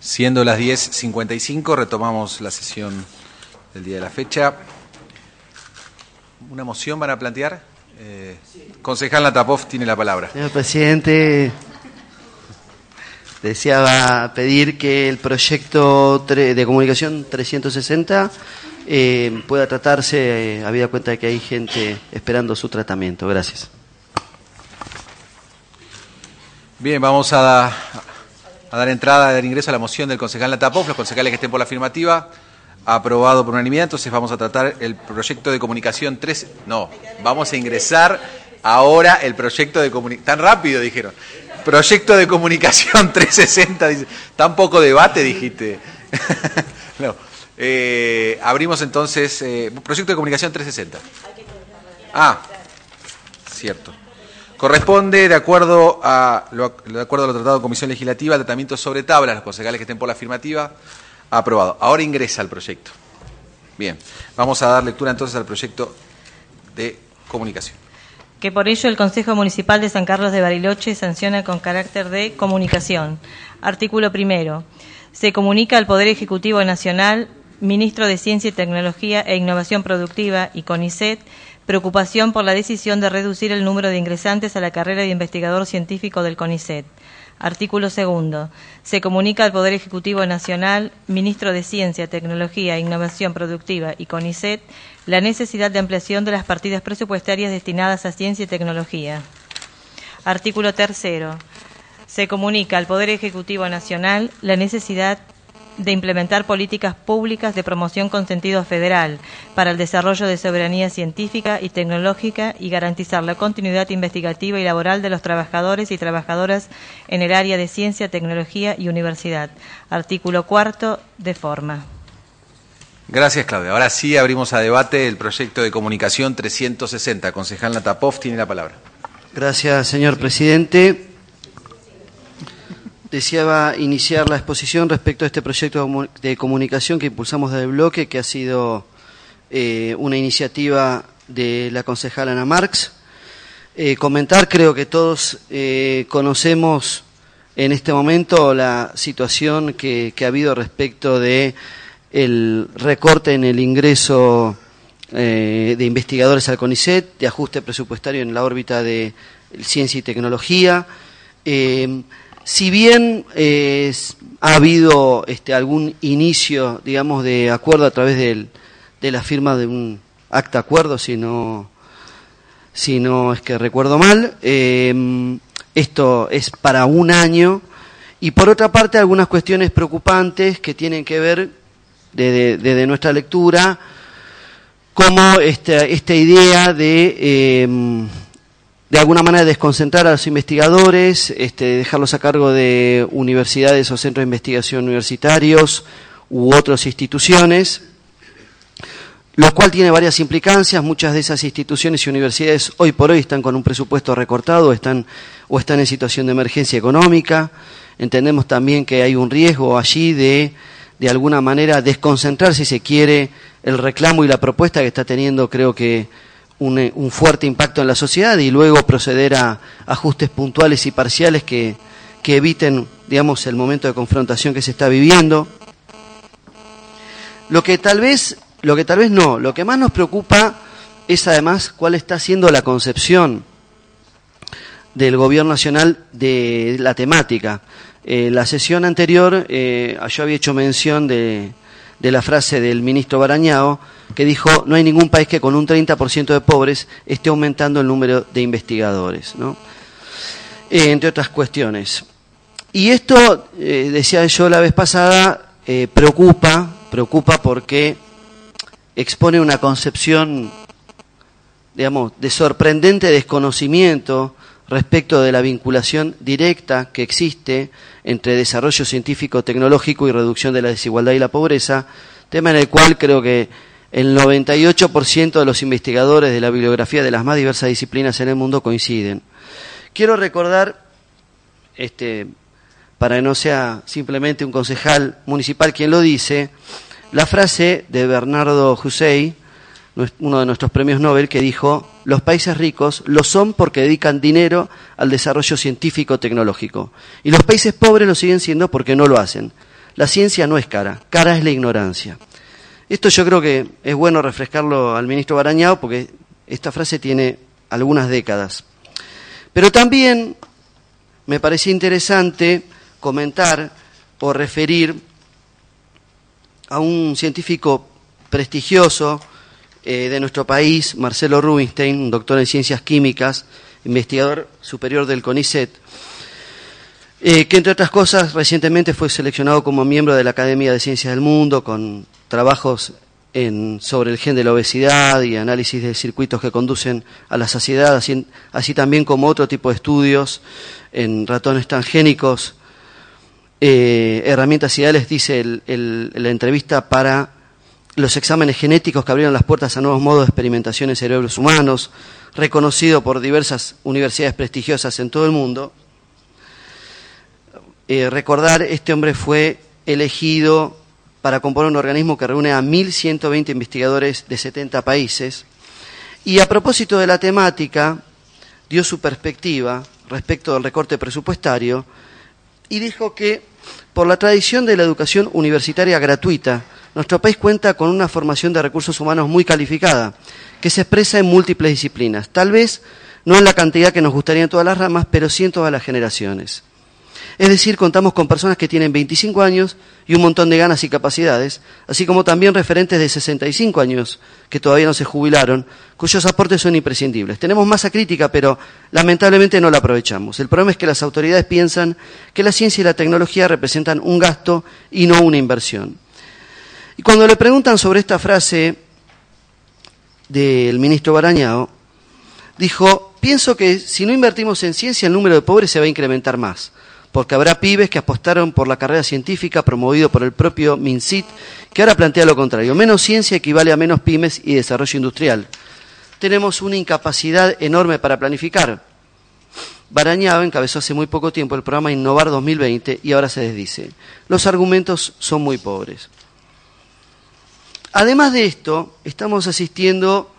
Siendo las 10:55, retomamos la sesión del día de la fecha. ¿Una moción van a plantear? Concejal Natapov tiene la palabra. Señor presidente, deseaba pedir que el proyecto de comunicación 360 pueda tratarse, habida cuenta de que hay gente esperando su tratamiento. Gracias. Bien, vamos a dar entrada, a dar ingreso a la moción del concejal Natapov. Los concejales que estén por la afirmativa, aprobado por unanimidad. Entonces vamos a tratar el proyecto de comunicación 3. No, vamos a ingresar ahora el proyecto de comunicación. Tan rápido dijeron. Proyecto de comunicación 360. Dice. Tan poco debate dijiste. No. Abrimos entonces proyecto de comunicación 360. Cierto. Corresponde, de acuerdo a lo tratado en Comisión Legislativa, el tratamiento sobre tablas. Los concejales que estén por la afirmativa, aprobado. Ahora ingresa el proyecto. Bien, vamos a dar lectura entonces al proyecto de comunicación. Que por ello el Consejo Municipal de San Carlos de Bariloche sanciona con carácter de comunicación. Artículo 1. Se comunica al Poder Ejecutivo Nacional, Ministro de Ciencia y Tecnología e Innovación Productiva y CONICET, preocupación por la decisión de reducir el número de ingresantes a la carrera de investigador científico del CONICET. Artículo 2. Se comunica al Poder Ejecutivo Nacional, Ministro de Ciencia, Tecnología e Innovación Productiva y CONICET, la necesidad de ampliación de las partidas presupuestarias destinadas a ciencia y tecnología. Artículo 3. Se comunica al Poder Ejecutivo Nacional la necesidad de implementar políticas públicas de promoción con sentido federal para el desarrollo de soberanía científica y tecnológica y garantizar la continuidad investigativa y laboral de los trabajadores y trabajadoras en el área de ciencia, tecnología y universidad. Artículo 4, de forma. Gracias, Claudia. Ahora sí abrimos a debate el proyecto de comunicación 360. Concejal Natapov tiene la palabra. Gracias, señor presidente. Deseaba iniciar la exposición respecto a este proyecto de comunicación que impulsamos desde el bloque, que ha sido una iniciativa de la concejala Ana Marx. Comentar, creo que todos conocemos en este momento la situación que ha habido respecto de el recorte en el ingreso de investigadores al CONICET, de ajuste presupuestario en la órbita de ciencia y tecnología. Si bien ha habido algún inicio, digamos, de acuerdo a través de la firma de un acta acuerdo, si no es que recuerdo mal, esto es para un año, y por otra parte algunas cuestiones preocupantes que tienen que ver, desde nuestra lectura, como esta idea de alguna manera desconcentrar a los investigadores, dejarlos a cargo de universidades o centros de investigación universitarios u otras instituciones, lo cual tiene varias implicancias. Muchas de esas instituciones y universidades hoy por hoy están con un presupuesto recortado o están en situación de emergencia económica. Entendemos también que hay un riesgo allí de alguna manera desconcentrar, si se quiere, el reclamo y la propuesta que está teniendo, creo que, un fuerte impacto en la sociedad, y luego proceder a ajustes puntuales y parciales que eviten, digamos, el momento de confrontación que se está viviendo. Lo que más nos preocupa es además cuál está siendo la concepción del Gobierno Nacional de la temática. La sesión anterior yo había hecho mención de la frase del ministro Barañao, que dijo: no hay ningún país que con un 30% de pobres esté aumentando el número de investigadores, ¿no? Entre otras cuestiones. Y esto, decía yo la vez pasada, preocupa porque expone una concepción, digamos, de sorprendente desconocimiento respecto de la vinculación directa que existe entre desarrollo científico, tecnológico y reducción de la desigualdad y la pobreza, tema en el cual creo que el 98% de los investigadores de la bibliografía de las más diversas disciplinas en el mundo coinciden. Quiero recordar, para que no sea simplemente un concejal municipal quien lo dice, la frase de Bernardo Hussein, uno de nuestros premios Nobel, que dijo: los países ricos lo son porque dedican dinero al desarrollo científico-tecnológico, y los países pobres lo siguen siendo porque no lo hacen. La ciencia no es cara, cara es la ignorancia. Esto yo creo que es bueno refrescarlo al ministro Barañao porque esta frase tiene algunas décadas. Pero también me parece interesante comentar o referir a un científico prestigioso de nuestro país, Marcelo Rubinstein, un doctor en ciencias químicas, investigador superior del CONICET, que entre otras cosas recientemente fue seleccionado como miembro de la Academia de Ciencias del Mundo con trabajos sobre el gen de la obesidad y análisis de circuitos que conducen a la saciedad, así también como otro tipo de estudios en ratones transgénicos. Herramientas ideales, dice la entrevista, para los exámenes genéticos que abrieron las puertas a nuevos modos de experimentación en cerebros humanos, reconocido por diversas universidades prestigiosas en todo el mundo. Recordar, este hombre fue elegido para componer un organismo que reúne a 1.120 investigadores de 70 países. Y a propósito de la temática, dio su perspectiva respecto del recorte presupuestario y dijo que, por la tradición de la educación universitaria gratuita, nuestro país cuenta con una formación de recursos humanos muy calificada, que se expresa en múltiples disciplinas, tal vez no en la cantidad que nos gustaría en todas las ramas, pero sí en todas las generaciones. Es decir, contamos con personas que tienen 25 años y un montón de ganas y capacidades, así como también referentes de 65 años que todavía no se jubilaron, cuyos aportes son imprescindibles. Tenemos masa crítica, pero lamentablemente no la aprovechamos. El problema es que las autoridades piensan que la ciencia y la tecnología representan un gasto y no una inversión. Y cuando le preguntan sobre esta frase del ministro Barañao, dijo: pienso que si no invertimos en ciencia, el número de pobres se va a incrementar más, porque habrá pibes que apostaron por la carrera científica promovido por el propio MinCit, que ahora plantea lo contrario. Menos ciencia equivale a menos pymes y desarrollo industrial. Tenemos una incapacidad enorme para planificar. Barañao encabezó hace muy poco tiempo el programa Innovar 2020 y ahora se desdice. Los argumentos son muy pobres. Además de esto, estamos asistiendo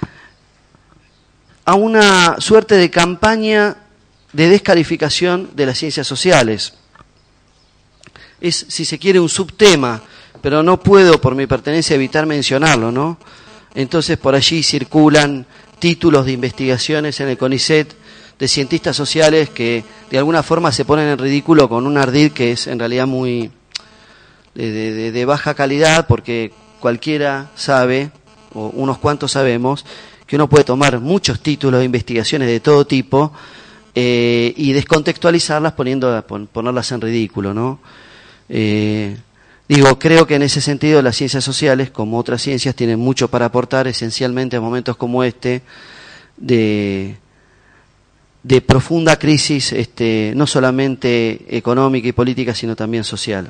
a una suerte de campaña de descalificación de las ciencias sociales. Es, si se quiere, un subtema, pero no puedo, por mi pertenencia, evitar mencionarlo, ¿no? Entonces, por allí circulan títulos de investigaciones en el CONICET de cientistas sociales que, de alguna forma, se ponen en ridículo con un ardid que es, en realidad, muy de baja calidad, porque cualquiera sabe, o unos cuantos sabemos, que uno puede tomar muchos títulos de investigaciones de todo tipo y descontextualizarlas ponerlas en ridículo, ¿no? Creo que en ese sentido las ciencias sociales, como otras ciencias, tienen mucho para aportar, esencialmente en momentos como este, de profunda crisis, no solamente económica y política, sino también social.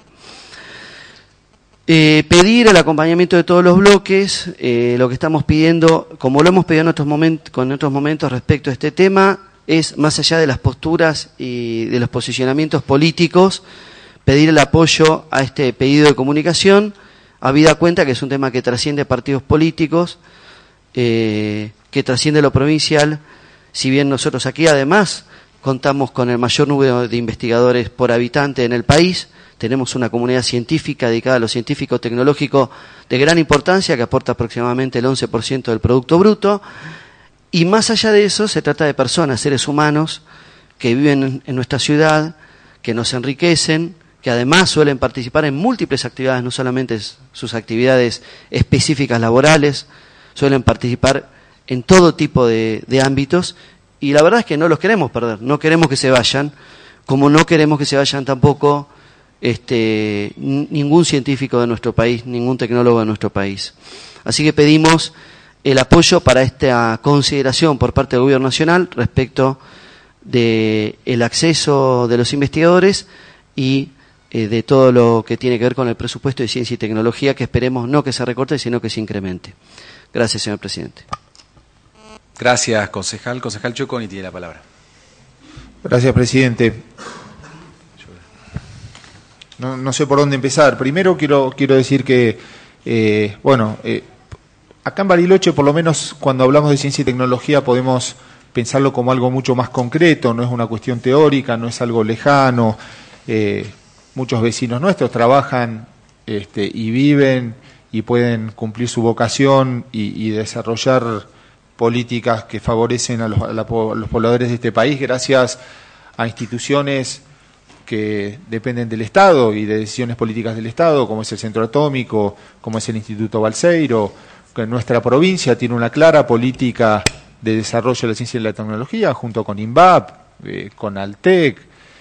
Pedir el acompañamiento de todos los bloques, lo que estamos pidiendo, como lo hemos pedido en otros momentos respecto a este tema, es, más allá de las posturas y de los posicionamientos políticos, pedir el apoyo a este pedido de comunicación, habida cuenta que es un tema que trasciende partidos políticos, que trasciende lo provincial, si bien nosotros aquí además contamos con el mayor número de investigadores por habitante en el país. Tenemos una comunidad científica dedicada a lo científico tecnológico de gran importancia, que aporta aproximadamente el 11% del Producto Bruto. Y más allá de eso, se trata de personas, seres humanos, que viven en nuestra ciudad, que nos enriquecen, que además suelen participar en múltiples actividades, no solamente sus actividades específicas laborales, suelen participar en todo tipo de ámbitos. Y la verdad es que no los queremos perder, no queremos que se vayan, como no queremos que se vayan tampoco ningún científico de nuestro país, ningún tecnólogo de nuestro país. Así que pedimos el apoyo para esta consideración por parte del Gobierno Nacional respecto del acceso de los investigadores y de todo lo que tiene que ver con el presupuesto de ciencia y tecnología, que esperemos no que se recorte, sino que se incremente. Gracias, señor presidente. Gracias, concejal. Concejal Choconi tiene la palabra. Gracias, presidente. No sé por dónde empezar. Primero quiero decir que, acá en Bariloche, por lo menos cuando hablamos de ciencia y tecnología, podemos pensarlo como algo mucho más concreto, no es una cuestión teórica, no es algo lejano. muchos vecinos nuestros trabajan y viven y pueden cumplir su vocación y desarrollar políticas que favorecen a los pobladores de este país gracias a instituciones que dependen del Estado y de decisiones políticas del Estado, como es el Centro Atómico, como es el Instituto Balseiro, que en nuestra provincia tiene una clara política de desarrollo de la ciencia y la tecnología, junto con INVAP, con Altec,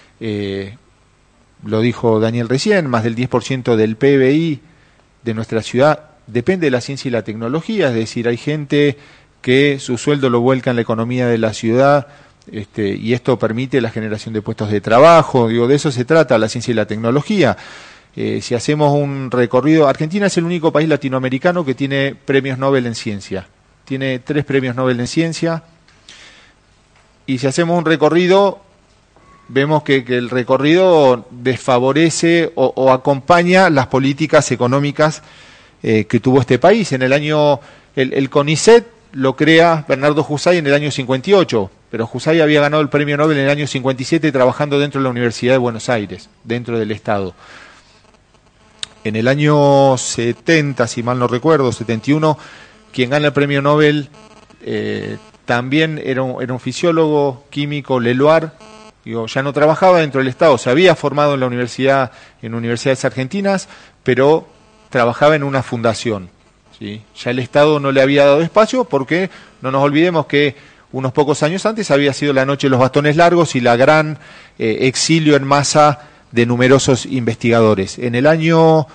lo dijo Daniel recién, más del 10% del PBI de nuestra ciudad depende de la ciencia y la tecnología, es decir, hay gente que su sueldo lo vuelca en la economía de la ciudad, y esto permite la generación de puestos de trabajo, digo, de eso se trata la ciencia y la tecnología. Si hacemos un recorrido, Argentina es el único país latinoamericano que tiene premios Nobel en ciencia, tiene 3 premios Nobel en ciencia, y si hacemos un recorrido, vemos que el recorrido desfavorece o acompaña las políticas económicas que tuvo este país. En el año, el CONICET lo crea Bernardo Husay en el año 58, pero Husay había ganado el premio Nobel en el año 57 trabajando dentro de la Universidad de Buenos Aires, dentro del Estado. En el año 70, si mal no recuerdo, 71, quien gana el premio Nobel también era un fisiólogo químico, Leloir. Digo, ya no trabajaba dentro del Estado, se había formado en la universidad, en universidades argentinas, pero trabajaba en una fundación, ¿sí? Ya el Estado no le había dado espacio porque no nos olvidemos que unos pocos años antes había sido la noche de los bastones largos y la gran exilio en masa de numerosos investigadores. En el año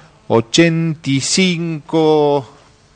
85,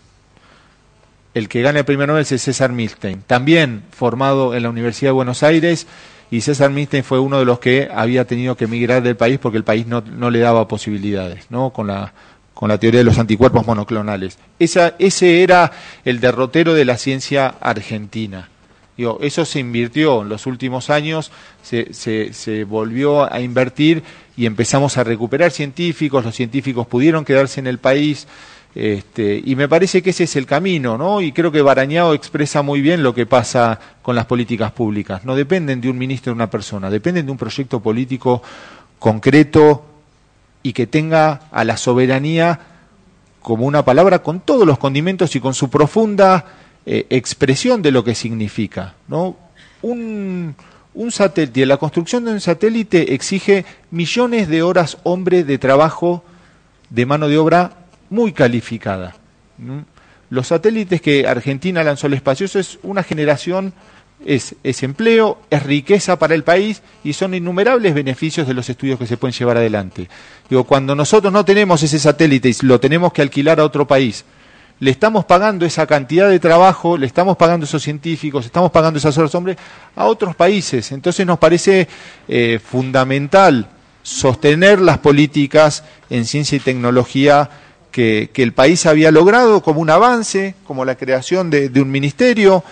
el que gana el premio Nobel es César Milstein, también formado en la Universidad de Buenos Aires, y César Milstein fue uno de los que había tenido que emigrar del país porque el país no le daba posibilidades, ¿no? Con la teoría de los anticuerpos monoclonales. Ese era el derrotero de la ciencia argentina. Digo, eso se invirtió en los últimos años, se volvió a invertir y empezamos a recuperar científicos, los científicos pudieron quedarse en el país, y me parece que ese es el camino, ¿no? Y creo que Barañao expresa muy bien lo que pasa con las políticas públicas. No dependen de un ministro o de una persona, dependen de un proyecto político concreto y que tenga a la soberanía como una palabra con todos los condimentos y con su profunda expresión de lo que significa, ¿no? Un satélite, la construcción de un satélite exige millones de horas hombre de trabajo, de mano de obra muy calificada. Los satélites que Argentina lanzó al espacio, eso es una generación, es empleo, es riqueza para el país y son innumerables beneficios de los estudios que se pueden llevar adelante. Digo, cuando nosotros no tenemos ese satélite y lo tenemos que alquilar a otro país, le estamos pagando esa cantidad de trabajo, le estamos pagando esos científicos, estamos pagando esas horas hombres a otros países. Entonces nos parece fundamental sostener las políticas en ciencia y tecnología que el país había logrado como un avance, como la creación de un ministerio.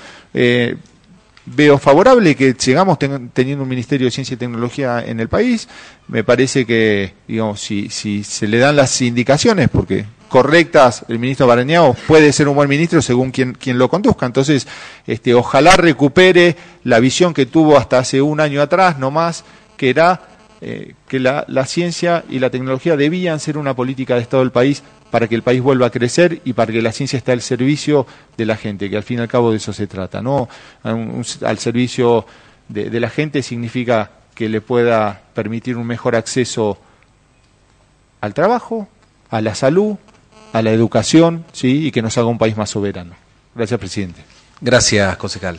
Veo favorable que sigamos teniendo un Ministerio de Ciencia y Tecnología en el país. Me parece que, digamos, si se le dan las indicaciones, porque correctas, el ministro Barañao puede ser un buen ministro según quien lo conduzca. Entonces, ojalá recupere la visión que tuvo hasta hace un año atrás, no más, que era que la ciencia y la tecnología debían ser una política de Estado del país para que el país vuelva a crecer y para que la ciencia esté al servicio de la gente, que al fin y al cabo de eso se trata, ¿no? Al servicio de la gente significa que le pueda permitir un mejor acceso al trabajo, a la salud, a la educación, ¿sí? Y que nos haga un país más soberano. Gracias, presidente. Gracias, concejal.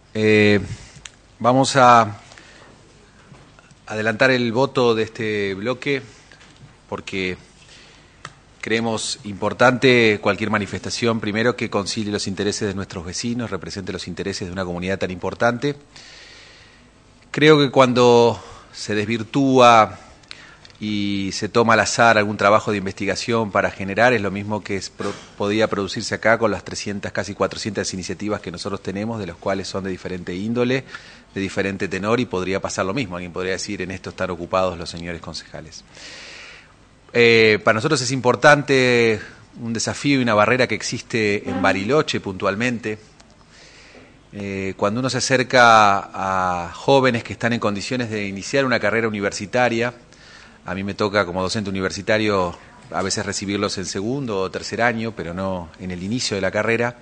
Vamos a adelantar el voto de este bloque porque creemos importante cualquier manifestación, primero, que concilie los intereses de nuestros vecinos, represente los intereses de una comunidad tan importante. Creo que cuando se desvirtúa y se toma al azar algún trabajo de investigación para generar, es lo mismo que podía producirse acá con las 300, casi 400 iniciativas que nosotros tenemos, de las cuales son de diferente índole, de diferente tenor, y podría pasar lo mismo. Alguien podría decir, en esto están ocupados los señores concejales. Para nosotros es importante un desafío y una barrera que existe en Bariloche puntualmente. Cuando uno se acerca a jóvenes que están en condiciones de iniciar una carrera universitaria, A mí me toca como docente universitario a veces recibirlos en segundo o tercer año, pero no en el inicio de la carrera.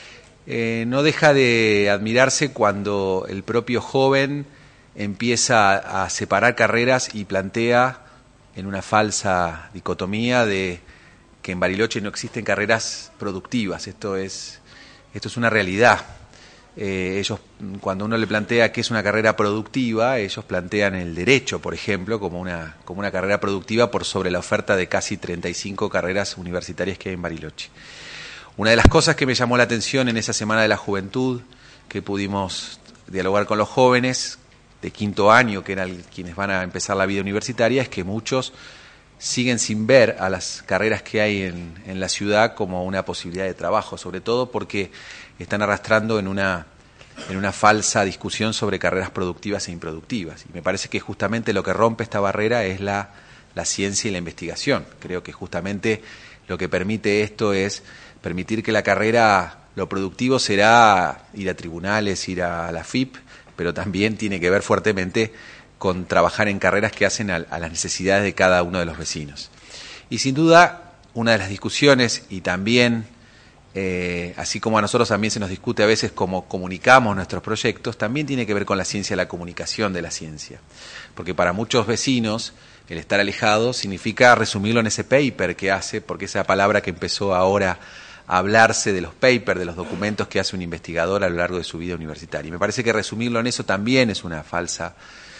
No deja de admirarse cuando el propio joven empieza a separar carreras y plantea en una falsa dicotomía de que en Bariloche no existen carreras productivas. Esto es una realidad. Ellos, cuando uno le plantea qué es una carrera productiva, ellos plantean el derecho, por ejemplo, como una carrera productiva por sobre la oferta de casi 35 carreras universitarias que hay en Bariloche. Una de las cosas que me llamó la atención en esa Semana de la Juventud, que pudimos dialogar con los jóvenes de quinto año, que eran quienes van a empezar la vida universitaria, es que muchos siguen sin ver a las carreras que hay en la ciudad como una posibilidad de trabajo, sobre todo porque están arrastrando en una falsa discusión sobre carreras productivas e improductivas. Y me parece que justamente lo que rompe esta barrera es la ciencia y la investigación. Creo que justamente lo que permite esto es permitir que la carrera, lo productivo será ir a tribunales, ir a la FIP, pero también tiene que ver fuertemente con trabajar en carreras que hacen a las necesidades de cada uno de los vecinos. Y sin duda, una de las discusiones, y también, así como a nosotros también se nos discute a veces cómo comunicamos nuestros proyectos, también tiene que ver con la ciencia y la comunicación de la ciencia. Porque para muchos vecinos, el estar alejado significa resumirlo en ese paper que hace, porque esa palabra que empezó ahora a hablarse de los papers, de los documentos que hace un investigador a lo largo de su vida universitaria. Y me parece que resumirlo en eso también es una falsa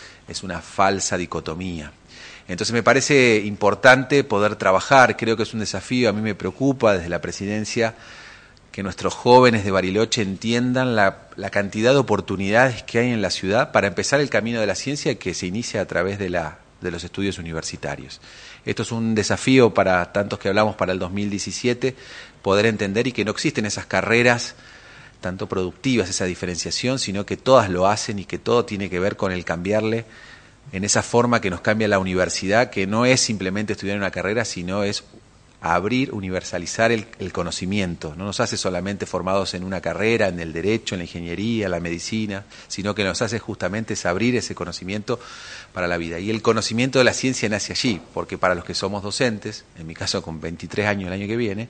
dicotomía. Entonces me parece importante poder trabajar, creo que es un desafío, a mí me preocupa desde la presidencia que nuestros jóvenes de Bariloche entiendan la cantidad de oportunidades que hay en la ciudad para empezar el camino de la ciencia que se inicia a través de los estudios universitarios. Esto es un desafío para tantos que hablamos para el 2017, poder entender y que no existen esas carreras tanto productivas, esa diferenciación, sino que todas lo hacen y que todo tiene que ver con el cambiarle en esa forma que nos cambia la universidad, que no es simplemente estudiar una carrera, sino es abrir, universalizar el conocimiento. No nos hace solamente formados en una carrera, en el derecho, en la ingeniería, en la medicina, sino que nos hace justamente es abrir ese conocimiento para la vida. Y el conocimiento de la ciencia nace allí, porque para los que somos docentes, en mi caso con 23 años el año que viene,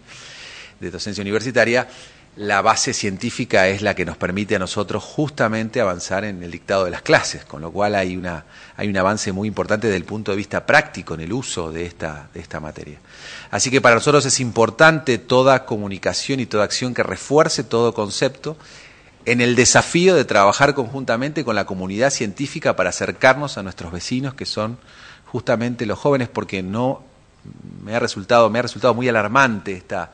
de docencia universitaria, la base científica es la que nos permite a nosotros justamente avanzar en el dictado de las clases, con lo cual hay un avance muy importante desde el punto de vista práctico en el uso de esta materia. Así que para nosotros es importante toda comunicación y toda acción que refuerce todo concepto en el desafío de trabajar conjuntamente con la comunidad científica para acercarnos a nuestros vecinos, que son justamente los jóvenes, porque me ha resultado muy alarmante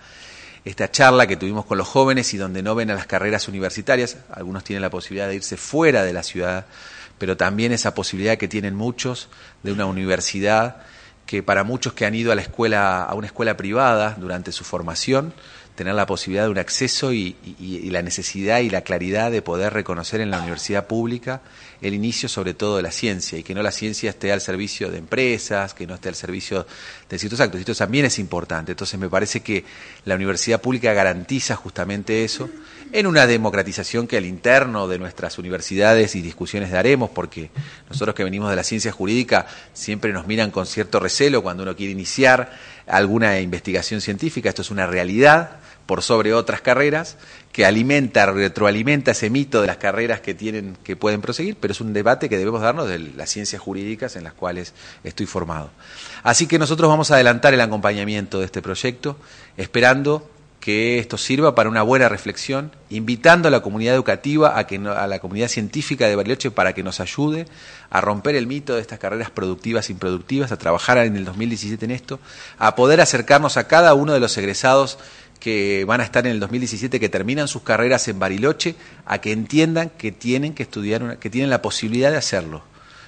esta charla que tuvimos con los jóvenes y donde no ven a las carreras universitarias. Algunos tienen la posibilidad de irse fuera de la ciudad, pero también esa posibilidad que tienen muchos de una universidad, que para muchos que han ido a una escuela privada durante su formación, tener la posibilidad de un acceso y la necesidad y la claridad de poder reconocer en la universidad pública el inicio sobre todo de la ciencia, y que no la ciencia esté al servicio de empresas, que no esté al servicio de ciertos actos. Esto también es importante. Entonces me parece que la universidad pública garantiza justamente eso en una democratización que al interno de nuestras universidades y discusiones daremos, porque nosotros que venimos de la ciencia jurídica siempre nos miran con cierto recelo cuando uno quiere iniciar alguna investigación científica. Esto es una realidad por sobre otras carreras, que retroalimenta ese mito de las carreras que pueden proseguir, pero es un debate que debemos darnos de las ciencias jurídicas en las cuales estoy formado. Así que nosotros vamos a adelantar el acompañamiento de este proyecto, esperando que esto sirva para una buena reflexión, invitando a la comunidad educativa, a la comunidad científica de Bariloche, para que nos ayude a romper el mito de estas carreras productivas e improductivas, a trabajar en el 2017 en esto, a poder acercarnos a cada uno de los egresados que van a estar en el 2017, que terminan sus carreras en Bariloche, a que entiendan que tienen que estudiar, que tienen la posibilidad de hacerlo,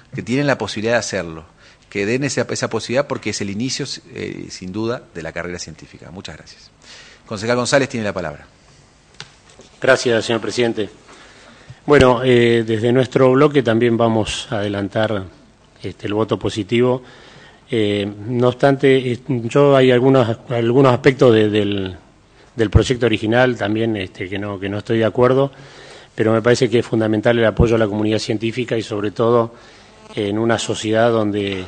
que den esa posibilidad, porque es el inicio, sin duda, de la carrera científica. Muchas gracias. Concejal González tiene la palabra. Gracias, señor presidente. Bueno, desde nuestro bloque también vamos a adelantar el voto positivo. No obstante, hay algunos aspectos del proyecto original también que no estoy de acuerdo, pero me parece que es fundamental el apoyo a la comunidad científica y sobre todo en una sociedad donde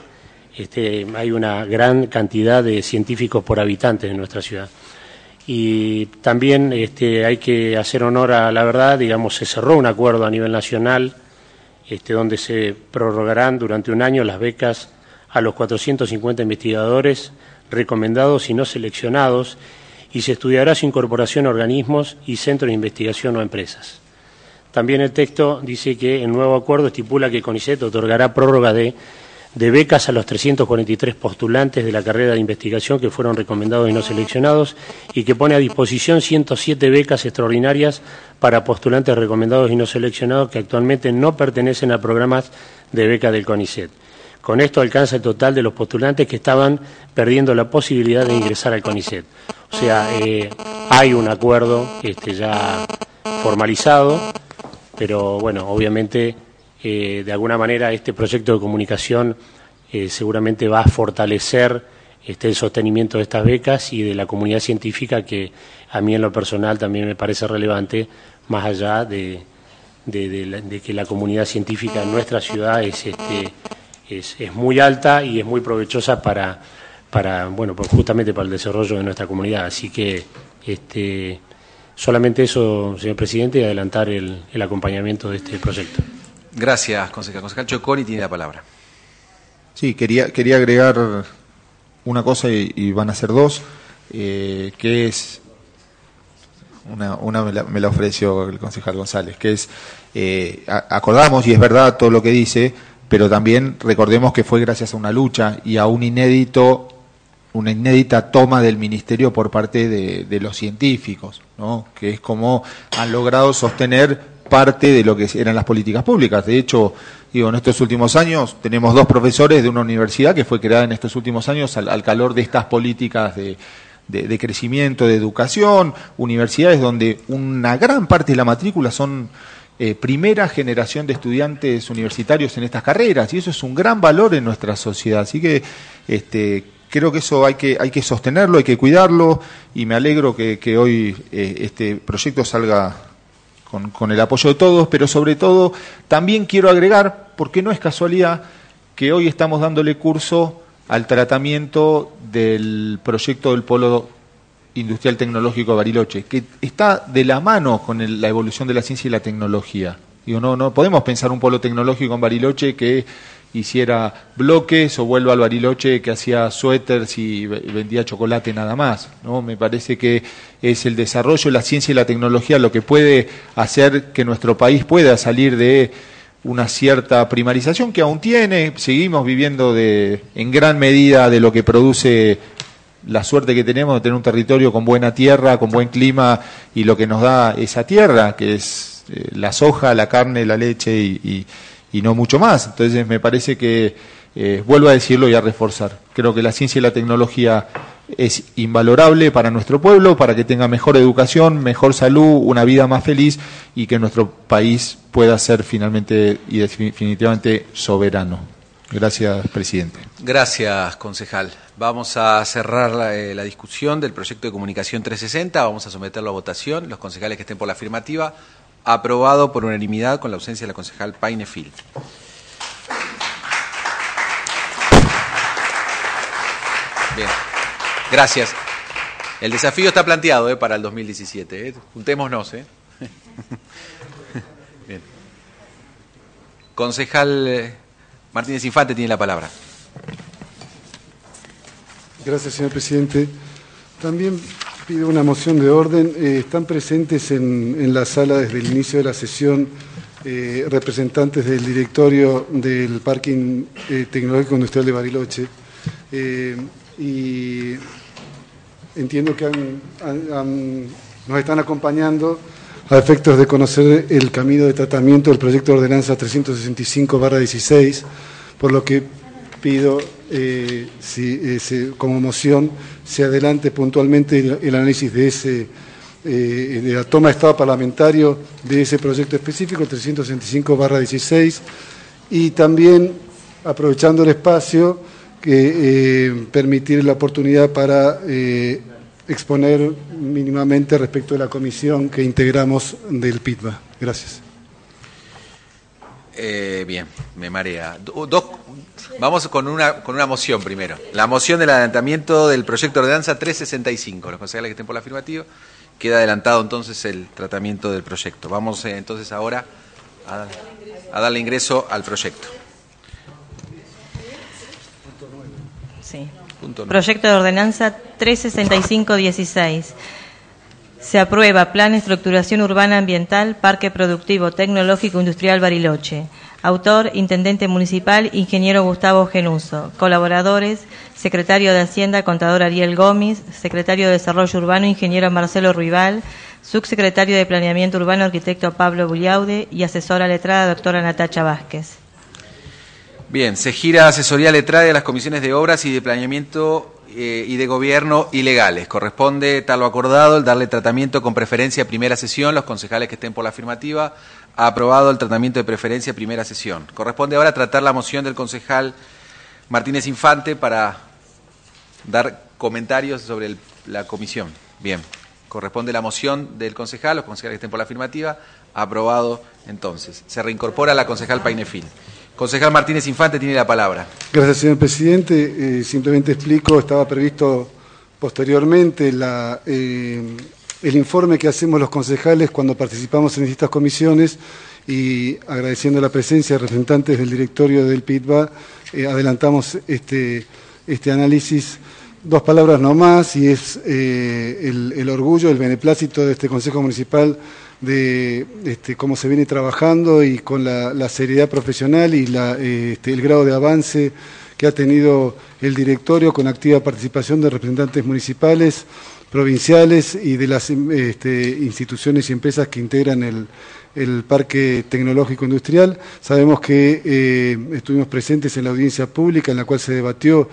hay una gran cantidad de científicos por habitantes en nuestra ciudad. Y también hay que hacer honor a la verdad, digamos, se cerró un acuerdo a nivel nacional donde se prorrogarán durante un año las becas a los 450 investigadores recomendados y no seleccionados, y se estudiará su incorporación a organismos y centros de investigación o empresas. También el texto dice que el nuevo acuerdo estipula que CONICET otorgará prórroga de becas a los 343 postulantes de la carrera de investigación que fueron recomendados y no seleccionados, y que pone a disposición 107 becas extraordinarias para postulantes recomendados y no seleccionados que actualmente no pertenecen a programas de beca del CONICET. Con esto alcanza el total de los postulantes que estaban perdiendo la posibilidad de ingresar al CONICET. O sea, hay un acuerdo ya formalizado, pero bueno, obviamente de alguna manera este proyecto de comunicación seguramente va a fortalecer el sostenimiento de estas becas y de la comunidad científica, que a mí en lo personal también me parece relevante, más allá de que la comunidad científica en nuestra ciudad es muy alta y es muy provechosa justamente para el desarrollo de nuestra comunidad. Así que solamente eso, señor presidente, y adelantar el acompañamiento de este proyecto. Gracias, concejal. Concejal Choconi tiene la palabra. Sí, quería agregar una cosa y van a ser dos, que es una me la ofreció el concejal González, que es acordamos, y es verdad todo lo que dice, pero también recordemos que fue gracias a una lucha y a una inédita toma del ministerio por parte de los científicos, ¿no? Que es como han logrado sostener parte de lo que eran las políticas públicas. De hecho, en estos últimos años tenemos 2 profesores de una universidad que fue creada en estos últimos años al calor de estas políticas de crecimiento, de educación, universidades donde una gran parte de la matrícula son primera generación de estudiantes universitarios en estas carreras, y eso es un gran valor en nuestra sociedad. Así que creo que eso hay que sostenerlo, hay que cuidarlo, y me alegro que hoy este proyecto salga con el apoyo de todos, pero sobre todo también quiero agregar, porque no es casualidad, que hoy estamos dándole curso al tratamiento del proyecto del Polo Industrial Tecnológico de Bariloche, que está de la mano con la evolución de la ciencia y la tecnología. No podemos pensar un polo tecnológico en Bariloche que hiciera bloques o vuelva al Bariloche que hacía suéteres y vendía chocolate nada más, ¿no? Me parece que es el desarrollo de la ciencia y la tecnología lo que puede hacer que nuestro país pueda salir de una cierta primarización que aún tiene. Seguimos viviendo en gran medida de lo que produce la suerte que tenemos de tener un territorio con buena tierra, con buen clima, y lo que nos da esa tierra, que es la soja, la carne, la leche y no mucho más. Entonces me parece que, vuelvo a decirlo y a reforzar, creo que la ciencia y la tecnología es invalorable para nuestro pueblo, para que tenga mejor educación, mejor salud, una vida más feliz, y que nuestro país pueda ser finalmente y definitivamente soberano. Gracias, presidente. Gracias, concejal. Vamos a cerrar la discusión del proyecto de comunicación 360, vamos a someterlo a votación. Los concejales que estén por la afirmativa, aprobado por unanimidad con la ausencia de la concejal Painefil. Bien, gracias. El desafío está planteado para el 2017. Juntémonos. Bien. Concejal Martínez Infante tiene la palabra. Gracias, señor presidente. También pido una moción de orden. Están presentes en la sala desde el inicio de la sesión representantes del directorio del Parque Tecnológico Industrial de Bariloche. Y entiendo que nos están acompañando a efectos de conocer el camino de tratamiento del proyecto de ordenanza 365/16, por lo que pido, como moción, se adelante puntualmente el análisis de la toma de estado parlamentario de ese proyecto específico, 365/16, y también, aprovechando el espacio, permitir la oportunidad para exponer mínimamente respecto de la comisión que integramos del PITBA. Gracias. Bien, me marea. Vamos con una moción primero. La moción del adelantamiento del proyecto de ordenanza 365. Los concejales que estén por la afirmativa, queda adelantado entonces el tratamiento del proyecto. Vamos entonces ahora a darle ingreso al proyecto. Sí. Proyecto de ordenanza 365-16. Se aprueba Plan de Estructuración Urbana Ambiental, Parque Productivo Tecnológico Industrial Bariloche. Autor, Intendente Municipal, Ingeniero Gustavo Genuso. Colaboradores, Secretario de Hacienda, Contador Ariel Gómez, Secretario de Desarrollo Urbano, Ingeniero Marcelo Ruibal, Subsecretario de Planeamiento Urbano, Arquitecto Pablo Buliaude y Asesora Letrada, Doctora Natacha Vázquez. Bien, se gira asesoría letrada de las comisiones de obras y de planeamiento y de gobierno ilegales. Corresponde, tal lo acordado, el darle tratamiento con preferencia a primera sesión. Los concejales que estén por la afirmativa, ha aprobado el tratamiento de preferencia a primera sesión. Corresponde ahora tratar la moción del concejal Martínez Infante para dar comentarios sobre la comisión. Bien, corresponde la moción del concejal, los concejales que estén por la afirmativa, aprobado entonces. Se reincorpora la concejal Painefil. Concejal Martínez Infante tiene la palabra. Gracias, señor presidente. Simplemente explico, estaba previsto posteriormente el informe que hacemos los concejales cuando participamos en estas comisiones y agradeciendo la presencia de representantes del directorio del PITBA, adelantamos este análisis. Dos palabras nomás, y es el orgullo, el beneplácito de este Consejo Municipal de cómo se viene trabajando y con la seriedad profesional y el grado de avance que ha tenido el directorio con activa participación de representantes municipales, provinciales y de las instituciones y empresas que integran el Parque Tecnológico Industrial. Sabemos que estuvimos presentes en la audiencia pública en la cual se debatió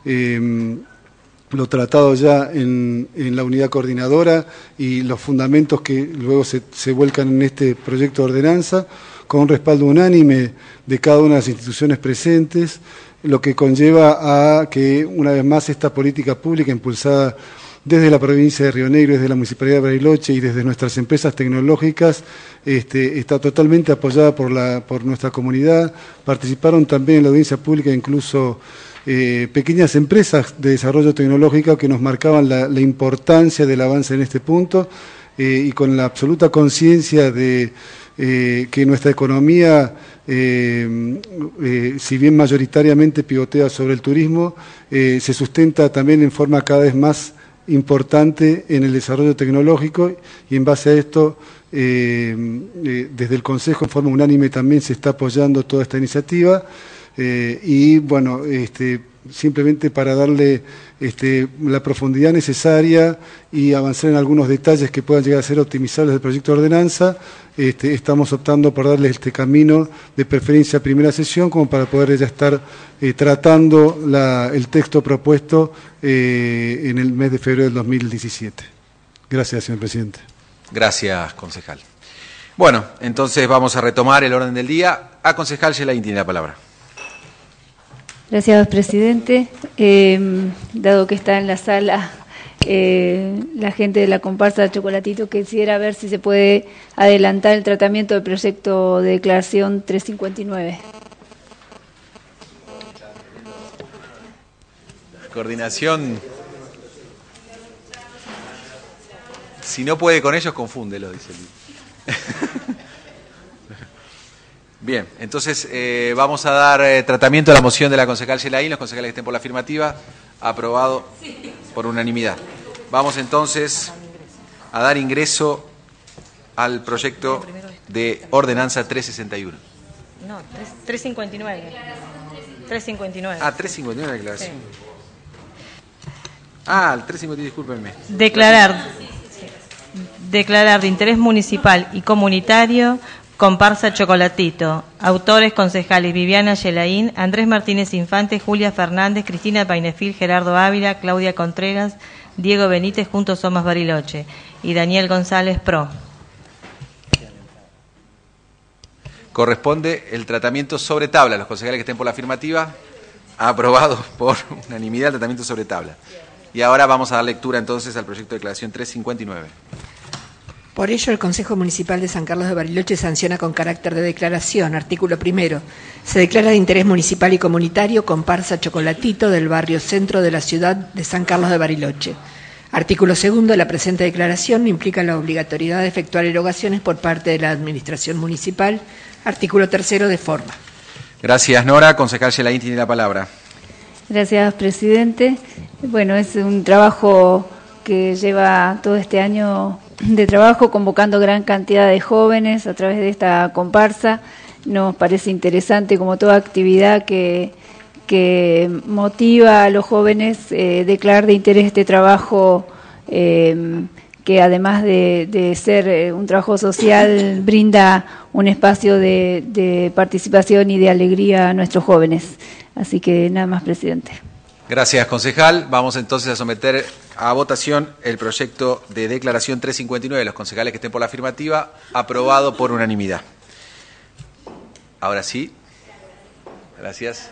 lo tratado ya en la unidad coordinadora y los fundamentos que luego se vuelcan en este proyecto de ordenanza, con un respaldo unánime de cada una de las instituciones presentes, lo que conlleva a que una vez más esta política pública impulsada desde la provincia de Río Negro, desde la Municipalidad de Bariloche y desde nuestras empresas tecnológicas, está totalmente apoyada por nuestra comunidad. Participaron también en la audiencia pública incluso pequeñas empresas de desarrollo tecnológico que nos marcaban la importancia del avance en este punto y con la absoluta conciencia de que nuestra economía, si bien mayoritariamente pivotea sobre el turismo, se sustenta también en forma cada vez más importante en el desarrollo tecnológico y en base a esto desde el Consejo en forma unánime también se está apoyando toda esta iniciativa. Y bueno, simplemente para darle la profundidad necesaria y avanzar en algunos detalles que puedan llegar a ser optimizables del proyecto de ordenanza, estamos optando por darle este camino de preferencia a primera sesión como para poder ya estar tratando el texto propuesto en el mes de febrero del 2017. Gracias, señor presidente. Gracias, concejal. Bueno, entonces vamos a retomar el orden del día. A concejal Yelaín tiene la palabra. Gracias, presidente. Dado que está en la sala la gente de la comparsa de Chocolatito, quisiera ver si se puede adelantar el tratamiento del proyecto de declaración 359. Coordinación. Si no puede con ellos, confúndelo, dice el. Bien, entonces vamos a dar tratamiento a la moción de la concejal Yelaín. Los concejales que estén por la afirmativa, aprobado por unanimidad. Vamos entonces a dar ingreso al proyecto de ordenanza 361. No, 359. 359. Ah, 359 la declaración. Sí. Ah, el 359, discúlpenme. Declarar de interés municipal y comunitario comparsa Chocolatito. Autores concejales Viviana Yelaín, Andrés Martínez Infante, Julia Fernández, Cristina Painefil, Gerardo Ávila, Claudia Contreras, Diego Benítez, Juntos Somos Bariloche, y Daniel González Pro. Corresponde el tratamiento sobre tabla. Los concejales que estén por la afirmativa, aprobado por unanimidad el tratamiento sobre tabla. Y ahora vamos a dar lectura entonces al proyecto de declaración 359. Por ello, el Consejo Municipal de San Carlos de Bariloche sanciona con carácter de declaración. Artículo 1. Se declara de interés municipal y comunitario comparsa Chocolatito del barrio centro de la ciudad de San Carlos de Bariloche. Artículo 2. La presente declaración no implica la obligatoriedad de efectuar erogaciones por parte de la Administración Municipal. Artículo 3. De forma. Gracias, Nora. Concejal Gelain tiene la palabra. Gracias, presidente. Bueno, es un trabajo que lleva todo este año de trabajo, convocando gran cantidad de jóvenes a través de esta comparsa. Nos parece interesante, como toda actividad que motiva a los jóvenes, declarar de interés este trabajo, que además de ser un trabajo social, brinda un espacio de participación y de alegría a nuestros jóvenes. Así que nada más, presidente. Gracias, concejal. Vamos entonces a someter a votación el proyecto de declaración 359 de los concejales que estén por la afirmativa, aprobado por unanimidad. Ahora sí. Gracias.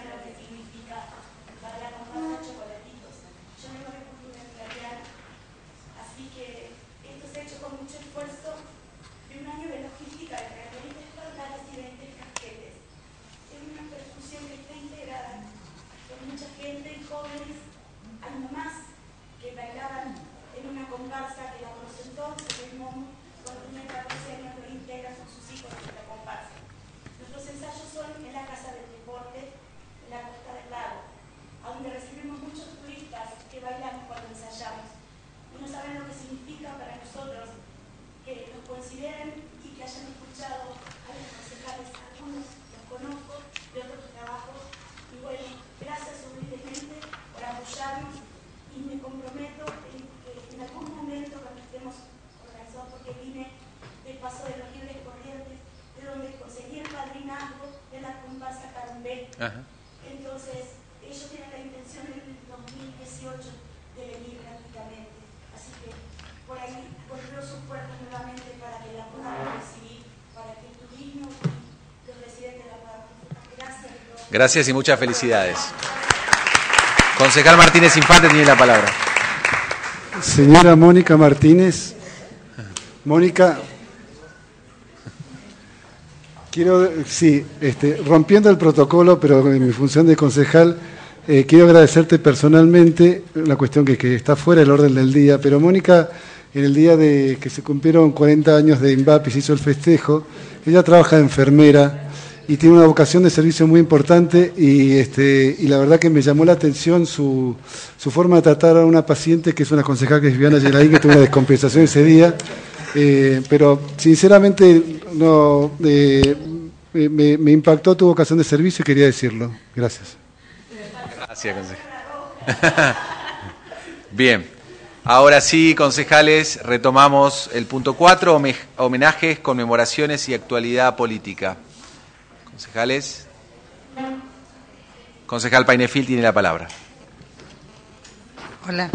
Ajá. Entonces, ellos tienen la intención en el 2018 de venir prácticamente. Así que por ahí volvió sus puertas nuevamente para que la podamos recibir, para que el turismo y los residentes la puedan disfrutar. Gracias. Gracias y muchas felicidades. Concejal Martínez Infante tiene la palabra. Señora Mónica Martínez. Mónica. Rompiendo el protocolo, pero en mi función de concejal, quiero agradecerte personalmente, una cuestión que está fuera del orden del día, pero Mónica, en el día de que se cumplieron 40 años de INVAP y se hizo el festejo, ella trabaja de enfermera y tiene una vocación de servicio muy importante y la verdad que me llamó la atención su forma de tratar a una paciente que es una concejal, que es Viviana Gelain, que tuvo una descompensación ese día. Pero sinceramente no me impactó tu vocación de servicio y quería decirlo. Gracias. Gracias, concejal. Bien, ahora sí, concejales, retomamos el punto 4, homenajes, conmemoraciones y actualidad política. Concejales. Concejal Painefil tiene la palabra. Hola.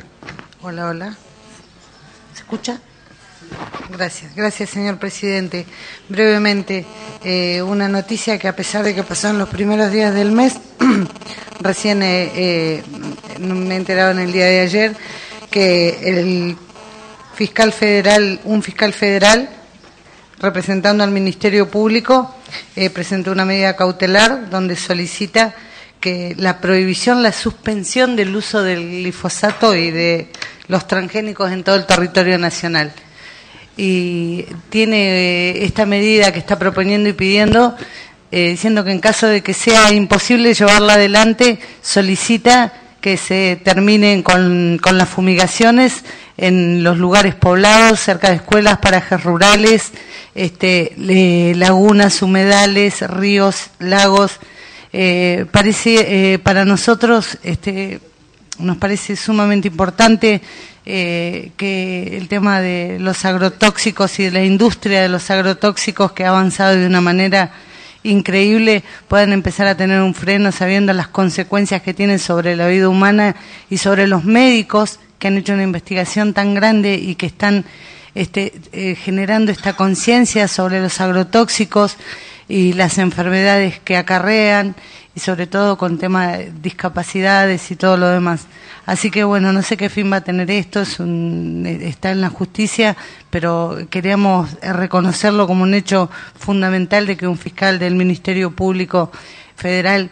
¿Se escucha? Gracias, señor presidente. Brevemente, una noticia que a pesar de que pasó en los primeros días del mes, recién me he enterado en el día de ayer que un fiscal federal representando al Ministerio Público presentó una medida cautelar donde solicita que la prohibición, la suspensión del uso del glifosato y de los transgénicos en todo el territorio nacional. Y tiene esta medida que está proponiendo y pidiendo, diciendo que en caso de que sea imposible llevarla adelante, solicita que se terminen con las fumigaciones en los lugares poblados, cerca de escuelas, parajes rurales, lagunas, humedales, ríos, lagos. Para nosotros nos parece sumamente importante que el tema de los agrotóxicos y de la industria de los agrotóxicos, que ha avanzado de una manera increíble, puedan empezar a tener un freno, sabiendo las consecuencias que tienen sobre la vida humana y sobre los médicos que han hecho una investigación tan grande y que están generando esta conciencia sobre los agrotóxicos y las enfermedades que acarrean, y sobre todo con tema de discapacidades y todo lo demás. Así que bueno, no sé qué fin va a tener esto, está en la justicia, pero queríamos reconocerlo como un hecho fundamental de que un fiscal del Ministerio Público Federal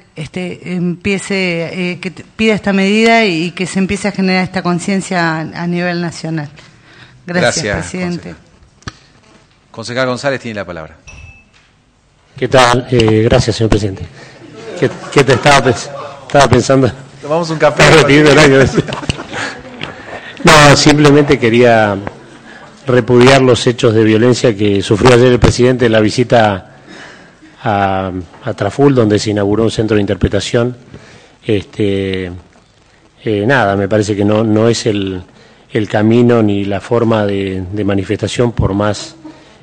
que pida esta medida y que se empiece a generar esta conciencia a nivel nacional. Gracias, presidente. Concejal González tiene la palabra. ¿Qué tal? Gracias, señor presidente. ¿Qué te estaba pensando? Tomamos un café. No, simplemente quería repudiar los hechos de violencia que sufrió ayer el presidente en la visita a Traful, donde se inauguró un centro de interpretación. Nada, me parece que no es el camino ni la forma de manifestación, por más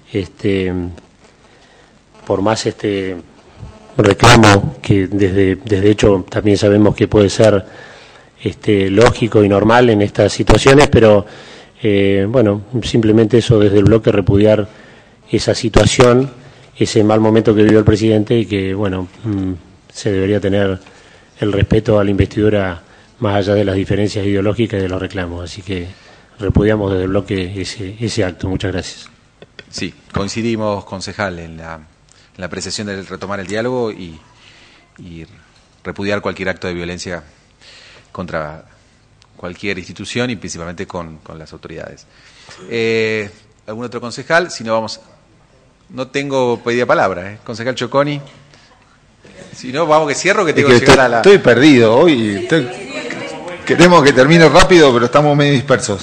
reclamo que desde hecho también sabemos que puede ser lógico y normal en estas situaciones, pero bueno, simplemente eso desde el bloque, repudiar esa situación, ese mal momento que vivió el presidente, y que bueno, se debería tener el respeto a la investidura más allá de las diferencias ideológicas y de los reclamos. Así que repudiamos desde el bloque ese acto. Muchas gracias. Sí, coincidimos, concejal, en la apreciación de retomar el diálogo y repudiar cualquier acto de violencia contra cualquier institución y principalmente con las autoridades. ¿Algún otro concejal? Si no, vamos. No tengo pedida palabra, concejal Choconi. Si no, vamos que cierro, que tengo que llegar a la... Estoy perdido hoy. Queremos que termine rápido, pero estamos medio dispersos.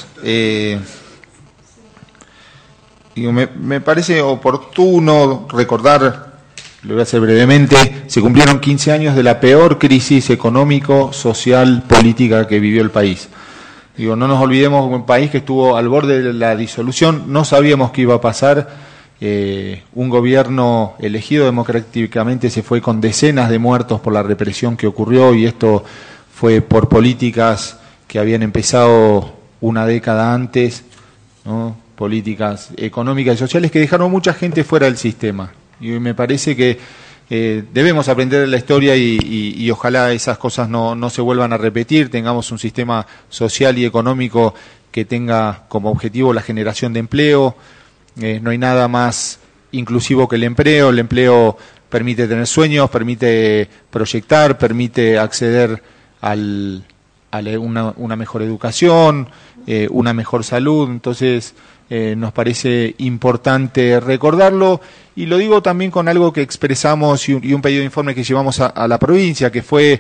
Me parece oportuno recordar, lo voy a hacer brevemente, se cumplieron 15 años de la peor crisis económico, social, política que vivió el país. No nos olvidemos, un país que estuvo al borde de la disolución, no sabíamos qué iba a pasar. Un gobierno elegido democráticamente se fue con decenas de muertos por la represión que ocurrió, y esto fue por políticas que habían empezado una década antes, ¿no? Políticas económicas y sociales que dejaron mucha gente fuera del sistema. Y me parece que debemos aprender de la historia y ojalá esas cosas no se vuelvan a repetir, tengamos un sistema social y económico que tenga como objetivo la generación de empleo. No hay nada más inclusivo que el empleo permite tener sueños, permite proyectar, permite acceder a una mejor educación, una mejor salud. Entonces nos parece importante recordarlo, y lo digo también con algo que expresamos y un pedido de informe que llevamos a la provincia, que fue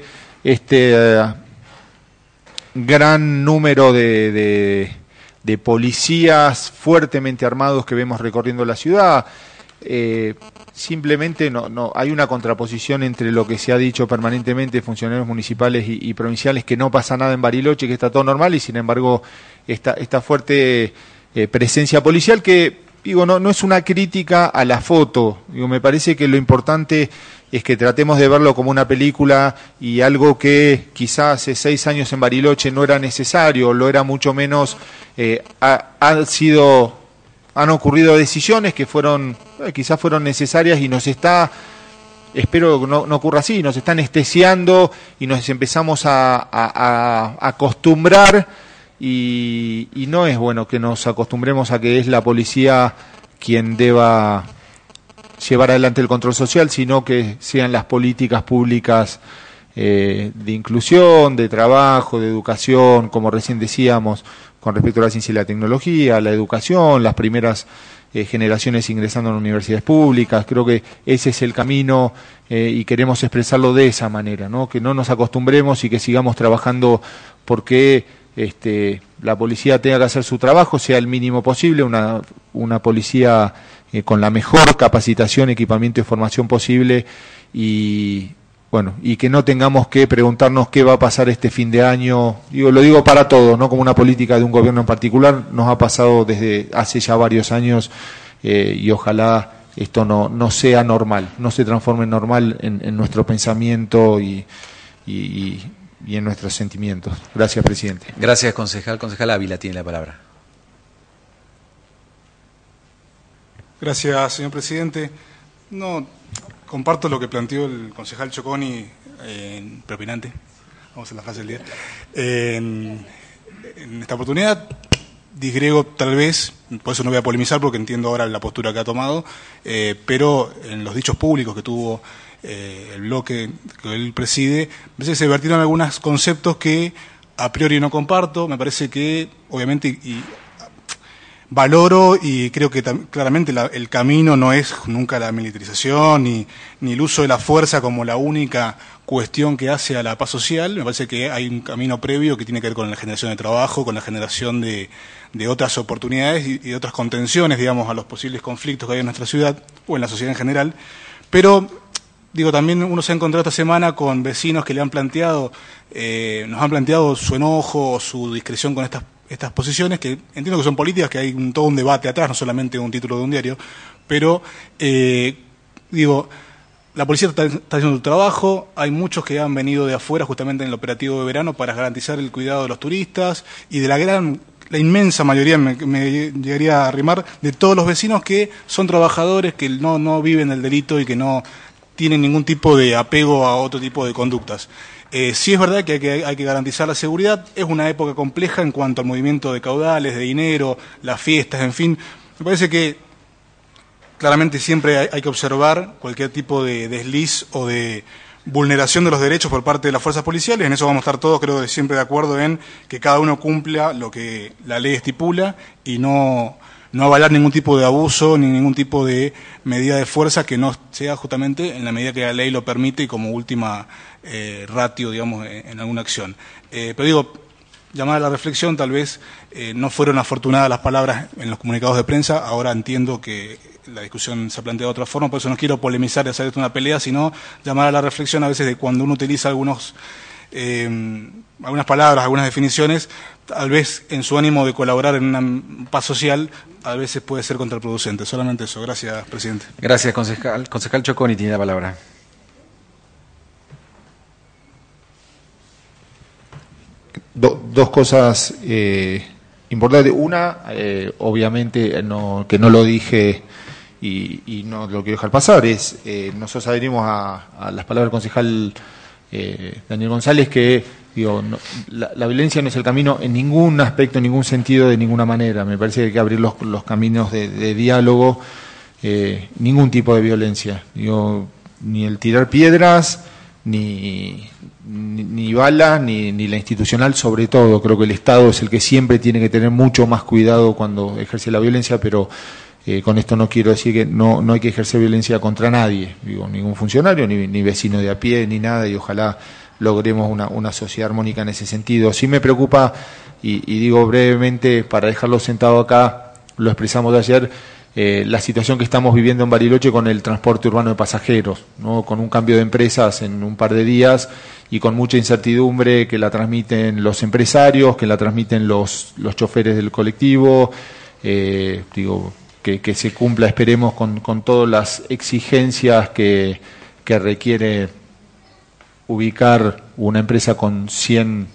gran número de policías fuertemente armados que vemos recorriendo la ciudad. Simplemente no hay una contraposición entre lo que se ha dicho permanentemente, funcionarios municipales y provinciales, que no pasa nada en Bariloche, que está todo normal, y sin embargo esta fuerte presencia policial que, no es una crítica a la foto. Me parece que lo importante es que tratemos de verlo como una película, y algo que quizás hace 6 años en Bariloche no era necesario, lo era mucho menos. Han ocurrido decisiones que quizás fueron necesarias, y espero que no ocurra así, nos está anestesiando y nos empezamos a acostumbrar, y no es bueno que nos acostumbremos a que es la policía quien deba llevar adelante el control social, sino que sean las políticas públicas de inclusión, de trabajo, de educación, como recién decíamos, con respecto a la ciencia y la tecnología, la educación, las primeras generaciones ingresando a las universidades públicas. Creo que ese es el camino, y queremos expresarlo de esa manera, ¿no? Que no nos acostumbremos y que sigamos trabajando porque la policía tenga que hacer su trabajo, sea el mínimo posible, una policía con la mejor capacitación, equipamiento y formación posible, y que no tengamos que preguntarnos qué va a pasar este fin de año. Lo digo para todos, no como una política de un gobierno en particular, nos ha pasado desde hace ya varios años, y ojalá esto no sea normal, no se transforme en normal en nuestro pensamiento y en nuestros sentimientos. Gracias, presidente. Gracias, concejal. Concejal Ávila tiene la palabra. Gracias, señor presidente. No comparto lo que planteó el concejal Choconi propinante, vamos a la frase del día. En esta oportunidad disgrego tal vez, por eso no voy a polemizar porque entiendo ahora la postura que ha tomado, pero en los dichos públicos que tuvo el bloque que él preside, me parece que se vertieron algunos conceptos que a priori no comparto. Me parece que obviamente y valoro y creo que claramente el camino no es nunca la militarización ni el uso de la fuerza como la única cuestión que hace a la paz social. Me parece que hay un camino previo que tiene que ver con la generación de trabajo, con la generación de otras oportunidades y de otras contenciones, digamos, a los posibles conflictos que hay en nuestra ciudad o en la sociedad en general. Pero, digo, también uno se ha encontrado esta semana con vecinos que le han planteado, nos han planteado su enojo o su discreción con estas posiciones, que entiendo que son políticas, que hay todo un debate atrás, no solamente un título de un diario, pero, digo, la policía está haciendo su trabajo, hay muchos que han venido de afuera justamente en el operativo de verano para garantizar el cuidado de los turistas y de la inmensa mayoría, me llegaría a arrimar, de todos los vecinos que son trabajadores, que no viven el delito y que no tienen ningún tipo de apego a otro tipo de conductas. Sí es verdad que hay que garantizar la seguridad, es una época compleja en cuanto al movimiento de caudales, de dinero, las fiestas, en fin. Me parece que claramente siempre hay que observar cualquier tipo de desliz o de vulneración de los derechos por parte de las fuerzas policiales. En eso vamos a estar todos, creo, siempre de acuerdo en que cada uno cumpla lo que la ley estipula y no avalar ningún tipo de abuso ni ningún tipo de medida de fuerza que no sea justamente en la medida que la ley lo permite y como última ratio, digamos, en alguna acción. Pero digo, llamar a la reflexión, tal vez no fueron afortunadas las palabras en los comunicados de prensa. Ahora entiendo que la discusión se ha planteado de otra forma, por eso no quiero polemizar y hacer esto una pelea, sino llamar a la reflexión a veces de cuando uno utiliza algunas palabras, algunas definiciones, tal vez en su ánimo de colaborar en una paz social, a veces puede ser contraproducente. Solamente eso. Gracias, presidente. Gracias, concejal. Concejal Choconi tiene la palabra. Dos cosas importantes. Una, obviamente, que no lo dije y no lo quiero dejar pasar, es nosotros adherimos a las palabras del concejal Daniel González, que digo, la violencia no es el camino en ningún aspecto, en ningún sentido, de ninguna manera. Me parece que hay que abrir los caminos de diálogo, ningún tipo de violencia. Digo, ni el tirar piedras, ni balas, ni la institucional, sobre todo. Creo que el Estado es el que siempre tiene que tener mucho más cuidado cuando ejerce la violencia, pero con esto no quiero decir que no hay que ejercer violencia contra nadie, digo, ningún funcionario, ni vecino de a pie, ni nada, y ojalá logremos una sociedad armónica en ese sentido. Sí me preocupa, y digo brevemente, para dejarlo sentado acá, lo expresamos de ayer, la situación que estamos viviendo en Bariloche con el transporte urbano de pasajeros, ¿no? Con un cambio de empresas en un par de días y con mucha incertidumbre, que la transmiten los empresarios, que la transmiten los choferes del colectivo, digo, que se cumpla, esperemos, con todas las exigencias que requiere ubicar una empresa con 100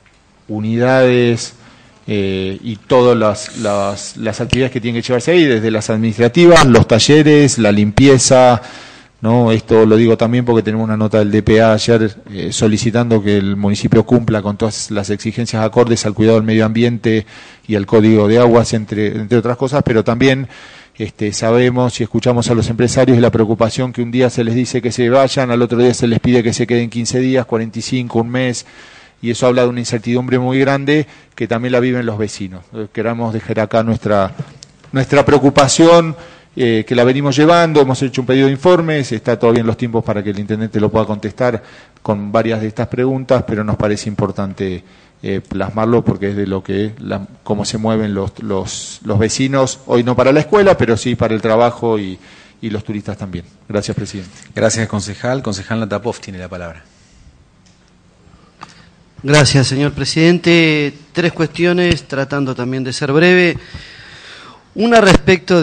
unidades y todas las actividades que tienen que llevarse ahí, desde las administrativas, los talleres, la limpieza, ¿no? Esto lo digo también porque tenemos una nota del DPA ayer solicitando que el municipio cumpla con todas las exigencias acordes al cuidado del medio ambiente y al código de aguas, entre otras cosas, pero también sabemos y escuchamos a los empresarios y la preocupación que un día se les dice que se vayan, al otro día se les pide que se queden 15 días, 45, un mes, y eso habla de una incertidumbre muy grande que también la viven los vecinos. Queramos dejar acá nuestra preocupación, que la venimos llevando, hemos hecho un pedido de informes, está todavía en los tiempos para que el intendente lo pueda contestar con varias de estas preguntas, pero nos parece importante plasmarlo porque es de lo que cómo se mueven los vecinos, hoy no para la escuela, pero sí para el trabajo y los turistas también. Gracias, presidente. Gracias, concejal. Concejal Natapov tiene la palabra. Gracias, señor presidente. 3 cuestiones, tratando también de ser breve. Una respecto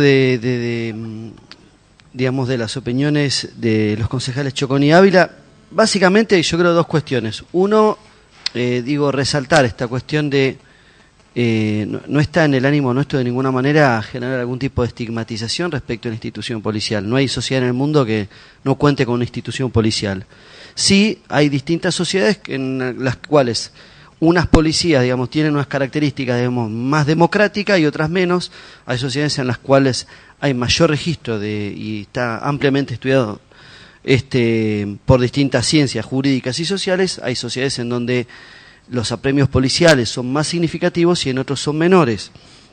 digamos, de las opiniones de los concejales Choconi y Ávila. Básicamente, yo creo 2 cuestiones. Uno, resaltar esta cuestión de no está en el ánimo nuestro de ninguna manera generar algún tipo de estigmatización respecto a la institución policial. No hay sociedad en el mundo que no cuente con una institución policial. Sí, hay distintas sociedades en las cuales unas policías, digamos, tienen unas características, digamos, más democráticas y otras menos. Hay sociedades en las cuales hay mayor registro y está ampliamente estudiado por distintas ciencias jurídicas y sociales. Hay sociedades en donde los apremios policiales son más significativos y en otros son menores.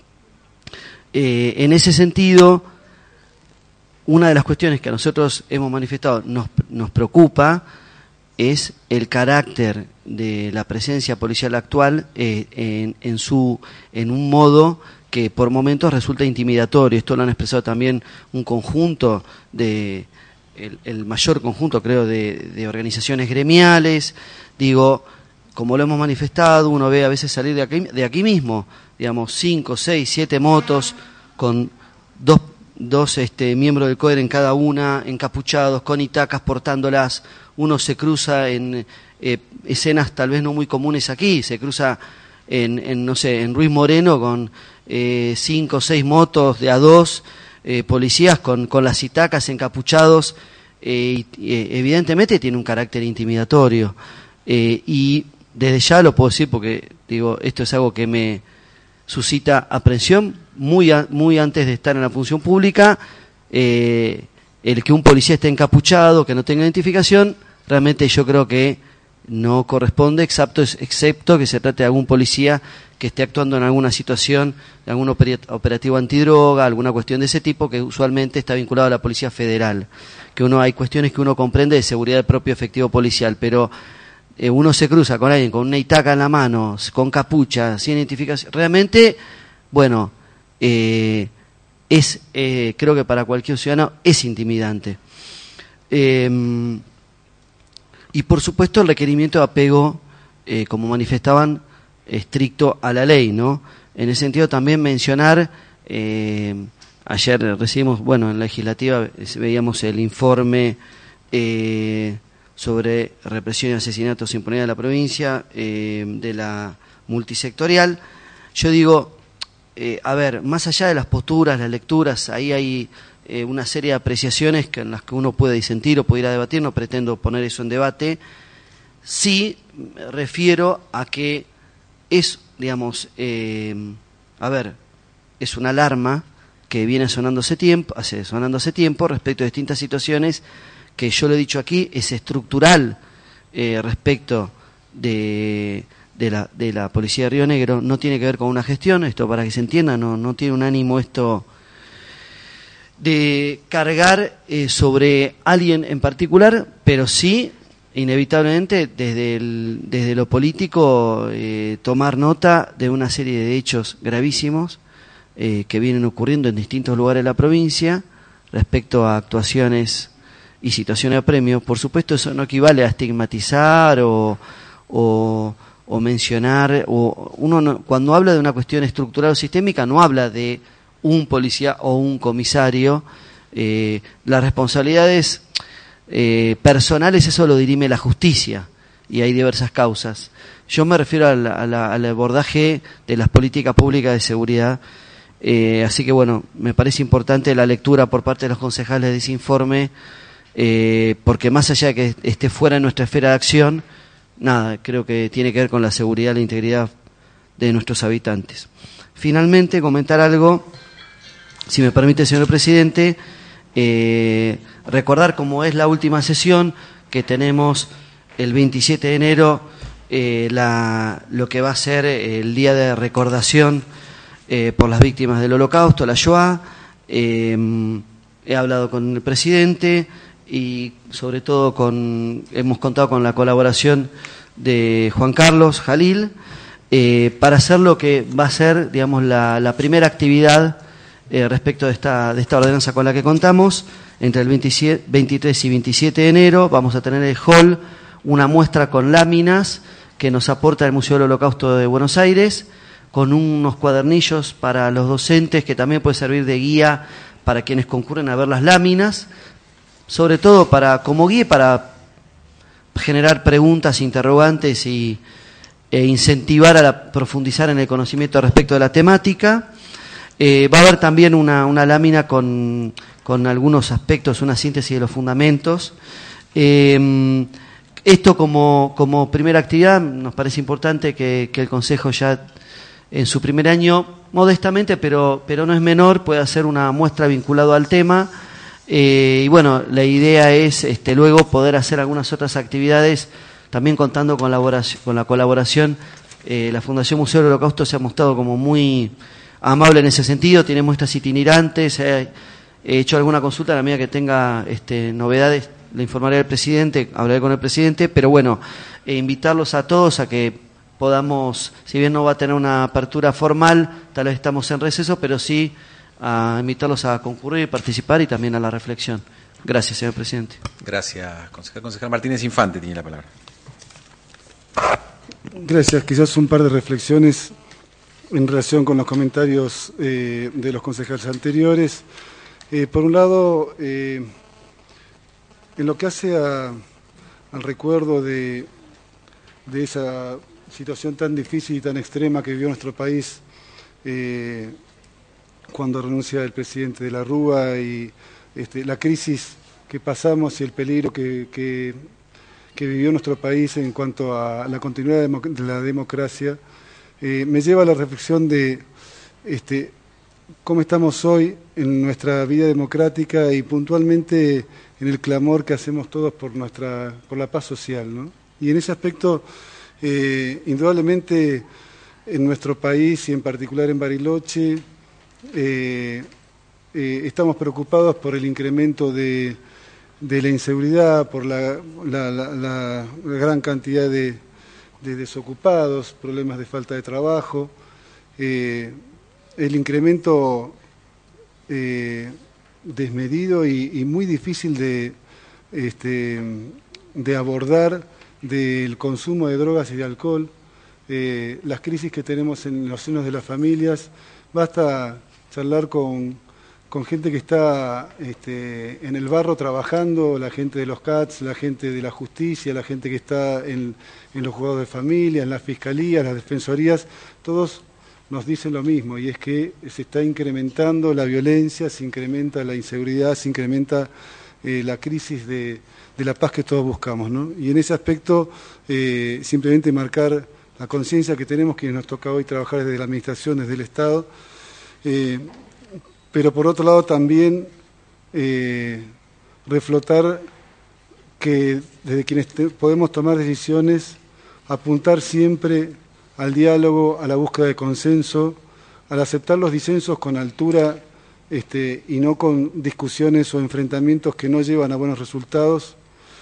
En ese sentido, una de las cuestiones que a nosotros hemos manifestado nos preocupa es el carácter de la presencia policial actual en un modo que por momentos resulta intimidatorio. Esto lo han expresado también un conjunto el mayor conjunto, creo, de organizaciones gremiales. Digo, como lo hemos manifestado, uno ve a veces salir de aquí mismo, digamos, 5, 6, 7 motos con dos miembros del COER en cada una, encapuchados, con itacas portándolas. Uno se cruza en escenas tal vez no muy comunes aquí, se cruza en Ruiz Moreno con 5 o 6 motos de A2, policías con las itacas, encapuchados, evidentemente tiene un carácter intimidatorio. Y desde ya lo puedo decir porque, digo, esto es algo que me suscita aprensión muy antes de estar en la función pública. El que un policía esté encapuchado, que no tenga identificación, realmente yo creo que no corresponde, excepto que se trate de algún policía que esté actuando en alguna situación, de algún operativo antidroga, alguna cuestión de ese tipo, que usualmente está vinculado a la Policía Federal. Hay cuestiones que uno comprende de seguridad del propio efectivo policial, pero uno se cruza con alguien con una itaca en la mano, con capucha, sin identificación. Realmente, bueno, creo que para cualquier ciudadano es intimidante. Y por supuesto el requerimiento de apego, como manifestaban, estricto a la ley, ¿no? En ese sentido también mencionar, ayer recibimos, en la legislativa veíamos el informe sobre represión y asesinatos sin impunidad de la provincia, de la multisectorial. Yo digo, más allá de las posturas, las lecturas, ahí hay una serie de apreciaciones en las que uno puede disentir o puede ir a debatir. No pretendo poner eso en debate. Sí me refiero a que es, digamos, es una alarma que viene sonando hace tiempo respecto a distintas situaciones que yo lo he dicho aquí, es estructural respecto de la Policía de Río Negro. No tiene que ver con una gestión, esto para que se entienda, no tiene un ánimo esto de cargar sobre alguien en particular, pero sí, inevitablemente, desde lo político, tomar nota de una serie de hechos gravísimos que vienen ocurriendo en distintos lugares de la provincia respecto a actuaciones y situaciones de apremio. Por supuesto, eso no equivale a estigmatizar o mencionar, cuando habla de una cuestión estructural o sistémica, no habla de un policía o un comisario. Las responsabilidades personales, eso lo dirime la justicia, y hay diversas causas. Yo me refiero al abordaje de las políticas públicas de seguridad. Así que me parece importante la lectura por parte de los concejales de ese informe, porque más allá de que esté fuera de nuestra esfera de acción, creo que tiene que ver con la seguridad y la integridad de nuestros habitantes. Finalmente, comentar algo, si me permite, señor presidente, recordar cómo es la última sesión, que tenemos el 27 de enero, lo que va a ser el día de recordación por las víctimas del Holocausto, la Shoah. He hablado con el presidente y sobre todo hemos contado con la colaboración de Juan Carlos Jalil para hacer lo que va a ser, digamos, la primera actividad respecto de esta ordenanza con la que contamos. Entre el 23 y 27 de enero vamos a tener el hall, una muestra con láminas que nos aporta el Museo del Holocausto de Buenos Aires, con unos cuadernillos para los docentes que también puede servir de guía para quienes concurren a ver las láminas, sobre todo como guía para generar preguntas, interrogantes e incentivar a profundizar en el conocimiento respecto de la temática. Va a haber también una lámina con algunos aspectos, una síntesis de los fundamentos. Esto como primera actividad, nos parece importante que el Consejo ya en su primer año, modestamente, pero no es menor, puede hacer una muestra vinculado al tema. Y bueno, la idea es luego poder hacer algunas otras actividades, también contando con la colaboración. La Fundación Museo del Holocausto se ha mostrado como muy amable en ese sentido, tiene muestras itinerantes, he hecho alguna consulta, a la medida que tenga novedades le informaré al presidente, hablaré con el presidente, pero bueno, invitarlos a todos a que podamos, si bien no va a tener una apertura formal, tal vez estamos en receso, pero sí a invitarlos a concurrir, participar y también a la reflexión. Gracias, señor presidente. Gracias, concejal. Concejal Martínez Infante tiene la palabra. Gracias. Quizás un par de reflexiones en relación con los comentarios de los concejales anteriores. Por un lado, en lo que hace al recuerdo de esa situación tan difícil y tan extrema que vivió nuestro país cuando renuncia el presidente de la Rúa y la crisis que pasamos y el peligro que vivió nuestro país en cuanto a la continuidad de la democracia, me lleva a la reflexión de cómo estamos hoy en nuestra vida democrática y puntualmente en el clamor que hacemos todos por la paz social, ¿no? Y en ese aspecto, indudablemente, en nuestro país y en particular en Bariloche, estamos preocupados por el incremento de la inseguridad, por la gran cantidad de desocupados, problemas de falta de trabajo, el incremento desmedido y muy difícil de abordar del consumo de drogas y de alcohol, las crisis que tenemos en los senos de las familias. Basta charlar con gente que está en el barro trabajando, la gente de los CATS, la gente de la justicia, la gente que está en los juzgados de familia, en las fiscalías, las defensorías, todos nos dicen lo mismo, y es que se está incrementando la violencia, se incrementa la inseguridad, se incrementa la crisis de la paz que todos buscamos, ¿no? Y en ese aspecto, simplemente marcar la conciencia que tenemos, que nos toca hoy trabajar desde la Administración, desde el Estado, pero por otro lado también reflotar que desde quienes podemos tomar decisiones, apuntar siempre al diálogo, a la búsqueda de consenso, al aceptar los disensos con altura y no con discusiones o enfrentamientos que no llevan a buenos resultados.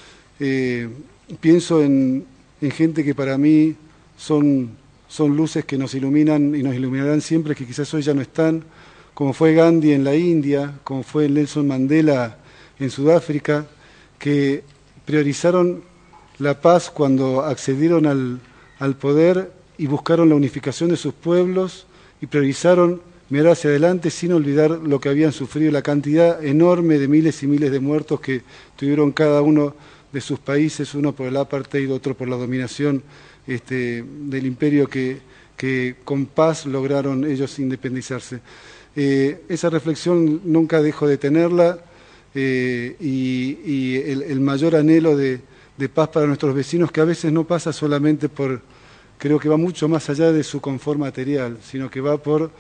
Pienso en gente que para mí son luces que nos iluminan y nos iluminarán siempre, que quizás hoy ya no están, como fue Gandhi en la India, como fue Nelson Mandela en Sudáfrica, que priorizaron la paz cuando accedieron al poder y buscaron la unificación de sus pueblos y priorizaron mirar hacia adelante sin olvidar lo que habían sufrido, la cantidad enorme de miles y miles de muertos que tuvieron cada uno de sus países, uno por el apartheid, otro por la dominación del imperio que con paz lograron ellos independizarse. Esa reflexión nunca dejo de tenerla y el mayor anhelo de paz para nuestros vecinos, que a veces no pasa solamente por, creo que va mucho más allá de su confort material, sino que va por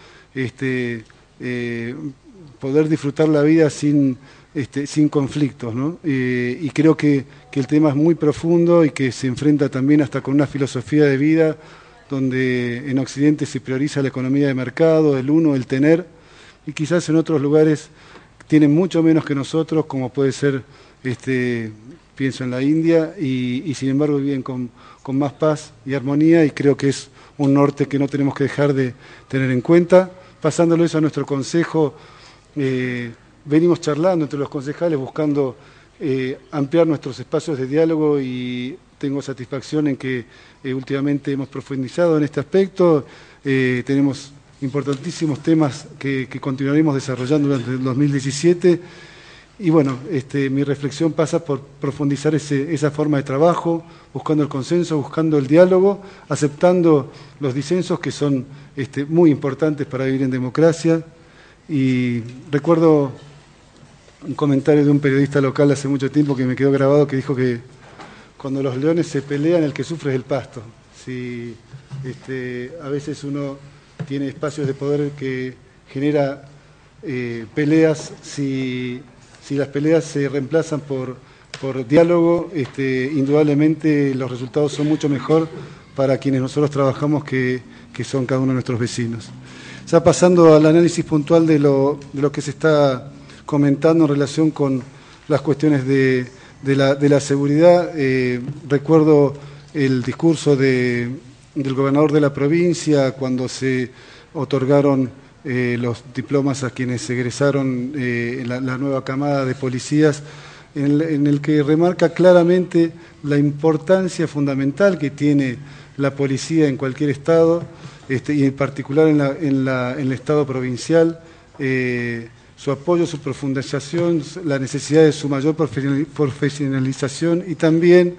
poder disfrutar la vida sin conflictos, ¿no? Y creo que el tema es muy profundo y que se enfrenta también hasta con una filosofía de vida donde en Occidente se prioriza la economía de mercado, el uno, el tener, y quizás en otros lugares tienen mucho menos que nosotros, como puede ser, pienso en la India, y sin embargo viven con más paz y armonía, y creo que es un norte que no tenemos que dejar de tener en cuenta. Pasándolo eso a nuestro Consejo, venimos charlando entre los concejales, buscando ampliar nuestros espacios de diálogo, y tengo satisfacción en que últimamente hemos profundizado en este aspecto. Tenemos importantísimos temas que continuaremos desarrollando durante el 2017. Y bueno, mi reflexión pasa por profundizar esa forma de trabajo, buscando el consenso, buscando el diálogo, aceptando los disensos que son muy importantes para vivir en democracia. Y recuerdo un comentario de un periodista local hace mucho tiempo que me quedó grabado, que dijo que cuando los leones se pelean, el que sufre es el pasto. Si a veces uno tiene espacios de poder que genera peleas, si las peleas se reemplazan por diálogo, indudablemente los resultados son mucho mejor para quienes nosotros trabajamos que son cada uno de nuestros vecinos. Ya pasando al análisis puntual de lo que se está comentando en relación con las cuestiones de la seguridad, recuerdo el discurso del gobernador de la provincia cuando se otorgaron los diplomas a quienes egresaron la nueva camada de policías, en el que remarca claramente la importancia fundamental que tiene la policía en cualquier estado, y en particular en el estado provincial, su apoyo, su profundización, la necesidad de su mayor profesionalización y también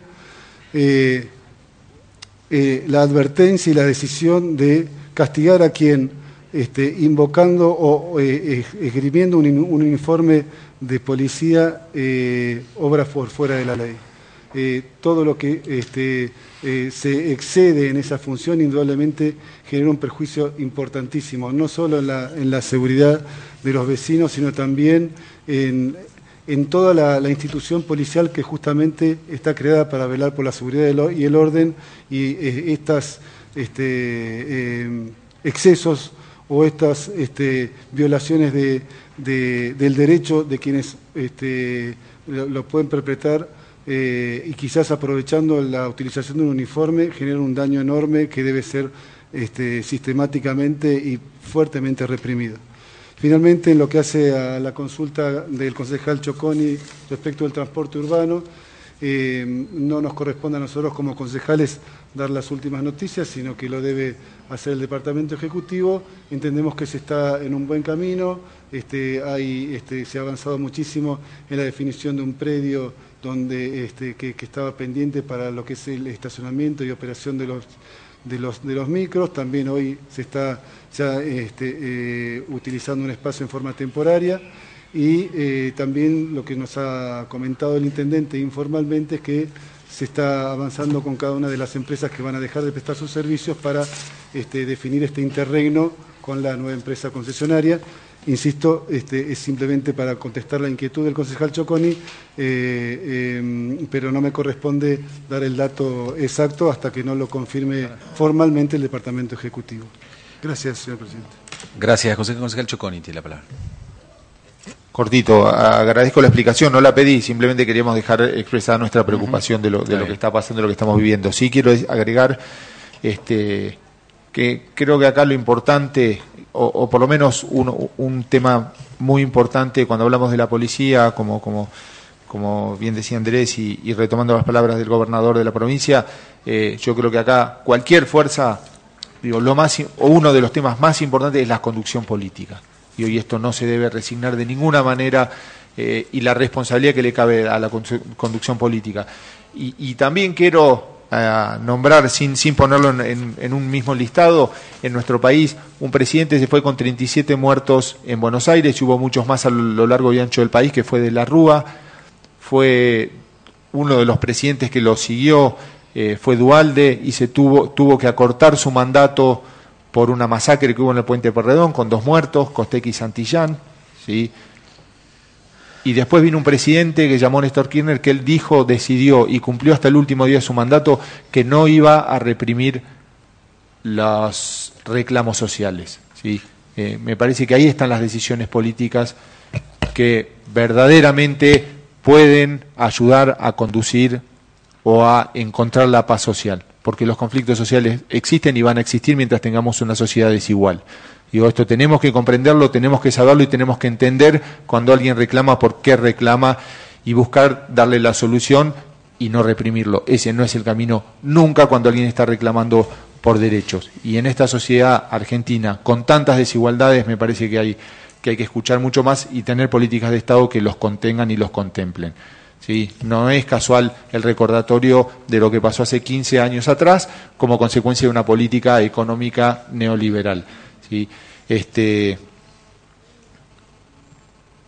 la advertencia y la decisión de castigar a quien, invocando o esgrimiendo un uniforme de policía, obra por fuera de la ley. Todo lo que se excede en esa función indudablemente genera un perjuicio importantísimo, no solo en la seguridad de los vecinos, sino también en toda la institución policial que justamente está creada para velar por la seguridad y el orden, y estas excesos o estas violaciones del derecho de quienes lo pueden perpetrar, y quizás aprovechando la utilización de un uniforme, genera un daño enorme que debe ser sistemáticamente y fuertemente reprimido. Finalmente, en lo que hace a la consulta del concejal Choconi respecto del transporte urbano, no nos corresponde a nosotros como concejales dar las últimas noticias, sino que lo debe hacer el Departamento Ejecutivo. Entendemos que se está en un buen camino, se ha avanzado muchísimo en la definición de un predio donde que estaba pendiente para lo que es el estacionamiento y operación de los micros. También hoy se está ya utilizando un espacio en forma temporaria, y también lo que nos ha comentado el intendente informalmente es que se está avanzando con cada una de las empresas que van a dejar de prestar sus servicios para definir este interregno con la nueva empresa concesionaria. Insisto, es simplemente para contestar la inquietud del concejal Choconi, pero no me corresponde dar el dato exacto hasta que no lo confirme formalmente el Departamento Ejecutivo. Gracias, señor presidente. Gracias, concejal Choconi, tiene la palabra. Cortito, agradezco la explicación, no la pedí, simplemente queríamos dejar expresada nuestra preocupación de lo que está pasando, de lo que estamos viviendo. Sí quiero agregar que creo que acá lo importante, o por lo menos un tema muy importante cuando hablamos de la policía, como bien decía Andrés, y retomando las palabras del gobernador de la provincia, yo creo que acá cualquier fuerza, uno de los temas más importantes es la conducción política. Y hoy esto no se debe resignar de ninguna manera, y la responsabilidad que le cabe a la conducción política. Y también quiero nombrar, sin ponerlo en un mismo listado, en nuestro país, un presidente se fue con 37 muertos en Buenos Aires, y hubo muchos más a lo largo y ancho del país, que fue de la Rúa. Fue uno de los presidentes que lo siguió, fue Duhalde, y se tuvo que acortar su mandato por una masacre que hubo en el Puente Pueyrredón, con 2 muertos, Costequi y Santillán, ¿sí? Y después vino un presidente que llamó Néstor Kirchner, que él decidió y cumplió hasta el último día de su mandato que no iba a reprimir los reclamos sociales, ¿sí? Me parece que ahí están las decisiones políticas que verdaderamente pueden ayudar a conducir o a encontrar la paz social, porque los conflictos sociales existen y van a existir mientras tengamos una sociedad desigual. Digo, esto tenemos que comprenderlo, tenemos que saberlo y tenemos que entender cuando alguien reclama por qué reclama, y buscar darle la solución y no reprimirlo. Ese no es el camino nunca cuando alguien está reclamando por derechos. Y en esta sociedad argentina, con tantas desigualdades, me parece que hay que escuchar mucho más y tener políticas de Estado que los contengan y los contemplen. ¿Sí? No es casual el recordatorio de lo que pasó hace 15 años atrás como consecuencia de una política económica neoliberal. ¿Sí?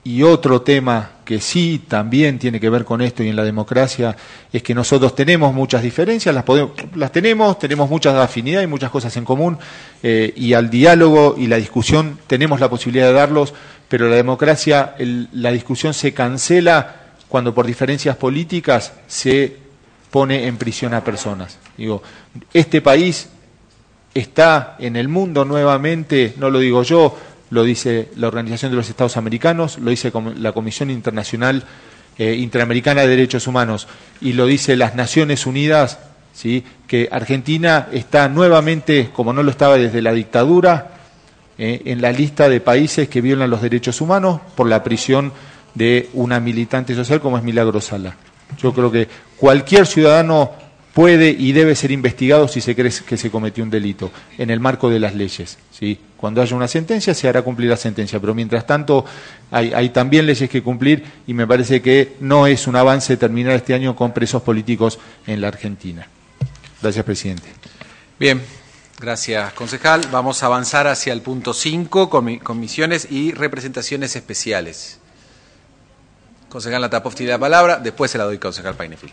Y otro tema que sí también tiene que ver con esto y en la democracia es que nosotros tenemos muchas diferencias, las tenemos muchas afinidades y muchas cosas en común, y al diálogo y la discusión tenemos la posibilidad de darlos, pero la democracia, la discusión se cancela cuando por diferencias políticas se pone en prisión a personas. Digo, este país está en el mundo nuevamente, no lo digo yo, lo dice la Organización de los Estados Americanos, lo dice la Comisión Internacional Interamericana de Derechos Humanos y lo dice las Naciones Unidas, ¿sí?, que Argentina está nuevamente, como no lo estaba desde la dictadura, en la lista de países que violan los derechos humanos por la prisión de una militante social como es Milagros Sala. Yo creo que cualquier ciudadano puede y debe ser investigado si se cree que se cometió un delito, en el marco de las leyes, ¿sí? Cuando haya una sentencia se hará cumplir la sentencia, pero mientras tanto hay también leyes que cumplir y me parece que no es un avance terminar este año con presos políticos en la Argentina. Gracias, presidente. Bien, gracias, concejal. Vamos a avanzar hacia el punto 5, comisiones y representaciones especiales. Concejal Natapov tiene la palabra, después se la doy al concejal Painefil.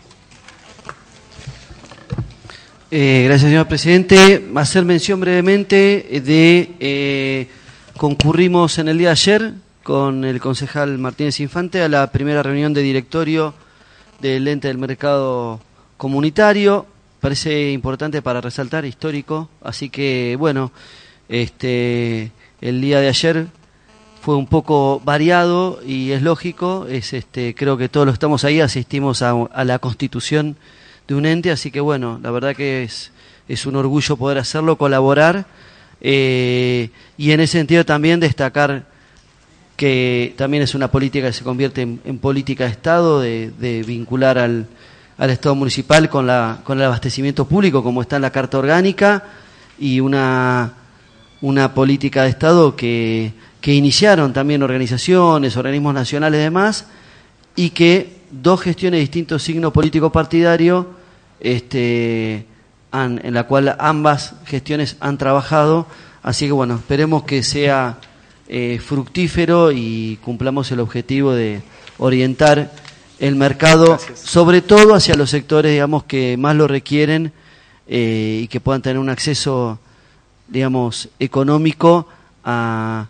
Gracias, señor presidente. Hacer mención brevemente de concurrimos en el día de ayer con el concejal Martínez Infante a la primera reunión de directorio del ente del mercado comunitario. Parece importante para resaltar, histórico. Así que, bueno, el día de ayer fue un poco variado y es lógico. Creo que todos los que estamos ahí asistimos a la constitución de un ente, así que bueno, la verdad que es un orgullo poder hacerlo, colaborar, y en ese sentido también destacar que también es una política que se convierte en política de Estado, de vincular al Estado municipal con el abastecimiento público, como está en la Carta Orgánica, y una política de Estado que iniciaron también organizaciones, organismos nacionales y demás, y que dos gestiones de distinto signo político partidario, en la cual ambas gestiones han trabajado, así que bueno, esperemos que sea fructífero y cumplamos el objetivo de orientar el mercado, gracias, sobre todo hacia los sectores, digamos, que más lo requieren, y que puedan tener un acceso, digamos, económico a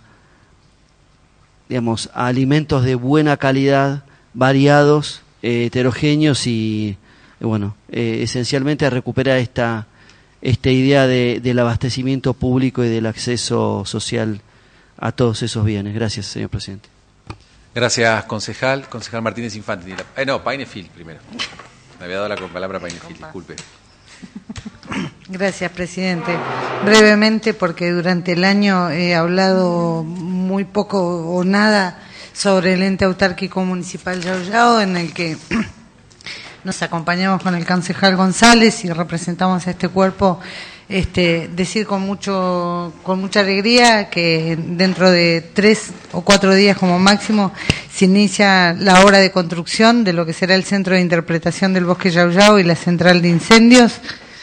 alimentos de buena calidad, variados, heterogéneos y bueno, esencialmente a recuperar esta idea del abastecimiento público y del acceso social a todos esos bienes. Gracias, señor presidente. Gracias, concejal. Concejal Martínez Infante. Painefil primero. Me había dado la palabra a Painefil, disculpe. Gracias, presidente. Brevemente, porque durante el año he hablado muy poco o nada sobre el ente autárquico municipal Yauyao, en el que nos acompañamos con el concejal González y representamos a este cuerpo. Decir con mucha alegría que dentro de 3 o 4 días como máximo se inicia la obra de construcción de lo que será el centro de interpretación del bosque Yauyao y la central de incendios,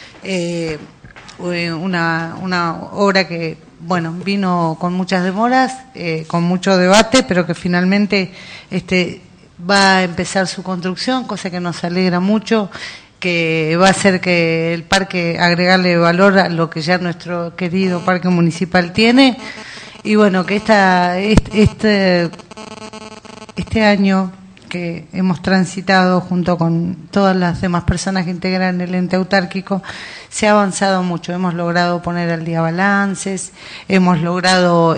una obra que bueno, vino con muchas demoras, con mucho debate, pero que finalmente va a empezar su construcción, cosa que nos alegra mucho, que va a hacer que el parque, agregarle valor a lo que ya nuestro querido parque municipal tiene, y bueno, que este año que hemos transitado junto con todas las demás personas que integran el ente autárquico, se ha avanzado mucho. Hemos logrado poner al día balances, hemos logrado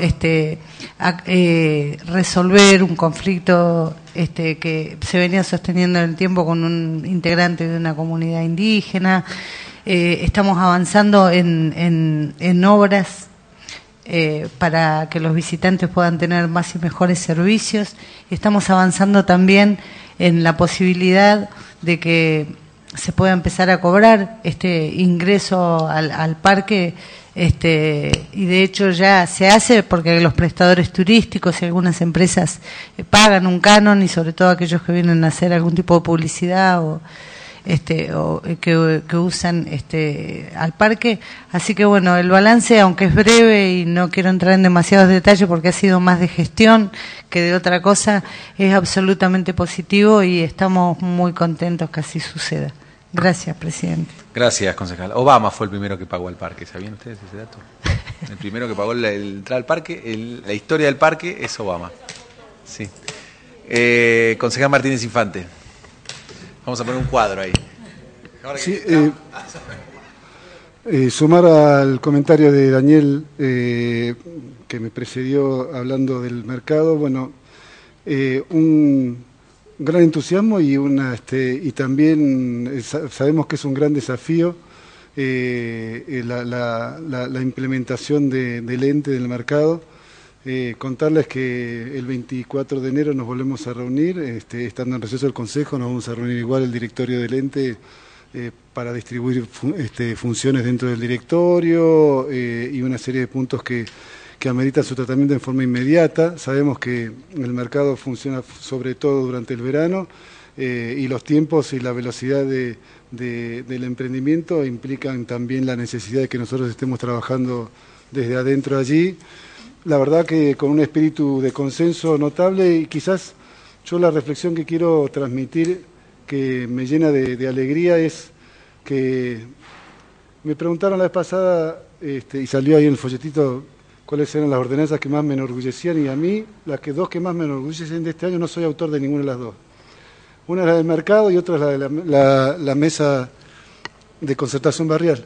resolver un conflicto que se venía sosteniendo en el tiempo con un integrante de una comunidad indígena. Estamos avanzando en obras para que los visitantes puedan tener más y mejores servicios. Estamos avanzando también en la posibilidad de que se pueda empezar a cobrar ingreso al parque, y de hecho ya se hace, porque los prestadores turísticos y algunas empresas pagan un canon, y sobre todo aquellos que vienen a hacer algún tipo de publicidad que usan al parque. Así que bueno, el balance, aunque es breve y no quiero entrar en demasiados detalles porque ha sido más de gestión que de otra cosa, es absolutamente positivo y estamos muy contentos que así suceda. Gracias, presidente. Gracias, concejal. Obama fue el primero que pagó el parque, ¿sabían ustedes ese dato? El primero que pagó la entrada al parque, la historia del parque es Obama. Sí. Concejal Martínez Infante. Vamos a poner un cuadro ahí. Sí, sumar al comentario de Daniel, que me precedió hablando del mercado, bueno, un gran entusiasmo y también sabemos que es un gran desafío la implementación del ente del mercado. Contarles que el 24 de enero nos volvemos a reunir, estando en receso del Consejo, nos vamos a reunir igual el directorio del ente para distribuir funciones dentro del directorio y una serie de puntos que ameritan su tratamiento en forma inmediata. Sabemos que el mercado funciona sobre todo durante el verano y los tiempos y la velocidad del emprendimiento implican también la necesidad de que nosotros estemos trabajando desde adentro allí. La verdad que con un espíritu de consenso notable y quizás yo la reflexión que quiero transmitir que me llena de alegría es que me preguntaron la vez pasada y salió ahí en el folletito cuáles eran las ordenanzas que más me enorgullecían y a mí las dos que más me enorgullecen de este año no soy autor de ninguna de las dos. Una es la del mercado y otra es la de la mesa de concertación barrial.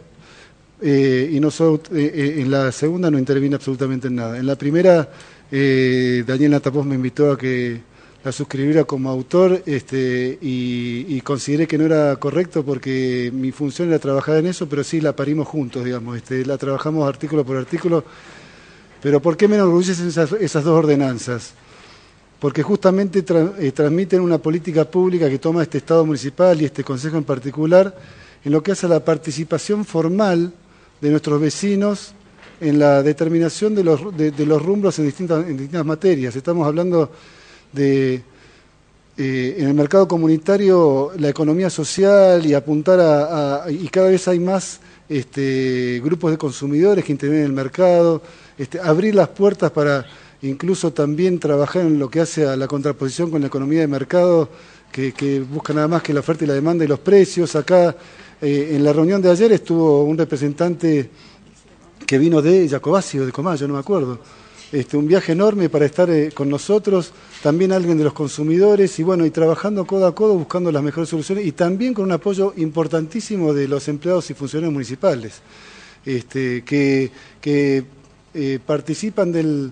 Y no soy, en la segunda no intervine absolutamente en nada. En la primera, Daniel Natapós me invitó a que la suscribiera como autor y consideré que no era correcto porque mi función era trabajar en eso, pero sí la parimos juntos, digamos, la trabajamos artículo por artículo. Pero ¿por qué me enorgullecen esas dos ordenanzas? Porque justamente transmiten una política pública que toma este Estado municipal y este Consejo en particular en lo que hace a la participación formal de nuestros vecinos en la determinación de los rumbos en distintas materias. Estamos hablando de, en el mercado comunitario, la economía social y apuntar y cada vez hay más grupos de consumidores que intervienen en el mercado, abrir las puertas para incluso también trabajar en lo que hace a la contraposición con la economía de mercado, que busca nada más que la oferta y la demanda y los precios. Acá, en la reunión de ayer estuvo un representante que vino de Jacobasi o de Comayo, no me acuerdo. Un viaje enorme para estar con nosotros, también alguien de los consumidores y bueno, y trabajando codo a codo buscando las mejores soluciones y también con un apoyo importantísimo de los empleados y funcionarios municipales que participan del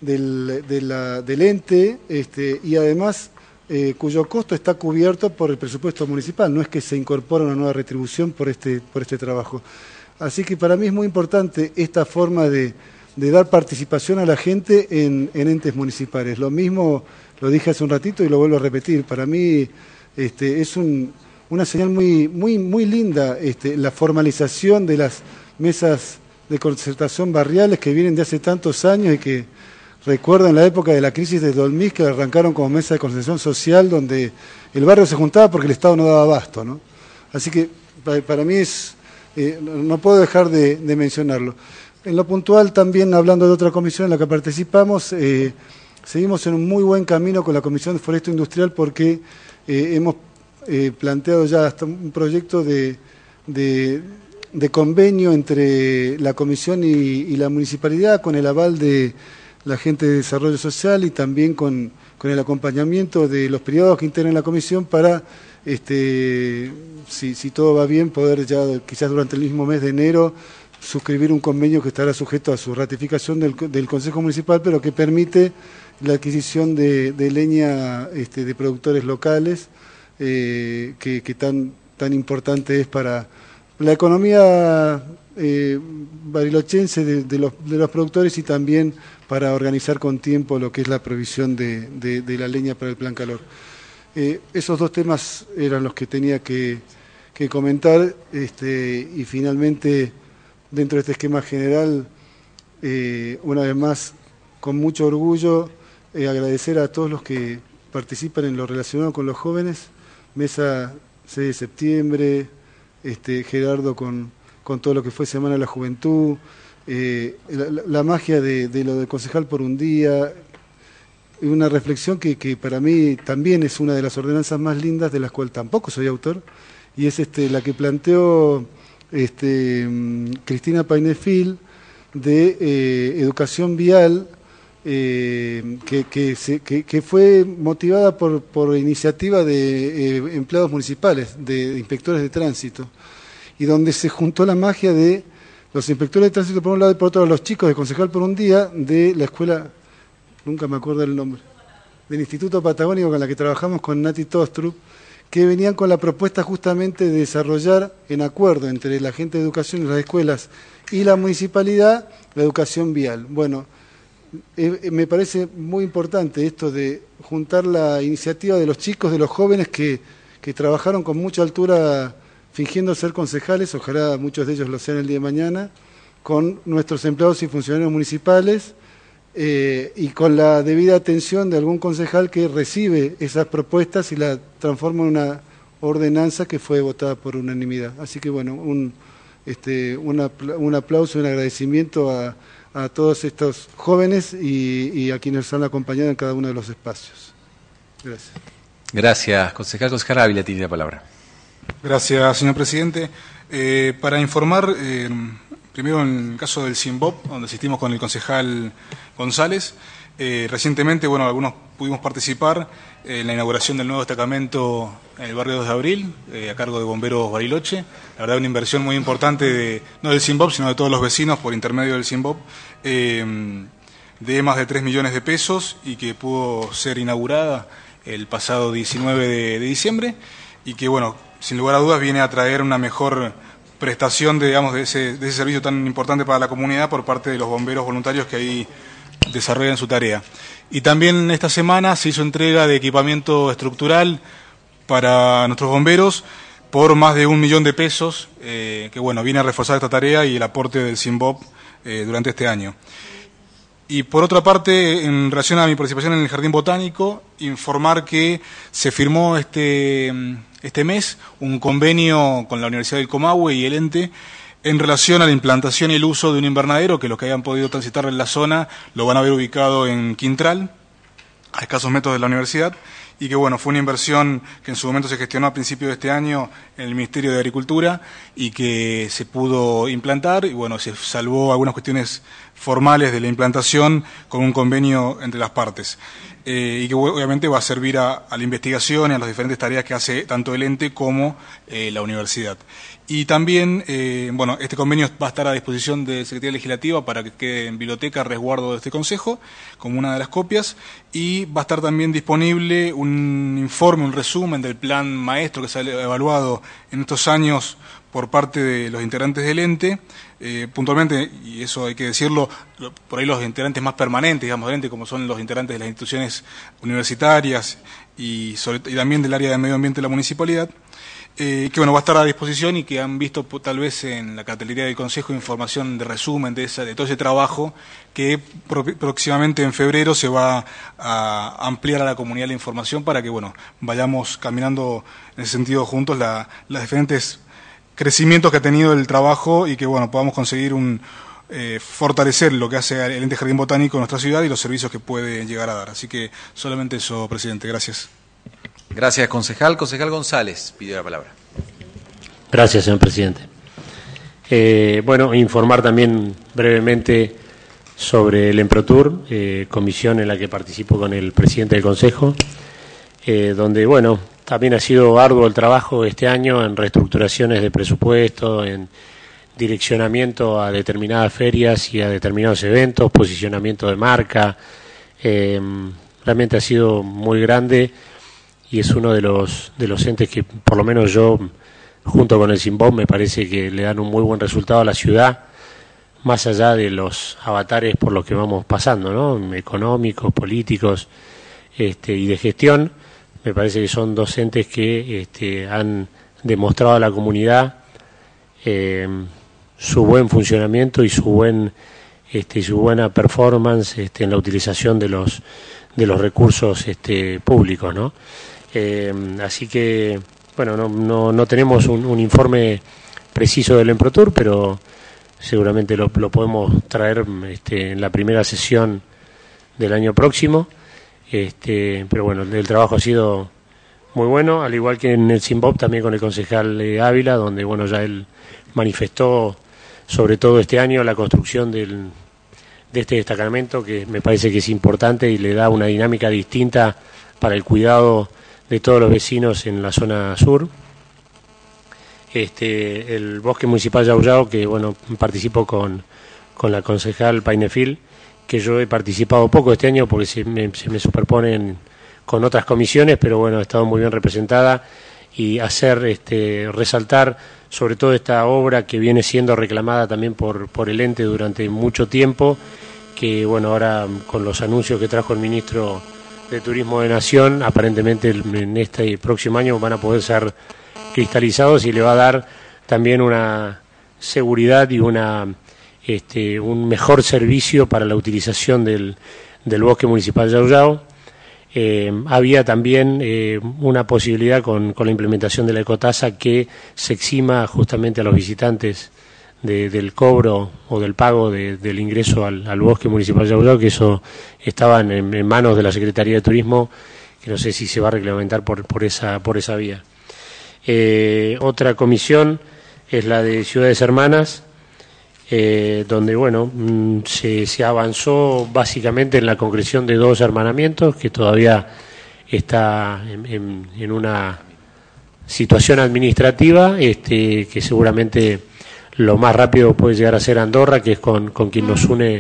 ente y además cuyo costo está cubierto por el presupuesto municipal, no es que se incorpora una nueva retribución por este trabajo. Así que para mí es muy importante esta forma de dar participación a la gente en entes municipales. Lo mismo lo dije hace un ratito y lo vuelvo a repetir. Para mí es una señal muy linda la formalización de las mesas de concertación barriales que vienen de hace tantos años y que recuerdo en la época de la crisis de Dolmís que arrancaron como mesa de concertación social donde el barrio se juntaba porque el Estado no daba abasto, ¿no? Así que para mí no puedo dejar de mencionarlo. En lo puntual, también hablando de otra comisión en la que participamos, seguimos en un muy buen camino con la Comisión de Fomento Industrial porque hemos planteado ya hasta un proyecto de convenio entre la Comisión y la Municipalidad con el aval de la gente de Desarrollo Social y también con el acompañamiento de los privados que integran la Comisión para, si todo va bien, poder ya quizás durante el mismo mes de enero suscribir un convenio que estará sujeto a su ratificación del Consejo Municipal, pero que permite la adquisición de leña de productores locales, que tan importante es para la economía barilochense de los productores y también para organizar con tiempo lo que es la provisión de la leña para el Plan Calor. Esos dos temas eran los que tenía que comentar y finalmente, dentro de este esquema general, una vez más, con mucho orgullo, agradecer a todos los que participan en lo relacionado con los jóvenes, mesa 6 de septiembre, Gerardo con todo lo que fue Semana de la Juventud, la magia de lo del concejal por un día, una reflexión que para mí también es una de las ordenanzas más lindas, de las cuales tampoco soy autor, y es la que planteó Cristina Painefil de educación vial, que fue motivada por iniciativa de empleados municipales, de inspectores de tránsito, y donde se juntó la magia de los inspectores de tránsito por un lado y por otro los chicos de Concejal por un Día de la escuela, nunca me acuerdo el nombre, del Instituto Patagónico con la que trabajamos con Nati Tostrup, que venían con la propuesta justamente de desarrollar en acuerdo entre la gente de educación y las escuelas y la municipalidad la educación vial. Bueno, me parece muy importante esto de juntar la iniciativa de los chicos, de los jóvenes que trabajaron con mucha altura fingiendo ser concejales, ojalá muchos de ellos lo sean el día de mañana, con nuestros empleados y funcionarios municipales y con la debida atención de algún concejal que recibe esas propuestas y la transforma en una ordenanza que fue votada por unanimidad. Así que bueno, un aplauso y un agradecimiento a todos estos jóvenes y a quienes nos han acompañado en cada uno de los espacios. Gracias. Gracias, concejal. Concejal Ávila tiene la palabra. Gracias, señor presidente. Para informar, primero en el caso del SIMBOP, donde asistimos con el concejal González, recientemente, bueno, algunos pudimos participar en la inauguración del nuevo destacamento en el barrio 2 de Abril, a cargo de Bomberos Bariloche. La verdad, una inversión muy importante, no del SIMBOP, sino de todos los vecinos por intermedio del SIMBOP, de más de 3 millones de pesos y que pudo ser inaugurada el pasado 19 de diciembre y que, bueno, sin lugar a dudas viene a traer una mejor prestación de ese servicio tan importante para la comunidad por parte de los bomberos voluntarios que ahí desarrollan su tarea. Y también esta semana se hizo entrega de equipamiento estructural para nuestros bomberos por más de 1 millón de pesos, que bueno, viene a reforzar esta tarea y el aporte del SIMBOP durante este año. Y por otra parte, en relación a mi participación en el Jardín Botánico, informar que se firmó este mes un convenio con la Universidad del Comahue y el ente en relación a la implantación y el uso de un invernadero, que los que hayan podido transitar en la zona lo van a ver ubicado en Quintral, a escasos metros de la universidad, y que bueno, fue una inversión que en su momento se gestionó a principios de este año en el Ministerio de Agricultura y que se pudo implantar y bueno, se salvó algunas cuestiones formales de la implantación con un convenio entre las partes. Y que obviamente va a servir a la investigación y a las diferentes tareas que hace tanto el ente como la universidad. Y también, bueno, este convenio va a estar a disposición de Secretaría Legislativa para que quede en biblioteca resguardo de este Consejo, como una de las copias, y va a estar también disponible un informe, un resumen del plan maestro que se ha evaluado en estos años por parte de los integrantes del ente, puntualmente, y eso hay que decirlo, por ahí los integrantes más permanentes, digamos, del ente, como son los integrantes de las instituciones universitarias y también del área de medio ambiente de la municipalidad, que bueno, va a estar a disposición y que han visto tal vez en la cartelería del Consejo información de resumen de todo ese trabajo que próximamente en febrero se va a ampliar a la comunidad la información para que bueno, vayamos caminando en ese sentido juntos las diferentes crecimientos que ha tenido el trabajo y que bueno, podamos conseguir fortalecer lo que hace el ente Jardín Botánico en nuestra ciudad y los servicios que puede llegar a dar. Así que solamente eso, presidente. Gracias. Gracias, concejal. Concejal González pide la palabra. Gracias, señor presidente. Bueno, informar también brevemente sobre el Emprotur, comisión en la que participo con el presidente del Consejo, donde, bueno, también ha sido arduo el trabajo este año en reestructuraciones de presupuesto, en direccionamiento a determinadas ferias y a determinados eventos, posicionamiento de marca. Realmente ha sido muy grande y es uno de los entes que, por lo menos yo, junto con el SIMBOP, me parece que le dan un muy buen resultado a la ciudad, más allá de los avatares por los que vamos pasando, ¿no? Económicos, políticos y de gestión. Me parece que son dos entes que han demostrado a la comunidad su buen funcionamiento y su buena performance en la utilización de los recursos públicos, ¿no? Así que bueno, no tenemos un informe preciso del Emprotur, pero seguramente lo podemos traer en la primera sesión del año próximo. Pero bueno, el trabajo ha sido muy bueno, al igual que en el Simbop, también con el concejal Ávila, donde bueno, ya él manifestó sobre todo este año la construcción de este destacamento, que me parece que es importante y le da una dinámica distinta para el cuidado de todos los vecinos en la zona sur. El Bosque Municipal Yauyao, que bueno, participo con la concejal Painefil, que yo he participado poco este año porque se me superponen con otras comisiones, pero bueno, he estado muy bien representada, y hacer resaltar sobre todo esta obra que viene siendo reclamada también por el ente durante mucho tiempo, que bueno, ahora con los anuncios que trajo el ministro de Turismo de Nación, aparentemente en este próximo año van a poder ser cristalizados, y le va a dar también una seguridad y un mejor servicio para la utilización del Bosque Municipal Yauyao. Había también una posibilidad con la implementación de la ecotasa que se exima justamente a los visitantes del cobro o del pago del ingreso al Bosque Municipal Yauyao, que eso estaba en manos de la Secretaría de Turismo, que no sé si se va a reglamentar por esa vía. Otra comisión es la de Ciudades Hermanas, donde bueno, se avanzó básicamente en la concreción de 2 hermanamientos, que todavía está en una situación administrativa, que seguramente lo más rápido puede llegar a ser Andorra, que es con quien nos une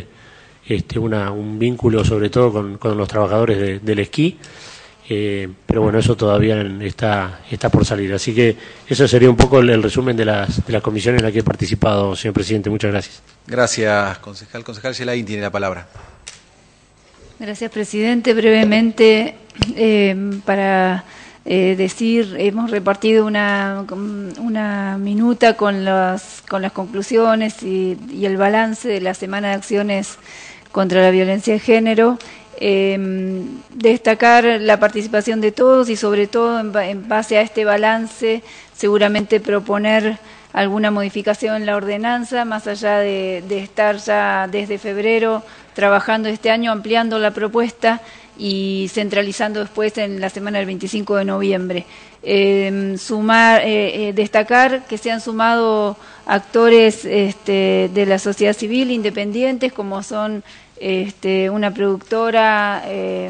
un vínculo sobre todo con los trabajadores del esquí. Pero bueno, eso todavía está por salir. Así que eso sería un poco el resumen de las comisiones en las que he participado, señor presidente. Muchas gracias. Gracias, concejal. Concejal Gelain tiene la palabra. Gracias, presidente. Brevemente, para decir, hemos repartido una minuta con las conclusiones y el balance de la Semana de Acciones contra la Violencia de Género. Destacar la participación de todos y sobre todo en base a este balance seguramente proponer alguna modificación en la ordenanza, más allá de estar ya desde febrero trabajando este año, ampliando la propuesta y centralizando después en la semana del 25 de noviembre. Destacar que se han sumado actores de la sociedad civil independientes, como son una productora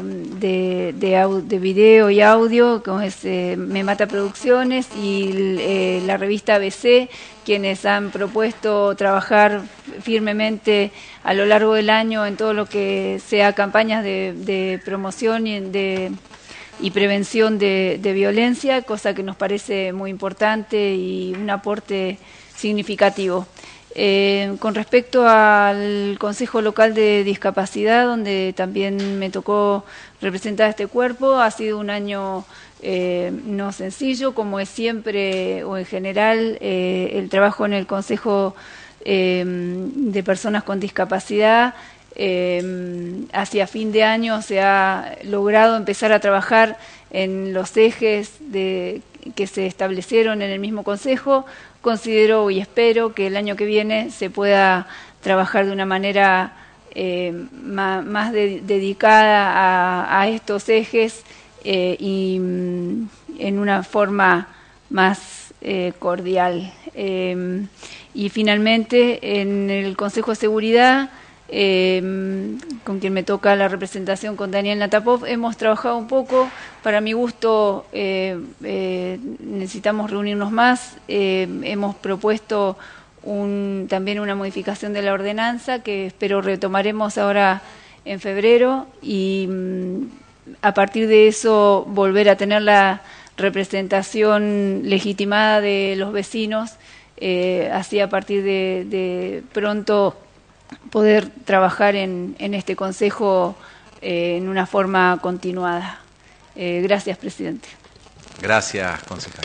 de video y audio, como es Me Mata Producciones, y la revista ABC, quienes han propuesto trabajar firmemente a lo largo del año en todo lo que sea campañas de promoción y prevención de violencia, cosa que nos parece muy importante y un aporte significativo. Con respecto al Consejo Local de Discapacidad, donde también me tocó representar este cuerpo, ha sido un año no sencillo, como es siempre o en general el trabajo en el Consejo de Personas con Discapacidad. Hacia fin de año se ha logrado empezar a trabajar en los ejes que se establecieron en el mismo Consejo. Considero y espero que el año que viene se pueda trabajar de una manera más dedicada a estos ejes y en una forma más cordial. Y finalmente, en el Consejo de Seguridad, con quien me toca la representación con Daniel Natapov, hemos trabajado un poco. Para mi gusto, necesitamos reunirnos más. Hemos propuesto también una modificación de la ordenanza que espero retomaremos ahora en febrero, y a partir de eso volver a tener la representación legitimada de los vecinos, así a partir de pronto poder trabajar en este Consejo en una forma continuada. Gracias, presidente. Gracias, concejal.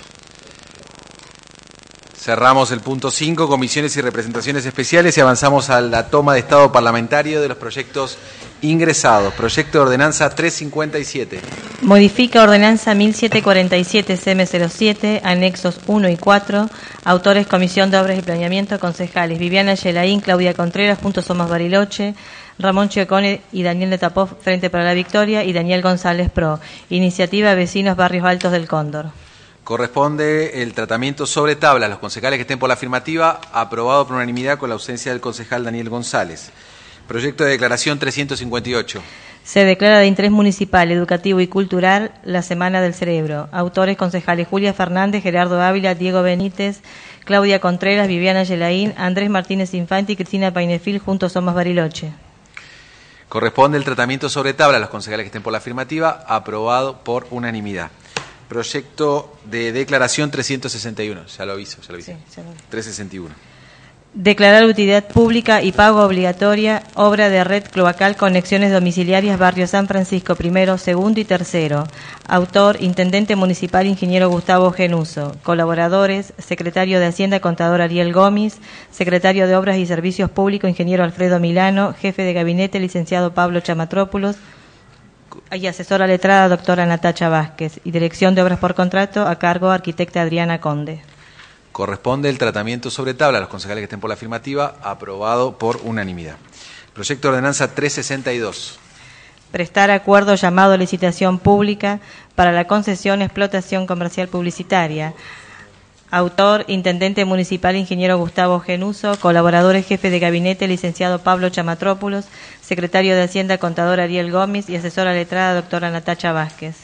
Cerramos el punto 5, comisiones y representaciones especiales, y avanzamos a la toma de estado parlamentario de los proyectos Ingresados. Proyecto de ordenanza 357. Modifica ordenanza 1747 CM07, anexos 1 y 4. Autores Comisión de Obras y Planeamiento, concejales Viviana Yelaín, Claudia Contreras, Juntos Somos Bariloche, Ramón Chiocone y Daniel de Tapó, Frente para la Victoria, y Daniel González Pro. Iniciativa Vecinos Barrios Altos del Cóndor. Corresponde el tratamiento sobre tablas. Los concejales que estén por la afirmativa, aprobado por unanimidad con la ausencia del concejal Daniel González. Proyecto de declaración 358. Se declara de interés municipal, educativo y cultural la Semana del Cerebro. Autores concejales Julia Fernández, Gerardo Ávila, Diego Benítez, Claudia Contreras, Viviana Yelaín, Andrés Martínez Infante y Cristina Painefil, Juntos Somos Bariloche. Corresponde el tratamiento sobre tabla. Los concejales que estén por la afirmativa, aprobado por unanimidad. Proyecto de declaración 361. Ya lo aviso. Sí, ya lo vi. 361. Declarar utilidad pública y pago obligatoria, obra de red cloacal, conexiones domiciliarias, barrio San Francisco, primero, segundo y tercero. Autor, Intendente Municipal, Ingeniero Gustavo Genuso. Colaboradores, Secretario de Hacienda, Contador Ariel Gómez, Secretario de Obras y Servicios Públicos, Ingeniero Alfredo Milano, Jefe de Gabinete, Licenciado Pablo Chamatrópulos, y asesora letrada, doctora Natacha Vázquez, y Dirección de Obras por Contrato, a cargo, arquitecta Adriana Conde. Corresponde el tratamiento sobre tabla. Los concejales que estén por la afirmativa, aprobado por unanimidad. Proyecto de ordenanza 362. Prestar acuerdo llamado licitación pública para la concesión explotación comercial publicitaria. Autor, Intendente Municipal, Ingeniero Gustavo Genuso. Colaboradores, Jefe de Gabinete, Licenciado Pablo Chamatrópulos, Secretario de Hacienda, Contador Ariel Gómez, y asesora letrada, doctora Natacha Vázquez.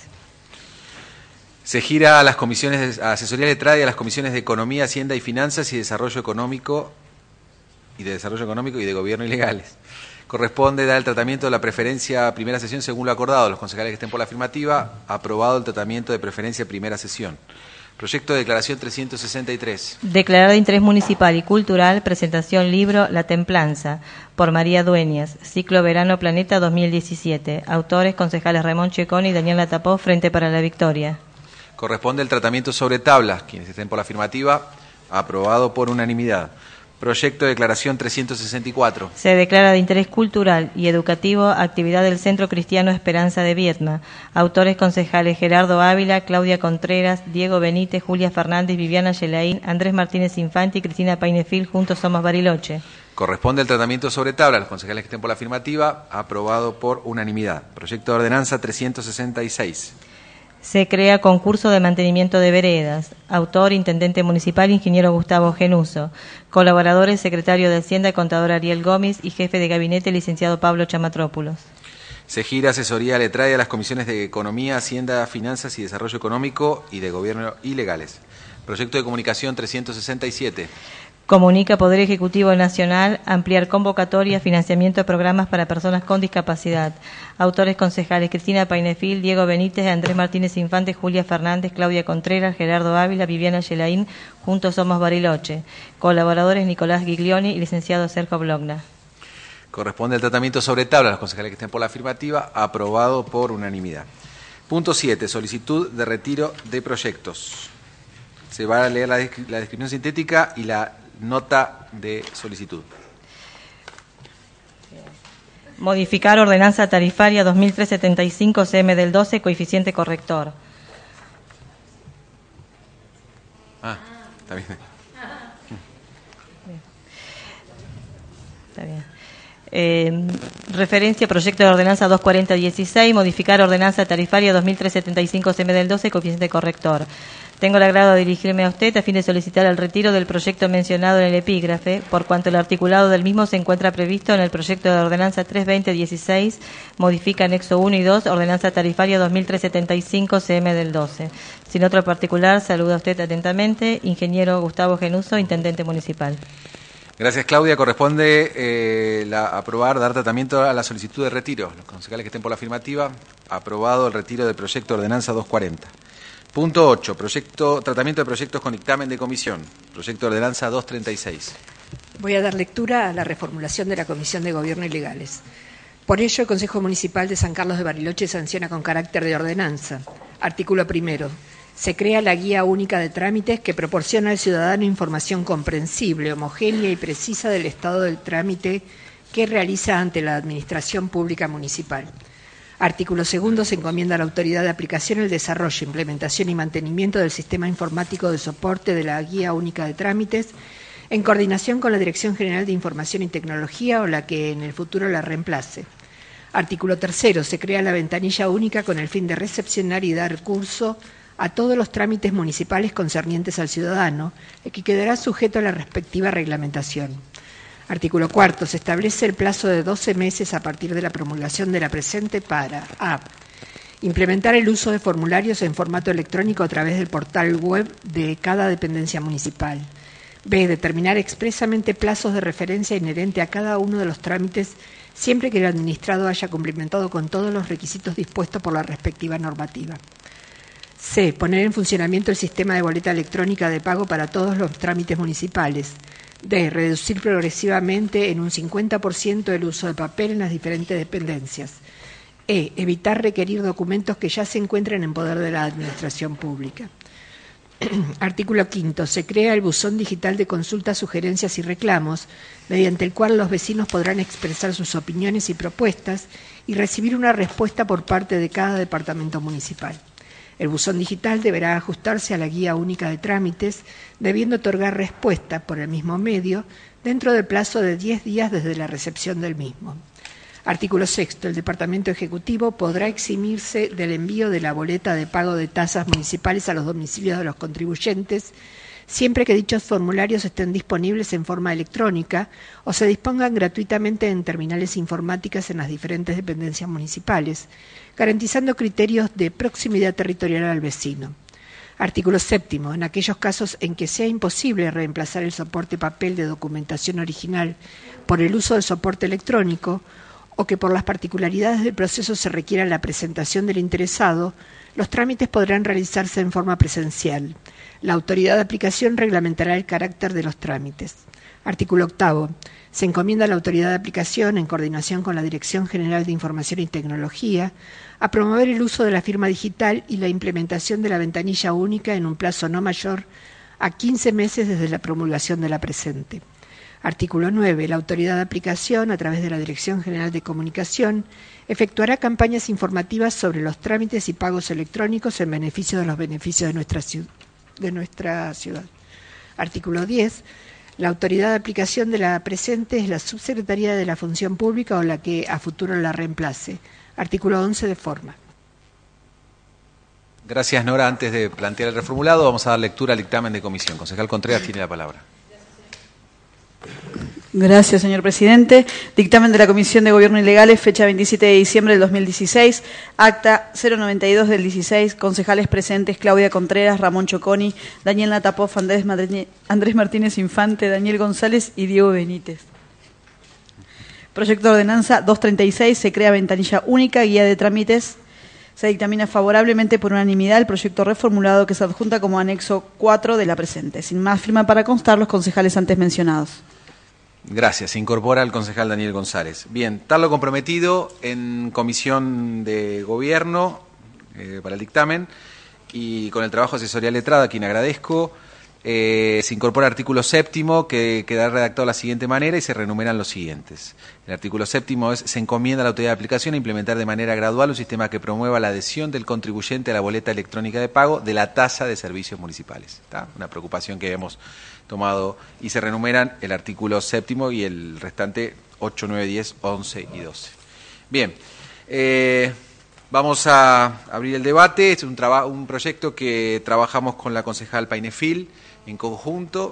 Se gira a las comisiones de asesoría letrada y a las comisiones de Economía, Hacienda y Finanzas y Desarrollo Económico y de Gobierno y Legales. Corresponde dar el tratamiento de la preferencia primera sesión según lo acordado. Los concejales que estén por la afirmativa, aprobado el tratamiento de preferencia primera sesión. Proyecto de declaración 363. Declarar de interés municipal y cultural, presentación libro La Templanza, por María Dueñas, ciclo Verano Planeta 2017. Autores, concejales Ramón Chiocone y Daniel Latapó, Frente para la Victoria. Corresponde el tratamiento sobre tablas. Quienes estén por la afirmativa, aprobado por unanimidad. Proyecto de declaración 364. Se declara de interés cultural y educativo actividad del Centro Cristiano Esperanza de Viedma. Autores concejales Gerardo Ávila, Claudia Contreras, Diego Benítez, Julia Fernández, Viviana Yelaín, Andrés Martínez Infante y Cristina Painefil, Juntos Somos Bariloche. Corresponde el tratamiento sobre tabla. Los concejales que estén por la afirmativa, aprobado por unanimidad. Proyecto de ordenanza 366. Se crea concurso de mantenimiento de veredas. Autor, Intendente Municipal, Ingeniero Gustavo Genuso. Colaboradores, Secretario de Hacienda, Contador Ariel Gómez y Jefe de Gabinete, Licenciado Pablo Chamatrópulos. Se gira asesoría letrada a las comisiones de Economía, Hacienda, Finanzas y Desarrollo Económico y de Gobierno y Legales. Proyecto de comunicación 367. Comunica Poder Ejecutivo Nacional ampliar convocatoria, financiamiento de programas para personas con discapacidad. Autores concejales Cristina Painefil, Diego Benítez, Andrés Martínez Infante, Julia Fernández, Claudia Contreras, Gerardo Ávila, Viviana Yelaín, Juntos Somos Bariloche. Colaboradores Nicolás Giglioni y licenciado Sergio Blogna. Corresponde el tratamiento sobre tabla. Los concejales que estén por la afirmativa, aprobado por unanimidad. Punto 7. Solicitud de retiro de proyectos. Se va a leer la descripción sintética y la nota de solicitud. Modificar ordenanza tarifaria 2375 CM del 12, coeficiente corrector. Está bien. Está bien. Referencia proyecto de ordenanza 24016, modificar ordenanza tarifaria 2375 CM del 12, coeficiente corrector. Tengo el agrado de dirigirme a usted a fin de solicitar el retiro del proyecto mencionado en el epígrafe, por cuanto el articulado del mismo se encuentra previsto en el proyecto de ordenanza 32016, modifica anexo 1 y 2, ordenanza tarifaria 2375 CM del 12. Sin otro particular, saluda a usted atentamente, ingeniero Gustavo Genuso, Intendente Municipal. Gracias, Claudia. Corresponde aprobar, dar tratamiento a la solicitud de retiro. Los concejales que estén por la afirmativa, aprobado el retiro del proyecto de ordenanza 240. Punto 8. Tratamiento de proyectos con dictamen de comisión. Proyecto de ordenanza 236. Voy a dar lectura a la reformulación de la Comisión de Gobierno y Legales. Por ello, el Consejo Municipal de San Carlos de Bariloche sanciona con carácter de ordenanza. Artículo 1. Se crea la Guía Única de Trámites que proporciona al ciudadano información comprensible, homogénea y precisa del estado del trámite que realiza ante la Administración Pública Municipal. Artículo 2. Se encomienda a la autoridad de aplicación el desarrollo, implementación y mantenimiento del sistema informático de soporte de la Guía Única de Trámites, en coordinación con la Dirección General de Información y Tecnología o la que en el futuro la reemplace. Artículo 3. Se crea la ventanilla única con el fin de recepcionar y dar curso a todos los trámites municipales concernientes al ciudadano, el que quedará sujeto a la respectiva reglamentación. Artículo 4. Se establece el plazo de 12 meses a partir de la promulgación de la presente para a. Implementar el uso de formularios en formato electrónico a través del portal web de cada dependencia municipal. b. Determinar expresamente plazos de referencia inherente a cada uno de los trámites siempre que el administrado haya cumplimentado con todos los requisitos dispuestos por la respectiva normativa. C. Poner en funcionamiento el sistema de boleta electrónica de pago para todos los trámites municipales. D. Reducir progresivamente en un 50% el uso de papel en las diferentes dependencias. E. Evitar requerir documentos que ya se encuentren en poder de la administración pública. Artículo 5. Se crea el buzón digital de consultas, sugerencias y reclamos, mediante el cual los vecinos podrán expresar sus opiniones y propuestas y recibir una respuesta por parte de cada departamento municipal. El buzón digital deberá ajustarse a la Guía Única de Trámites, debiendo otorgar respuesta por el mismo medio dentro del plazo de 10 días desde la recepción del mismo. Artículo 6. El Departamento Ejecutivo podrá eximirse del envío de la boleta de pago de tasas municipales a los domicilios de los contribuyentes, siempre que dichos formularios estén disponibles en forma electrónica o se dispongan gratuitamente en terminales informáticas en las diferentes dependencias municipales, garantizando criterios de proximidad territorial al vecino. Artículo 7. En aquellos casos en que sea imposible reemplazar el soporte papel de documentación original por el uso del soporte electrónico, o que por las particularidades del proceso se requiera la presentación del interesado, los trámites podrán realizarse en forma presencial. La autoridad de aplicación reglamentará el carácter de los trámites. Artículo 8. Se encomienda a la autoridad de aplicación, en coordinación con la Dirección General de Información y Tecnología, a promover el uso de la firma digital y la implementación de la ventanilla única en un plazo no mayor a 15 meses desde la promulgación de la presente. Artículo 9. La autoridad de aplicación, a través de la Dirección General de Comunicación, efectuará campañas informativas sobre los trámites y pagos electrónicos en beneficio de los beneficios de nuestra ciudad. Artículo 10. La autoridad de aplicación de la presente es la Subsecretaría de la Función Pública o la que a futuro la reemplace. Artículo 11 de forma. Gracias, Nora. Antes de plantear el reformulado, vamos a dar lectura al dictamen de comisión. Concejal Contreras tiene la palabra. Gracias, señor presidente. Dictamen de la Comisión de Gobierno y Legales, fecha 27 de diciembre del 2016, acta 092 del 16, concejales presentes Claudia Contreras, Ramón Choconi, Daniel Natapov, Andrés Martínez Infante, Daniel González y Diego Benítez. Proyecto de ordenanza 236, se crea ventanilla única, guía de trámites. Se dictamina favorablemente por unanimidad el proyecto reformulado que se adjunta como anexo 4 de la presente. Sin más, firma para constar los concejales antes mencionados. Gracias. Se incorpora el concejal Daniel González. Bien, tal lo comprometido en Comisión de Gobierno para el dictamen y con el trabajo asesorial letrado, a quien agradezco. Se incorpora el artículo 7 que queda redactado de la siguiente manera y se renumeran los siguientes. El artículo 7 es: se encomienda a la autoridad de aplicación a implementar de manera gradual un sistema que promueva la adhesión del contribuyente a la boleta electrónica de pago de la tasa de servicios municipales. ¿Está? Una preocupación que hemos tomado, y se renumeran el artículo 7 y el restante 8, 9, 10, 11 y 12. Bien, vamos a abrir el debate. Es un proyecto que trabajamos con la concejal Painefil en conjunto.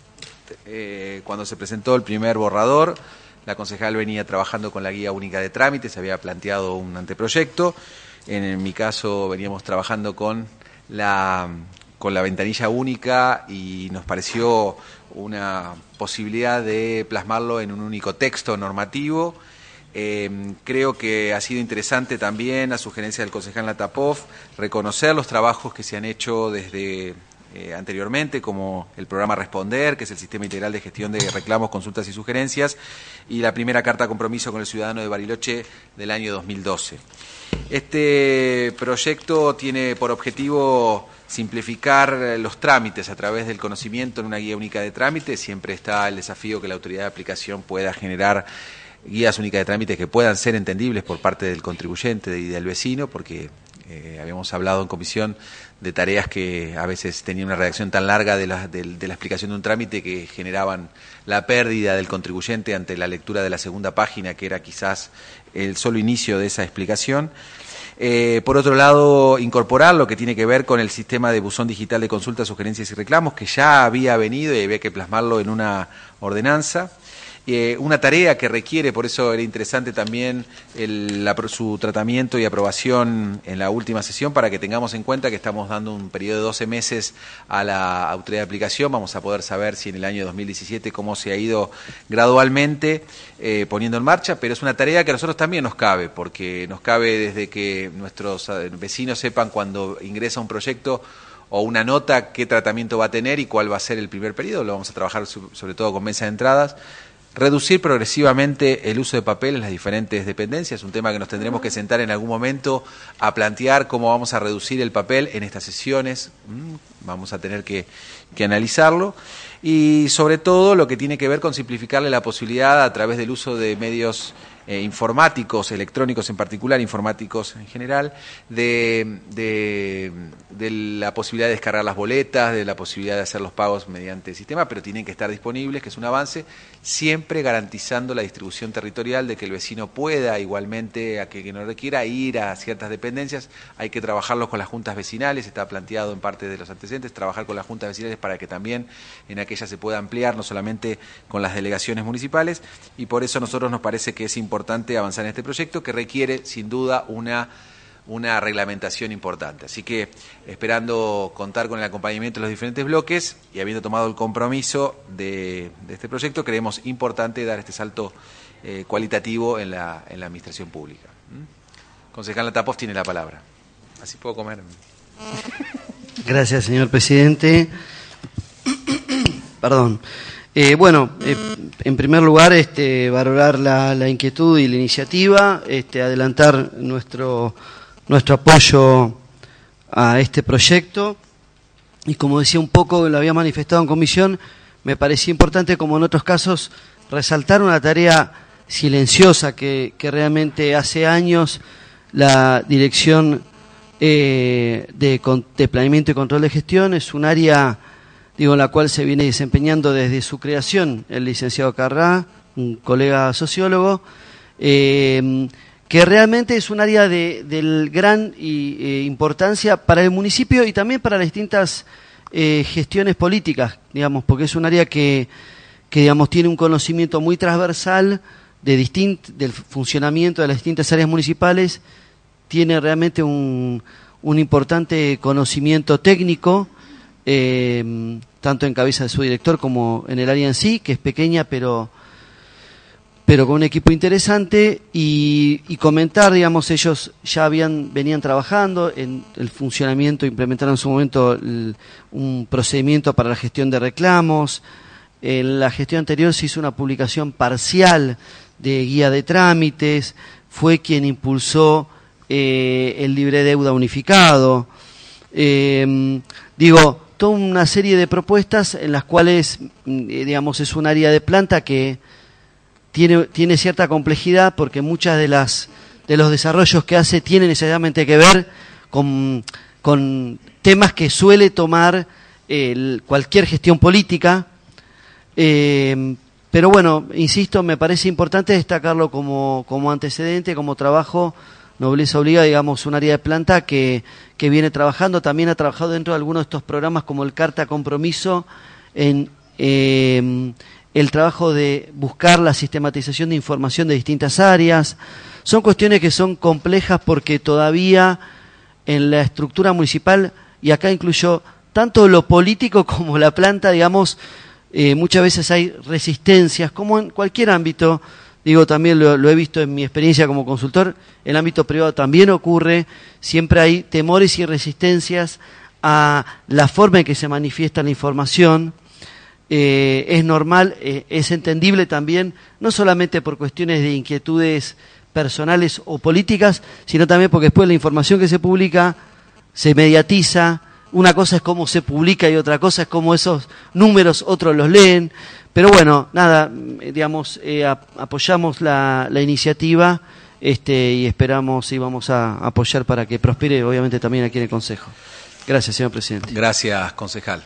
Cuando se presentó el primer borrador, la concejal venía trabajando con la Guía Única de Trámites, se había planteado un anteproyecto. En mi caso veníamos trabajando con la ventanilla única y nos pareció una posibilidad de plasmarlo en un único texto normativo. Creo que ha sido interesante también, a sugerencia del concejal Natapov, reconocer los trabajos que se han hecho desde anteriormente, como el programa Responder, que es el Sistema Integral de Gestión de Reclamos, Consultas y Sugerencias, y la primera carta de compromiso con el ciudadano de Bariloche del año 2012. Este proyecto tiene por objetivo simplificar los trámites a través del conocimiento en una guía única de trámites. Siempre está el desafío que la autoridad de aplicación pueda generar guías únicas de trámites que puedan ser entendibles por parte del contribuyente y del vecino, porque habíamos hablado en comisión de tareas que a veces tenían una redacción tan larga de la explicación de un trámite que generaban la pérdida del contribuyente ante la lectura de la segunda página, que era quizás el solo inicio de esa explicación. Por otro lado, incorporar lo que tiene que ver con el sistema de buzón digital de consultas, sugerencias y reclamos, que ya había venido y había que plasmarlo en una ordenanza. Una tarea que requiere, por eso era interesante también su tratamiento y aprobación en la última sesión, para que tengamos en cuenta que estamos dando un periodo de 12 meses a la autoridad de aplicación. Vamos a poder saber si en el año 2017 cómo se ha ido gradualmente poniendo en marcha, pero es una tarea que a nosotros también nos cabe, porque nos cabe desde que nuestros vecinos sepan cuando ingresa un proyecto o una nota qué tratamiento va a tener y cuál va a ser el primer periodo. Lo vamos a trabajar sobre todo con mesa de entradas. Reducir progresivamente el uso de papel en las diferentes dependencias, un tema que nos tendremos que sentar en algún momento a plantear cómo vamos a reducir el papel en estas sesiones, vamos a tener que analizarlo, y sobre todo lo que tiene que ver con simplificarle la posibilidad a través del uso de medios informáticos, electrónicos en particular, informáticos en general, de la posibilidad de descargar las boletas, de la posibilidad de hacer los pagos mediante el sistema, pero tienen que estar disponibles, que es un avance, siempre garantizando la distribución territorial, de que el vecino pueda igualmente, a que no requiera ir a ciertas dependencias. Hay que trabajarlo con las juntas vecinales, está planteado en parte de los antecedentes, trabajar con las juntas vecinales para que también en aquellas se pueda ampliar, no solamente con las delegaciones municipales, y por eso a nosotros nos parece que es importante avanzar en este proyecto, que requiere sin duda una reglamentación importante. Así que, esperando contar con el acompañamiento de los diferentes bloques y habiendo tomado el compromiso de este proyecto, creemos importante dar este salto cualitativo en la administración pública. Concejal Latapov tiene la palabra. Así puedo comer. Gracias, señor presidente. Perdón. En primer lugar, valorar la inquietud y la iniciativa, adelantar nuestro apoyo a este proyecto, y como decía un poco, lo había manifestado en comisión, me parecía importante, como en otros casos, resaltar una tarea silenciosa que realmente hace años la Dirección de Planeamiento y Control de Gestión es un área, en la cual se viene desempeñando desde su creación el licenciado Carrá, un colega sociólogo, que realmente es un área de gran importancia para el municipio y también para las distintas gestiones políticas, porque es un área que tiene un conocimiento muy transversal del funcionamiento de las distintas áreas municipales, tiene realmente un importante conocimiento técnico, tanto en cabeza de su director como en el área en sí, que es pequeña pero con un equipo interesante, y comentar, ellos ya venían trabajando en el funcionamiento, implementaron en su momento un procedimiento para la gestión de reclamos. En la gestión anterior se hizo una publicación parcial de guía de trámites, fue quien impulsó el libre deuda unificado, toda una serie de propuestas en las cuales, es un área de planta que tiene cierta complejidad, porque muchas de los desarrollos que hace tienen necesariamente que ver con temas que suele tomar cualquier gestión política, pero bueno, insisto, me parece importante destacarlo como antecedente, como trabajo. Nobleza obliga, un área de planta que viene trabajando, también ha trabajado dentro de algunos de estos programas como el Carta Compromiso, en el trabajo de buscar la sistematización de información de distintas áreas. Son cuestiones que son complejas porque todavía en la estructura municipal, y acá incluyo tanto lo político como la planta, muchas veces hay resistencias, como en cualquier ámbito. También lo he visto en mi experiencia como consultor, en el ámbito privado también ocurre, siempre hay temores y resistencias a la forma en que se manifiesta la información. Es normal, es entendible también, no solamente por cuestiones de inquietudes personales o políticas, sino también porque después la información que se publica se mediatiza. Una cosa es cómo se publica y otra cosa es cómo esos números otros los leen. Pero bueno, nada, digamos, apoyamos la iniciativa y esperamos y vamos a apoyar para que prospere, obviamente, también aquí en el Consejo. Gracias, señor presidente. Gracias, concejal.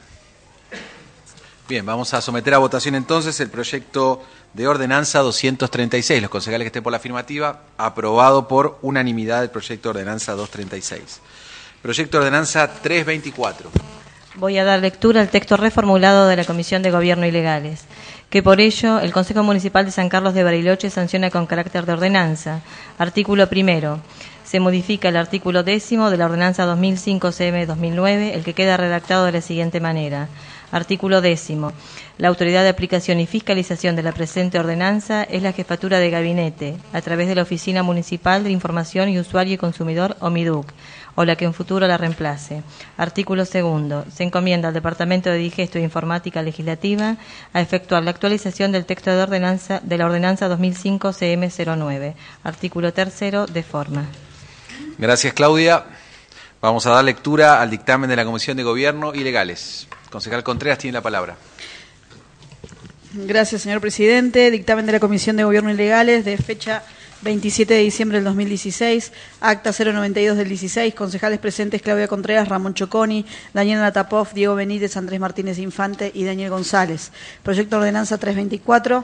Bien, vamos a someter a votación entonces el proyecto de ordenanza 236. Los concejales que estén por la afirmativa, aprobado por unanimidad el proyecto de ordenanza 236. Proyecto de ordenanza 324. Voy a dar lectura al texto reformulado de la Comisión de Gobierno y Legales, que por ello el Consejo Municipal de San Carlos de Bariloche sanciona con carácter de ordenanza. Artículo primero. Se modifica el artículo 10 de la ordenanza 2005-CM-2009, el que queda redactado de la siguiente manera. Artículo 10. La autoridad de aplicación y fiscalización de la presente ordenanza es la Jefatura de Gabinete, a través de la Oficina Municipal de Información y Usuario y Consumidor, OMIDUC, o la que en futuro la reemplace. Artículo 2. Se encomienda al Departamento de Digesto e Informática Legislativa a efectuar la actualización del texto de la ordenanza 2005-CM-09. Artículo 3. De forma. Gracias, Claudia. Vamos a dar lectura al dictamen de la Comisión de Gobierno y Legales. Concejal Contreras tiene la palabra. Gracias, señor presidente. Dictamen de la Comisión de Gobierno y Legales de fecha 27 de diciembre del 2016, acta 092 del 16, concejales presentes Claudia Contreras, Ramón Choconi, Daniel Natapov, Diego Benítez, Andrés Martínez Infante y Daniel González. Proyecto de ordenanza 324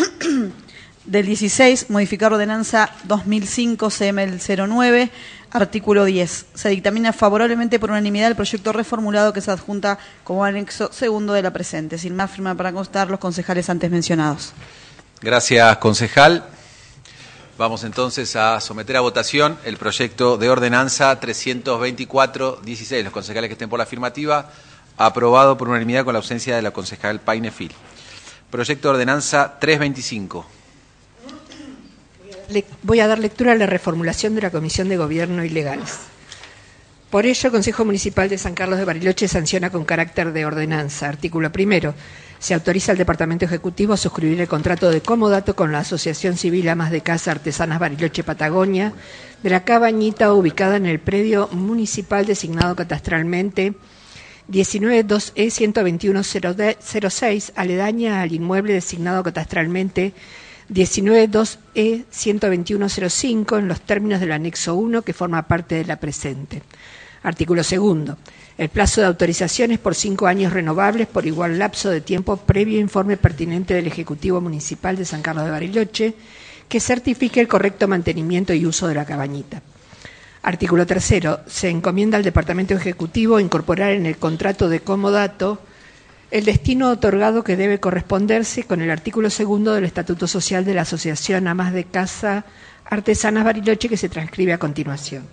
del 16, modificar ordenanza 2005-CM09, artículo 10. Se dictamina favorablemente por unanimidad el proyecto reformulado que se adjunta como anexo segundo de la presente. Sin más, firma para constar los concejales antes mencionados. Gracias, concejal. Vamos entonces a someter a votación el proyecto de ordenanza 324-16. Los concejales que estén por la afirmativa, aprobado por unanimidad con la ausencia de la concejal Paine Fil. Proyecto de ordenanza 325. Voy a dar lectura a la reformulación de la Comisión de Gobierno y Legales. Por ello, el Consejo Municipal de San Carlos de Bariloche sanciona con carácter de ordenanza. Artículo primero. Se autoriza al Departamento Ejecutivo a suscribir el contrato de comodato con la Asociación Civil Amas de Casa Artesanas Bariloche Patagonia de la Cabañita, ubicada en el predio municipal designado catastralmente 192E-12106, aledaña al inmueble designado catastralmente 192E-12105 en los términos del anexo 1 que forma parte de la presente. Artículo segundo. El plazo de autorización es por 5 años renovables por igual lapso de tiempo previo informe pertinente del Ejecutivo Municipal de San Carlos de Bariloche que certifique el correcto mantenimiento y uso de la cabañita. Artículo tercero. Se encomienda al Departamento Ejecutivo incorporar en el contrato de comodato el destino otorgado que debe corresponderse con el artículo segundo del Estatuto Social de la Asociación Amas de Casa Artesanas Bariloche que se transcribe a continuación.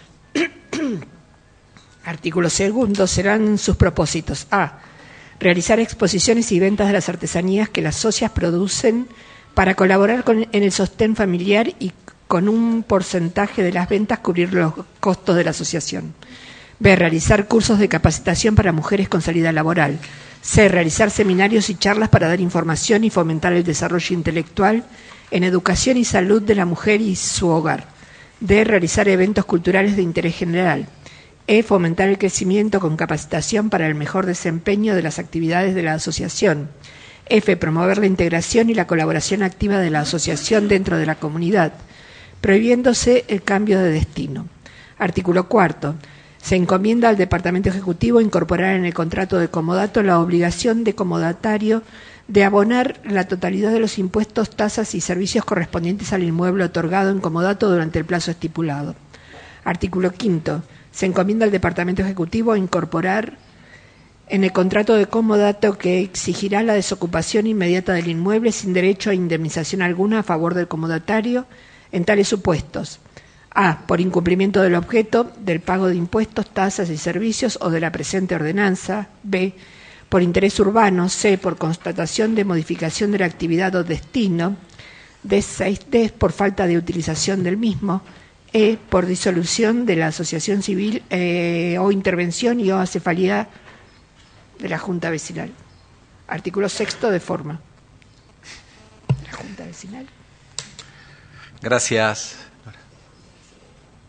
Artículo segundo. Serán sus propósitos. A. Realizar exposiciones y ventas de las artesanías que las socias producen para colaborar en el sostén familiar y con un porcentaje de las ventas cubrir los costos de la asociación. B. Realizar cursos de capacitación para mujeres con salida laboral. C. Realizar seminarios y charlas para dar información y fomentar el desarrollo intelectual en educación y salud de la mujer y su hogar. D. Realizar eventos culturales de interés general. E. Fomentar el crecimiento con capacitación para el mejor desempeño de las actividades de la asociación. F. Promover la integración y la colaboración activa de la asociación dentro de la comunidad, prohibiéndose el cambio de destino. Artículo cuarto. Se encomienda al Departamento Ejecutivo incorporar en el contrato de comodato la obligación de comodatario de abonar la totalidad de los impuestos, tasas y servicios correspondientes al inmueble otorgado en comodato durante el plazo estipulado. Artículo quinto. Se encomienda al Departamento Ejecutivo a incorporar en el contrato de comodato que exigirá la desocupación inmediata del inmueble sin derecho a indemnización alguna a favor del comodatario en tales supuestos. A. Por incumplimiento del objeto, del pago de impuestos, tasas y servicios o de la presente ordenanza. B. Por interés urbano. C. Por constatación de modificación de la actividad o destino. D. Por falta de utilización del mismo. E. Por disolución de la asociación civil o intervención y o acefalía de la Junta Vecinal. Artículo sexto de forma. La Junta Vecinal. Gracias.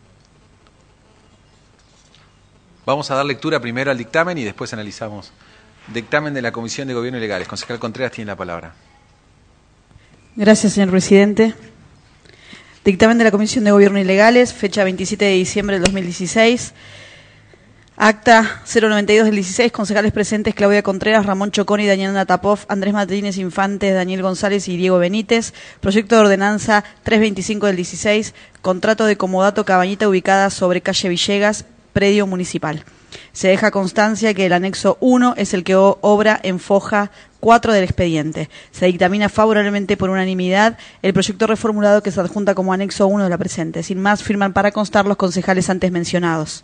Vamos a dar lectura primero al dictamen y después analizamos Dictamen de la Comisión de Gobierno y Legales. Concejal Contreras tiene la palabra. Gracias, señor presidente. Dictamen de la Comisión de Gobierno y Legales, fecha 27 de diciembre del 2016. Acta 092 del 16, concejales presentes Claudia Contreras, Ramón Choconi, Daniela Tapov, Andrés Martínez Infantes, Daniel González y Diego Benítez. Proyecto de ordenanza 325 del 16, contrato de comodato Cabañita ubicada sobre calle Villegas, predio municipal. Se deja constancia que el anexo 1 es el que obra en foja 4 del expediente. Se dictamina favorablemente por unanimidad el proyecto reformulado que se adjunta como anexo 1 de la presente. Sin más, firman para constar los concejales antes mencionados.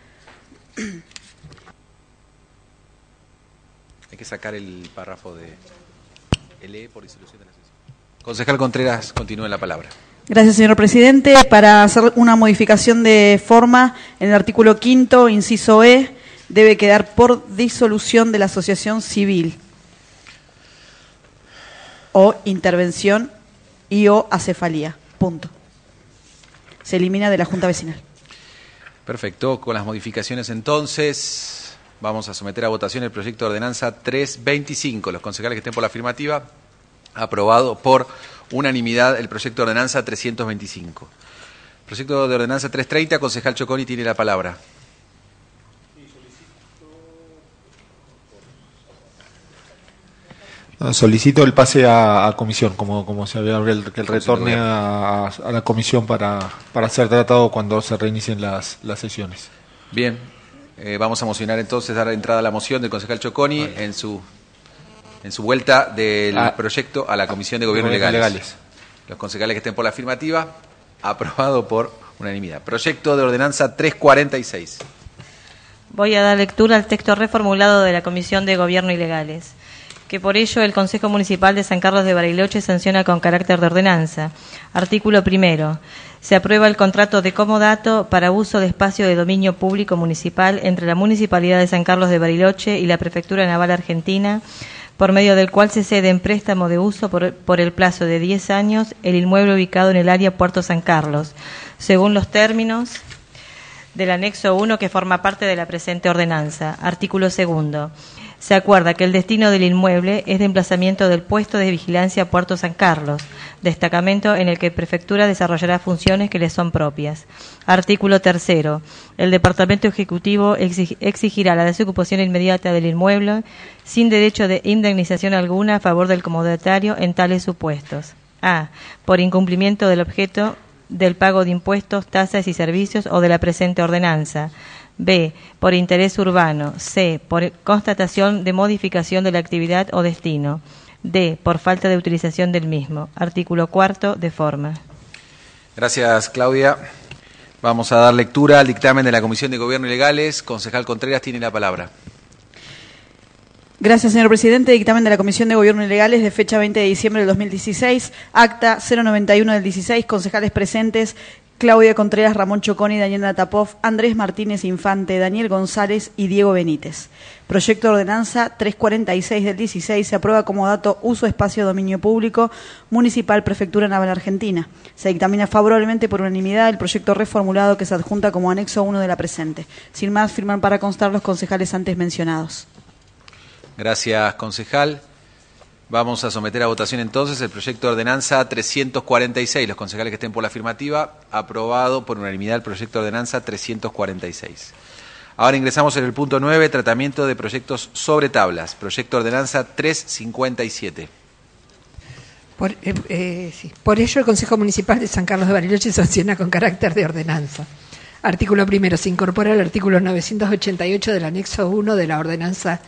Hay que sacar el párrafo de LE por disolución de la sesión. Concejal Contreras, continúe la palabra. Gracias, señor presidente. Para hacer una modificación de forma, en el artículo 5º, inciso E, debe quedar por disolución de la asociación civil o intervención y o acefalía. Punto. Se elimina de la Junta Vecinal. Perfecto. Con las modificaciones entonces, vamos a someter a votación el proyecto de ordenanza 325. Los concejales que estén por la afirmativa, aprobado por unanimidad el proyecto de ordenanza 325. Proyecto de ordenanza 330, concejal Choconi tiene la palabra. Solicito el pase a comisión, como se había hablado, que el retorne a la comisión para ser tratado cuando se reinicien las sesiones. Bien, vamos a mocionar entonces, dar entrada a la moción del concejal Choconi en su vuelta del proyecto a la Comisión de Gobierno y Legales. Los concejales que estén por la afirmativa, aprobado por unanimidad. Proyecto de ordenanza 346. Voy a dar lectura al texto reformulado de la Comisión de Gobierno y Legales. Que por ello el Consejo Municipal de San Carlos de Bariloche sanciona con carácter de ordenanza. Artículo 1. Se aprueba el contrato de comodato para uso de espacio de dominio público municipal entre la Municipalidad de San Carlos de Bariloche y la Prefectura Naval Argentina, por medio del cual se cede en préstamo de uso por el plazo de 10 años el inmueble ubicado en el área Puerto San Carlos, según los términos del anexo 1 que forma parte de la presente ordenanza. Artículo 2. Se acuerda que el destino del inmueble es de emplazamiento del puesto de vigilancia Puerto San Carlos, destacamento en el que Prefectura desarrollará funciones que le son propias. Artículo 3. El Departamento Ejecutivo exigirá la desocupación inmediata del inmueble sin derecho de indemnización alguna a favor del comodatario en tales supuestos. A. Por incumplimiento del objeto del pago de impuestos, tasas y servicios o de la presente ordenanza. B. Por interés urbano. C. Por constatación de modificación de la actividad o destino. D. Por falta de utilización del mismo. Artículo 4. De forma. Gracias, Claudia. Vamos a dar lectura al dictamen de la Comisión de Gobierno y Legales. Concejal Contreras tiene la palabra. Gracias, señor presidente. Dictamen de la Comisión de Gobierno y Legales de fecha 20 de diciembre del 2016. Acta 091 del 16. Concejales presentes Claudia Contreras, Ramón Choconi, Daniela Tapov, Andrés Martínez Infante, Daniel González y Diego Benítez. Proyecto de ordenanza 346 del 16 se aprueba como dato uso espacio dominio público municipal Prefectura Naval Argentina. Se dictamina favorablemente por unanimidad el proyecto reformulado que se adjunta como anexo 1 de la presente. Sin más, firman para constar los concejales antes mencionados. Gracias, concejal. Vamos a someter a votación entonces el proyecto de ordenanza 346. Los concejales que estén por la afirmativa, aprobado por unanimidad el proyecto de ordenanza 346. Ahora ingresamos en el punto 9, tratamiento de proyectos sobre tablas. Proyecto de ordenanza 357. Por ello, el Consejo Municipal de San Carlos de Bariloche sanciona con carácter de ordenanza. Artículo 1. Se incorpora el artículo 988 del anexo 1 de la ordenanza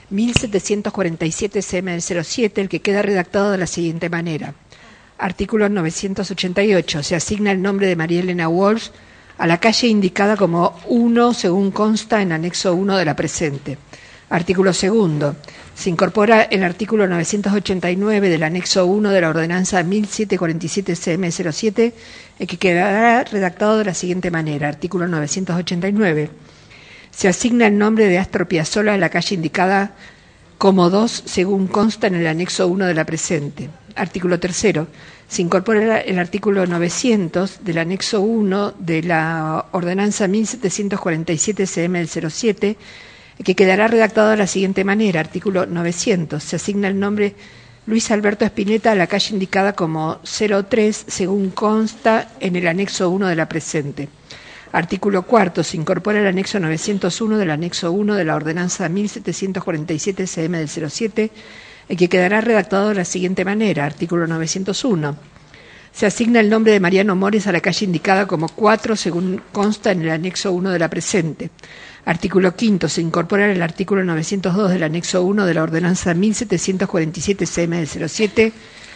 1747 CM del 07, el que queda redactado de la siguiente manera. Artículo 988. Se asigna el nombre de María Elena Walsh a la calle indicada como 1 según consta en anexo 1 de la presente. Artículo 2. Se incorpora el artículo 989 del anexo 1 de la ordenanza 1747 CM 07, el que quedará redactado de la siguiente manera. Artículo 989. Se asigna el nombre de Astor Piazzolla a la calle indicada como 2, según consta en el anexo 1 de la presente. Artículo 3. Se incorpora el artículo 900 del anexo 1 de la ordenanza 1747 CM del 07, que quedará redactado de la siguiente manera. Artículo 900. Se asigna el nombre Luis Alberto Spinetta a la calle indicada como 03, según consta en el anexo 1 de la presente. Artículo 4. Se incorpora el anexo 901 del anexo 1 de la ordenanza 1747 CM del 07, que quedará redactado de la siguiente manera. Artículo 901. Se asigna el nombre de Mariano Mores a la calle indicada como 4, según consta en el anexo 1 de la presente. Artículo 5. Se incorpora el artículo 902 del anexo 1 de la ordenanza 1747 CM del 07,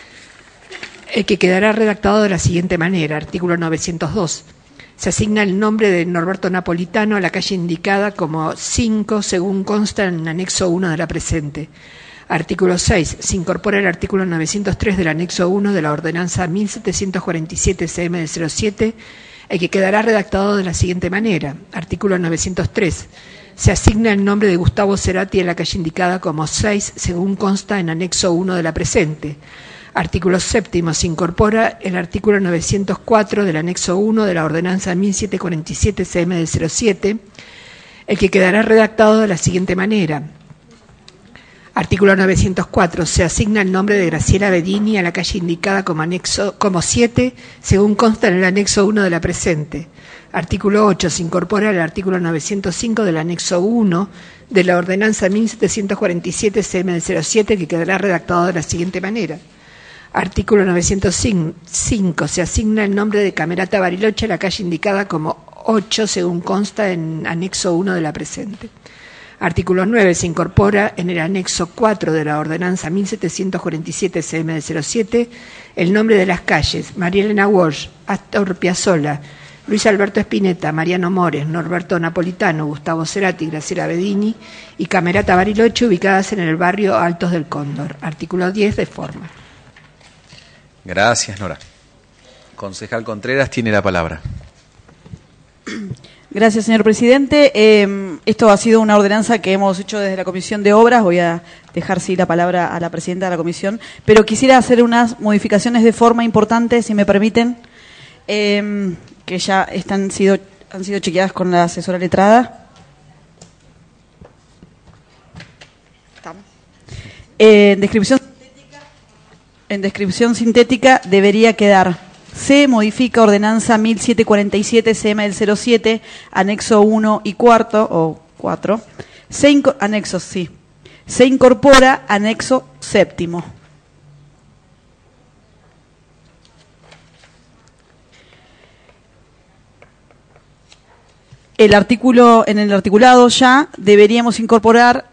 que quedará redactado de la siguiente manera. Artículo 902. Se asigna el nombre de Norberto Napolitano a la calle indicada como 5, según consta en el anexo 1 de la presente. Artículo 6. Se incorpora el artículo 903 del anexo 1 de la ordenanza 1747 CM del 07, que quedará redactado de la siguiente manera. Artículo 903. Se asigna el nombre de Gustavo Cerati a la calle indicada como 6, según consta en anexo 1 de la presente. Artículo 7. Se incorpora el artículo 904 del anexo 1 de la ordenanza 1747 CM del 07, que quedará redactado de la siguiente manera. Artículo 904. Se asigna el nombre de Graciela Bedini a la calle indicada como 7, según consta en el anexo 1 de la presente. Artículo 8. Se incorpora el artículo 905 del anexo 1 de la ordenanza 1747 CM del 07, que quedará redactado de la siguiente manera. Artículo 905. Se asigna el nombre de Camerata Bariloche a la calle indicada como 8, según consta en anexo 1 de la presente. Artículo 9. Se incorpora en el anexo 4 de la ordenanza 1747 CM del 07 el nombre de las calles María Elena Walsh, Astor Piazzolla, Luis Alberto Spinetta, Mariano Mores, Norberto Napolitano, Gustavo Cerati, Graciela Bedini y Camerata Bariloche, ubicadas en el barrio Altos del Cóndor. Artículo 10 de forma. Gracias, Nora. Concejal Contreras tiene la palabra. Gracias, señor presidente. Esto ha sido una ordenanza que hemos hecho desde la Comisión de Obras. Voy a dejar sí la palabra a la presidenta de la comisión, pero quisiera hacer unas modificaciones de forma importantes, si me permiten, que ya han sido chequeadas con la asesora letrada. En descripción sintética debería quedar: se modifica ordenanza 1747 CM del 07, anexo 1 y cuarto, o 4, anexos, sí. Se incorpora anexo séptimo. En el articulado ya deberíamos incorporar,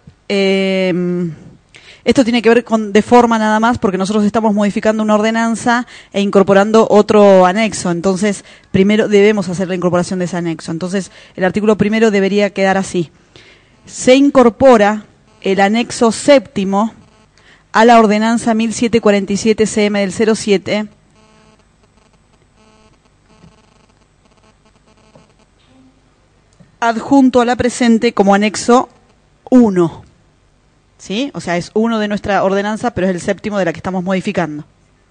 esto tiene que ver con de forma nada más, porque nosotros estamos modificando una ordenanza e incorporando otro anexo. Entonces, primero debemos hacer la incorporación de ese anexo. Entonces, el artículo primero debería quedar así: se incorpora el anexo séptimo a la ordenanza 1747 CM del 07, adjunto a la presente como anexo 1. ¿Sí? O sea, es uno de nuestra ordenanza, pero es el séptimo de la que estamos modificando.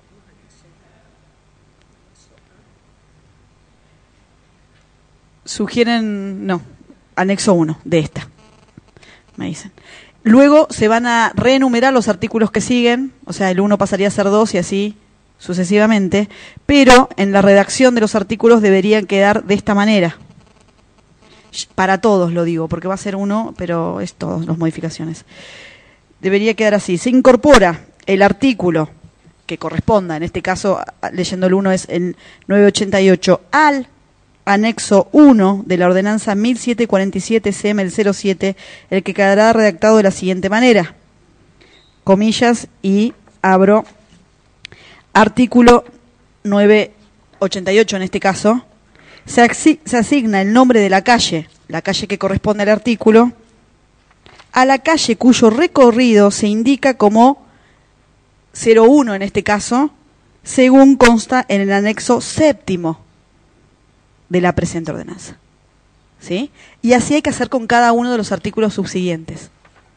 Sugieren, no, anexo 1 de esta, me dicen. Luego se van a reenumerar los artículos que siguen, o sea, el 1 pasaría a ser 2 y así sucesivamente, pero en la redacción de los artículos deberían quedar de esta manera. Para todos lo digo, porque va a ser 1, pero es todas las modificaciones. Debería quedar así: se incorpora el artículo que corresponda, en este caso, leyendo el 1 es el 988, al anexo 1 de la ordenanza 1747 CM del 07, el que quedará redactado de la siguiente manera, comillas, y abro, artículo 988 en este caso. Se asigna el nombre de la calle que corresponde al artículo, a la calle cuyo recorrido se indica como 01 en este caso, según consta en el anexo séptimo de la presente ordenanza. ¿Sí? Y así hay que hacer con cada uno de los artículos subsiguientes.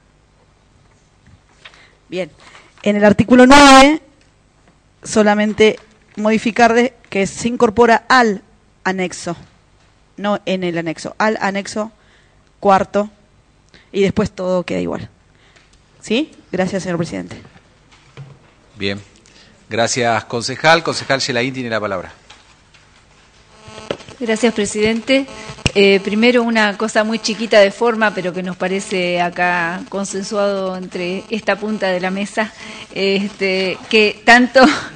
Bien, en el artículo 9, solamente modificar que se incorpora al anexo, no en el anexo, al anexo cuarto, y después todo queda igual. ¿Sí? Gracias, señor presidente. Bien. Gracias, concejal. Concejal Gelaín tiene la palabra. Gracias, presidente. Primero, una cosa muy chiquita de forma, pero que nos parece acá consensuado entre esta punta de la mesa, que tanto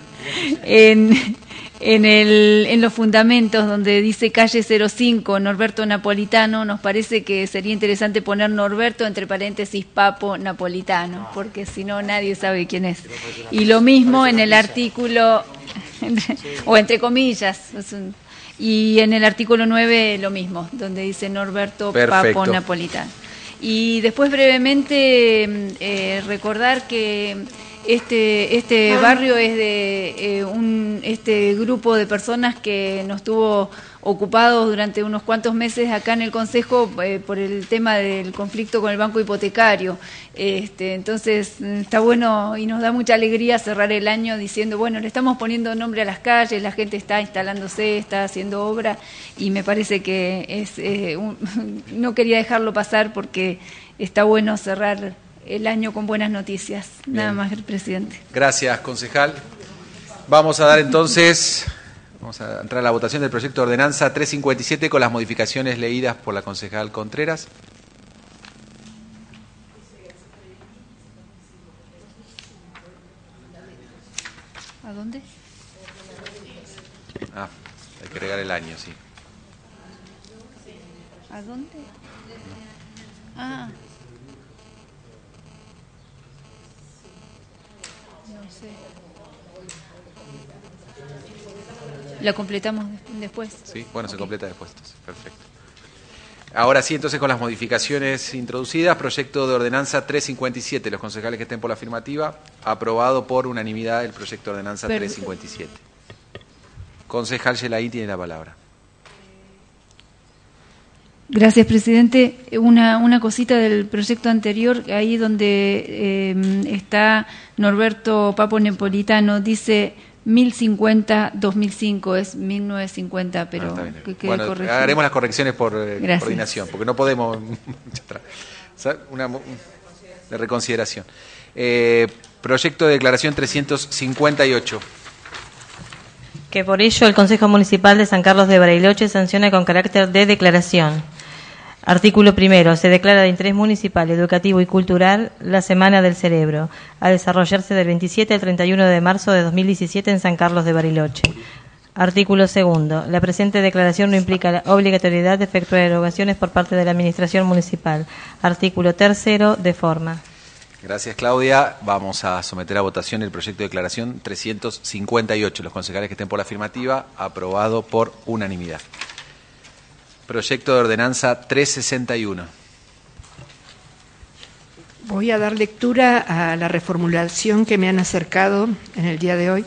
en los fundamentos donde dice calle 05, Norberto Napolitano, nos parece que sería interesante poner Norberto entre paréntesis Papo Napolitano, porque si no nadie sabe quién es. Y lo mismo en el artículo, o entre comillas, y en el artículo 9 lo mismo, donde dice Norberto Papo Napolitano. Y después brevemente recordar que este barrio es de este grupo de personas que nos tuvo ocupados durante unos cuantos meses acá en el Consejo por el tema del conflicto con el banco hipotecario. Entonces está bueno y nos da mucha alegría cerrar el año diciendo, bueno, le estamos poniendo nombre a las calles, la gente está instalándose, está haciendo obra, y me parece que no quería dejarlo pasar porque está bueno cerrar el año con buenas noticias. Bien. Nada más, presidente. Gracias, concejal. Vamos a entrar a la votación del proyecto de ordenanza 357 con las modificaciones leídas por la concejal Contreras. ¿A dónde? Hay que agregar el año, sí. ¿A dónde? No sé. ¿La completamos después? Sí, bueno, se completa después. Perfecto. Ahora sí, entonces con las modificaciones introducidas, proyecto de ordenanza 357. Los concejales que estén por la afirmativa, aprobado por unanimidad el proyecto de ordenanza 357. Concejal Gelaín tiene la palabra. Gracias, presidente. Una cosita del proyecto anterior, ahí donde está Norberto Papo Napolitano, dice 1050-2005, es 1950, pero que quede bueno, corregido. Haremos las correcciones por coordinación, porque no podemos... de reconsideración. Proyecto de declaración 358. Que por ello el Consejo Municipal de San Carlos de Bariloche sanciona con carácter de declaración. Artículo primero. Se declara de interés municipal, educativo y cultural la Semana del Cerebro, a desarrollarse del 27 al 31 de marzo de 2017 en San Carlos de Bariloche. Artículo segundo. La presente declaración no implica la obligatoriedad de efectuar erogaciones por parte de la Administración Municipal. Artículo tercero. De forma. Gracias, Claudia. Vamos a someter a votación el proyecto de declaración 358. Los concejales que estén por la afirmativa, aprobado por unanimidad. Proyecto de ordenanza 361. Voy a dar lectura a la reformulación que me han acercado en el día de hoy.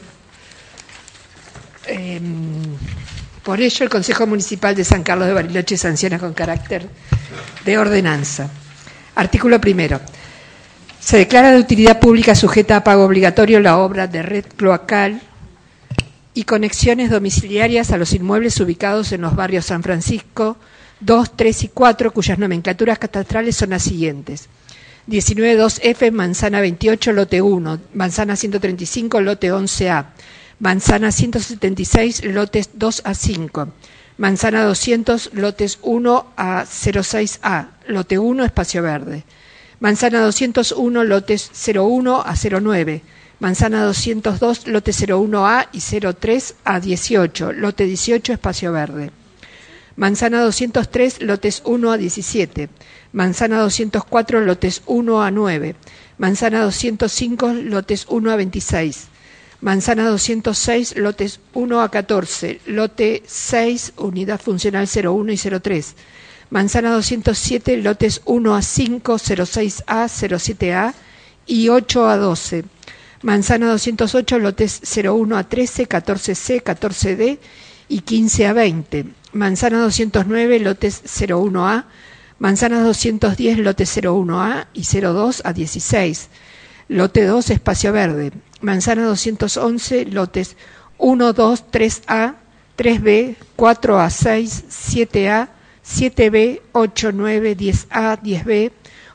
Por ello, el Consejo Municipal de San Carlos de Bariloche sanciona con carácter de ordenanza. Artículo primero. Se declara de utilidad pública sujeta a pago obligatorio la obra de red cloacal y conexiones domiciliarias a los inmuebles ubicados en los barrios San Francisco 2, 3 y 4, cuyas nomenclaturas catastrales son las siguientes: 19.2F, Manzana 28, lote 1, Manzana 135, lote 11A, Manzana 176, lotes 2 a 5, Manzana 200, lotes 1 a 06A, lote 1, espacio verde, Manzana 201, lotes 01 a 09, Manzana 202, lote 01A y 03 a 18, lote 18, espacio verde. Manzana 203, lotes 1 a 17. Manzana 204, lotes 1 a 9. Manzana 205, lotes 1 a 26. Manzana 206, lotes 1 a 14. Lote 6, unidad funcional 01 y 03. Manzana 207, lotes 1 a 5, 06A, 07A y 8 a 12. Manzana 208, lotes 01 a 13, 14C, 14D y 15 a 20. Manzana 209, lotes 01A. Manzana 210, lotes 01A y 02 a 16. Lote 2, espacio verde. Manzana 211, lotes 1, 2, 3A, 3B, 4A, 6, 7A, 7B, 8, 9, 10A, 10B,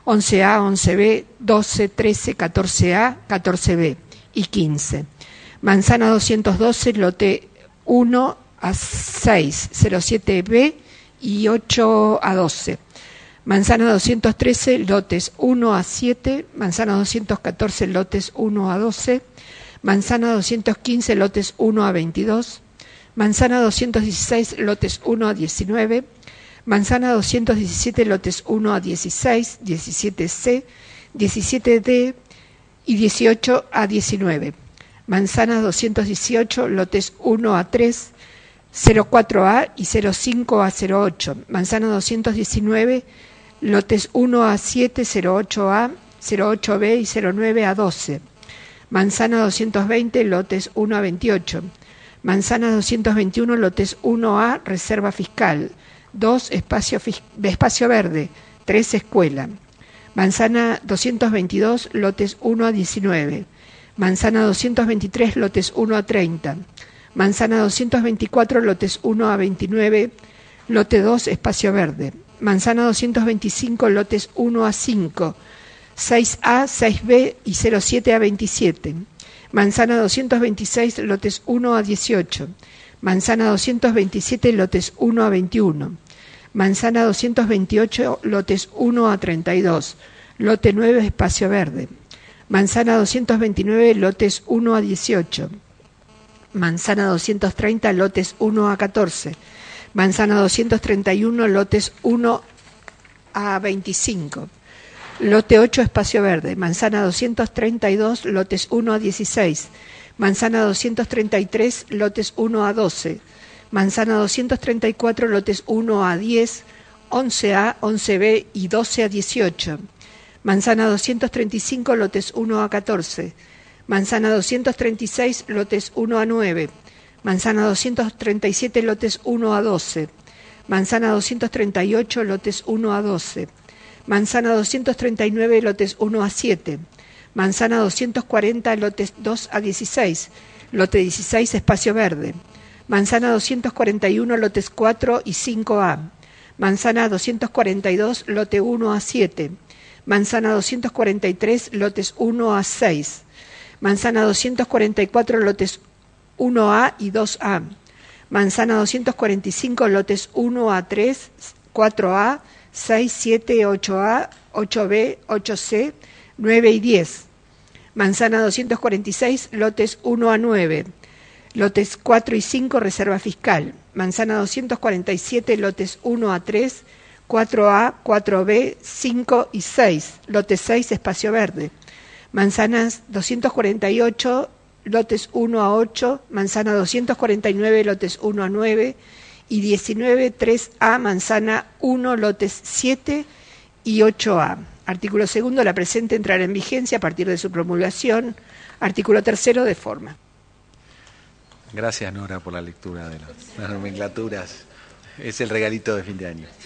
11A, 11B, 12, 13, 14A, 14B y 15. Manzana 212, lote 1 a 6, 07B y 8 a 12. Manzana 213, lotes 1 a 7, manzana 214, lotes 1 a 12, manzana 215, lotes 1 a 22, manzana 216, lotes 1 a 19, manzana 217, lotes 1 a 16, 17C, 17D y 18 a 19. Manzana 218, lotes 1 a 3, 04A y 05 a 08. Manzana 219, lotes 1 a 7, 08A, 08B y 09 a 12. Manzana 220, lotes 1 a 28. Manzana 221, lotes 1A, reserva fiscal. 2, espacio verde. 3, escuela. Manzana 222, lotes 1 a 19. Manzana 223, lotes 1 a 30. Manzana 224, lotes 1 a 29. Lote 2, espacio verde. Manzana 225, lotes 1 a 5. 6A, 6B y 07 a 27. Manzana 226, lotes 1 a 18. Manzana 227, lotes 1 a 21. Manzana 228, lotes 1 a 32. Lote 9, espacio verde. Manzana 229, lotes 1 a 18. Manzana 230, lotes 1 a 14. Manzana 231, lotes 1 a 25. Lote 8, espacio verde. Manzana 232, lotes 1 a 16. Manzana 233, lotes 1 a 12. Manzana 234, lotes 1 a 10, 11A, 11B y 12 a 18. Manzana 235, lotes 1 a 14. Manzana 236, lotes 1 a 9. Manzana 237, lotes 1 a 12. Manzana 238, lotes 1 a 12. Manzana 239, lotes 1 a 7. Manzana 240, lotes 2 a 16. Lote 16, espacio verde. Manzana 241, lotes 4 y 5A. Manzana 242, lote 1 a 7. Manzana 243, lotes 1 a 6. Manzana 244, lotes 1A y 2A. Manzana 245, lotes 1 a 3, 4A, 6, 7, 8A, 8B, 8C, 9 y 10. Manzana 246, lotes 1 a 9. Lotes 4 y 5, reserva fiscal. Manzana 247, lotes 1 a 3, 4A, 4B, 5 y 6. Lote 6, espacio verde. Manzanas 248, lotes 1 a 8. Manzana 249, lotes 1 a 9. Y 19, 3A, manzana 1, lotes 7 y 8A. Artículo segundo, la presente entrará en vigencia a partir de su promulgación. Artículo tercero, de forma. Gracias, Nora, por la lectura de las nomenclaturas. Es el regalito de fin de año.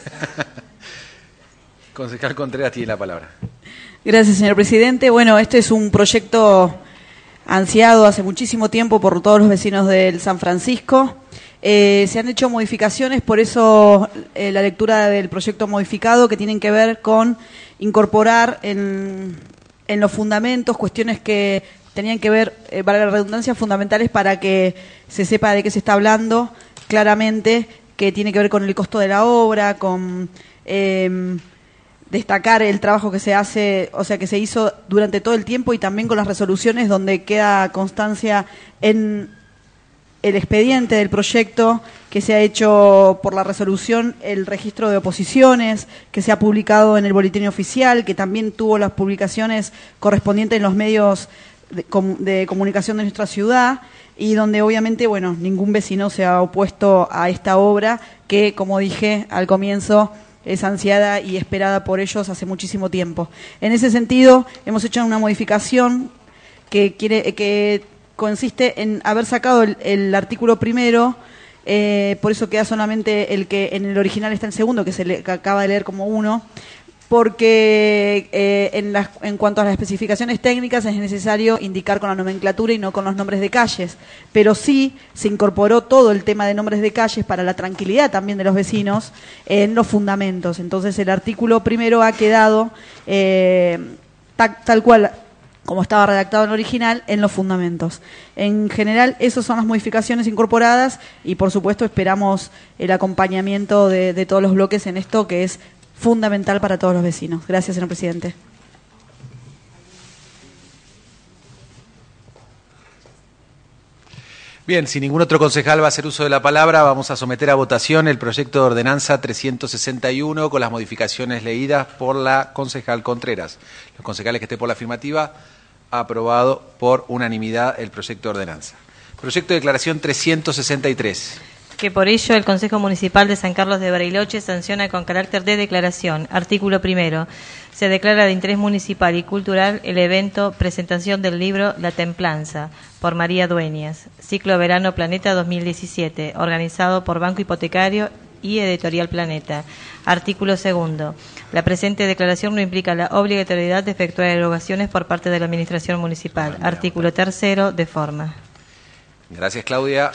Concejal Contreras tiene la palabra. Gracias, señor presidente. Bueno, este es un proyecto ansiado hace muchísimo tiempo por todos los vecinos del San Francisco. Se han hecho modificaciones, por eso la lectura del proyecto modificado, que tienen que ver con incorporar en los fundamentos cuestiones que tenían que ver, valga la redundancia, fundamentales para que se sepa de qué se está hablando claramente, que tiene que ver con el costo de la obra, con destacar el trabajo que se hace, o sea, que se hizo durante todo el tiempo, y también con las resoluciones donde queda constancia en el expediente del proyecto que se ha hecho por la resolución, el registro de oposiciones que se ha publicado en el boletín oficial, que también tuvo las publicaciones correspondientes en los medios de comunicación de nuestra ciudad, y donde obviamente, bueno, ningún vecino se ha opuesto a esta obra que, como dije al comienzo, es ansiada y esperada por ellos hace muchísimo tiempo. En ese sentido, hemos hecho una modificación que consiste en haber sacado el artículo primero, por eso queda solamente el que en el original está en segundo, que se le acaba de leer como 1, porque en cuanto a las especificaciones técnicas es necesario indicar con la nomenclatura y no con los nombres de calles, pero sí se incorporó todo el tema de nombres de calles para la tranquilidad también de los vecinos en los fundamentos. Entonces el artículo primero ha quedado tal cual como estaba redactado en original, en los fundamentos. En general, esas son las modificaciones incorporadas y, por supuesto, esperamos el acompañamiento de todos los bloques en esto, que es fundamental para todos los vecinos. Gracias, señor presidente. Bien, si ningún otro concejal va a hacer uso de la palabra, vamos a someter a votación el proyecto de ordenanza 361 con las modificaciones leídas por la concejal Contreras. Los concejales que estén por la afirmativa, aprobado por unanimidad el proyecto de ordenanza. Proyecto de declaración 363. Que por ello el Consejo Municipal de San Carlos de Bariloche sanciona con carácter de declaración. Artículo primero. Se declara de interés municipal y cultural el evento presentación del libro La Templanza, por María Dueñas, ciclo verano Planeta 2017, organizado por Banco Hipotecario y Editorial Planeta. Artículo segundo. La presente declaración no implica la obligatoriedad de efectuar erogaciones por parte de la Administración Municipal. Artículo tercero, de forma. Gracias, Claudia.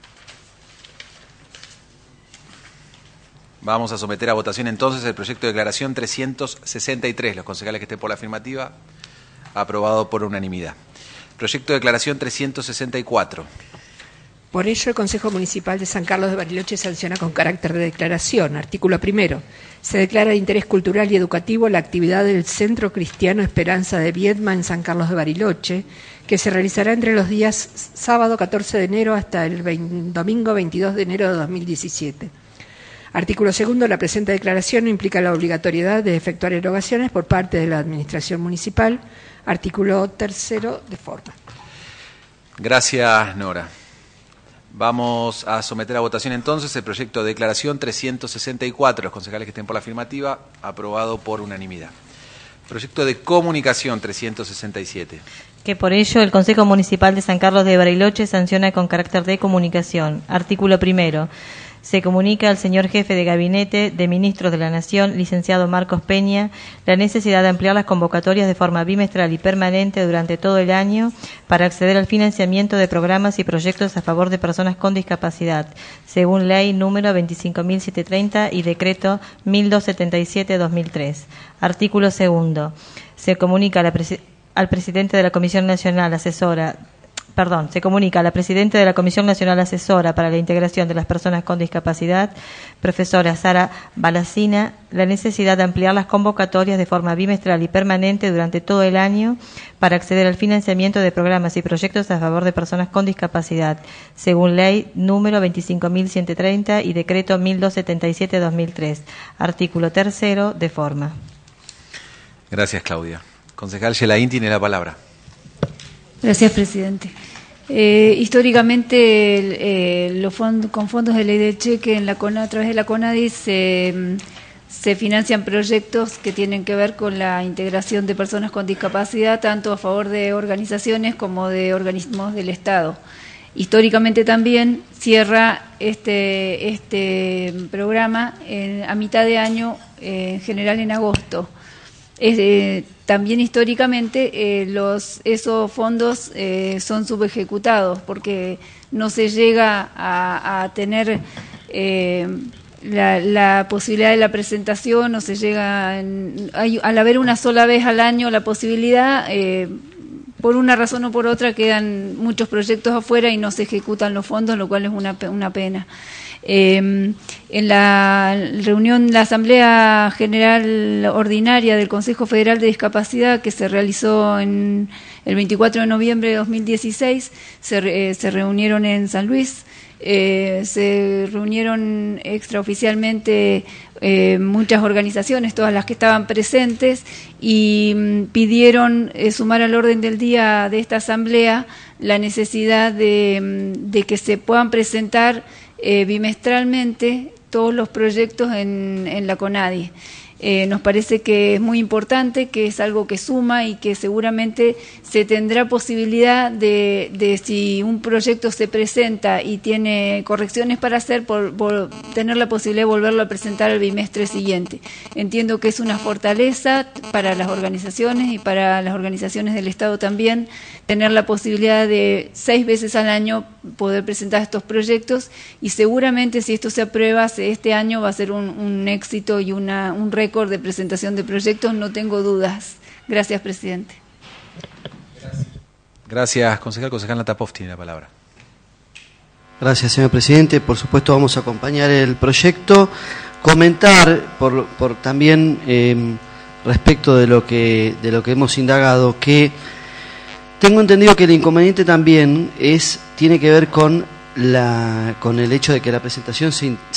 Vamos a someter a votación entonces el proyecto de declaración 363. Los concejales que estén por la afirmativa, aprobado por unanimidad. Proyecto de declaración 364. Por ello, el Consejo Municipal de San Carlos de Bariloche sanciona con carácter de declaración. Artículo primero. Se declara de interés cultural y educativo la actividad del Centro Cristiano Esperanza de Viedma en San Carlos de Bariloche, que se realizará entre los días sábado 14 de enero hasta el domingo 22 de enero de 2017. Artículo segundo. La presente declaración no implica la obligatoriedad de efectuar erogaciones por parte de la Administración Municipal. Artículo tercero, de forma. Gracias, Nora. Vamos a someter a votación entonces el proyecto de declaración 364. Los concejales que estén por la afirmativa, aprobado por unanimidad. Proyecto de comunicación 367. Que por ello el Consejo Municipal de San Carlos de Bariloche sanciona con carácter de comunicación. Artículo primero. Se comunica al señor jefe de gabinete de ministros de la Nación, licenciado Marcos Peña, la necesidad de ampliar las convocatorias de forma bimestral y permanente durante todo el año para acceder al financiamiento de programas y proyectos a favor de personas con discapacidad, según ley número 25.730 y decreto 1277-2003. Artículo segundo. Se comunica al presidente de la Comisión Nacional Asesora. Se comunica a la Presidenta de la Comisión Nacional Asesora para la Integración de las Personas con Discapacidad, profesora Sara Balacina, la necesidad de ampliar las convocatorias de forma bimestral y permanente durante todo el año para acceder al financiamiento de programas y proyectos a favor de personas con discapacidad, según ley número 25.130 y decreto 1277-2003. Artículo tercero, de forma. Gracias, Claudia. Concejal Gelaín tiene la palabra. Gracias, presidente. Históricamente, con fondos de ley del cheque a través de la CONADI se financian proyectos que tienen que ver con la integración de personas con discapacidad, tanto a favor de organizaciones como de organismos del Estado. Históricamente también cierra este programa a mitad de año, en general en agosto. También históricamente esos fondos son subejecutados porque no se llega a tener la posibilidad de la presentación, no se llega al haber una sola vez al año la posibilidad, por una razón o por otra quedan muchos proyectos afuera y no se ejecutan los fondos, lo cual es una pena. En la reunión, la Asamblea General Ordinaria del Consejo Federal de Discapacidad, que se realizó el 24 de noviembre de 2016, se reunieron en San Luis, se reunieron extraoficialmente muchas organizaciones, todas las que estaban presentes, y pidieron sumar al orden del día de esta Asamblea la necesidad de que se puedan presentar bimestralmente todos los proyectos en la CONADI. Nos parece que es muy importante, que es algo que suma y que seguramente se tendrá posibilidad de si un proyecto se presenta y tiene correcciones para hacer, por tener la posibilidad de volverlo a presentar al bimestre siguiente. Entiendo que es una fortaleza para las organizaciones y para las organizaciones del Estado también, tener la posibilidad de 6 veces al año poder presentar estos proyectos, y seguramente si esto se aprueba este año va a ser un éxito y un récord de presentación de proyectos, no tengo dudas. Gracias, presidente. Gracias, concejal. Concejal Natapov tiene la palabra. Gracias, señor presidente. Por supuesto vamos a acompañar el proyecto. Comentar por también respecto de lo que hemos indagado, que tengo entendido que el inconveniente también tiene que ver con el hecho de que la presentación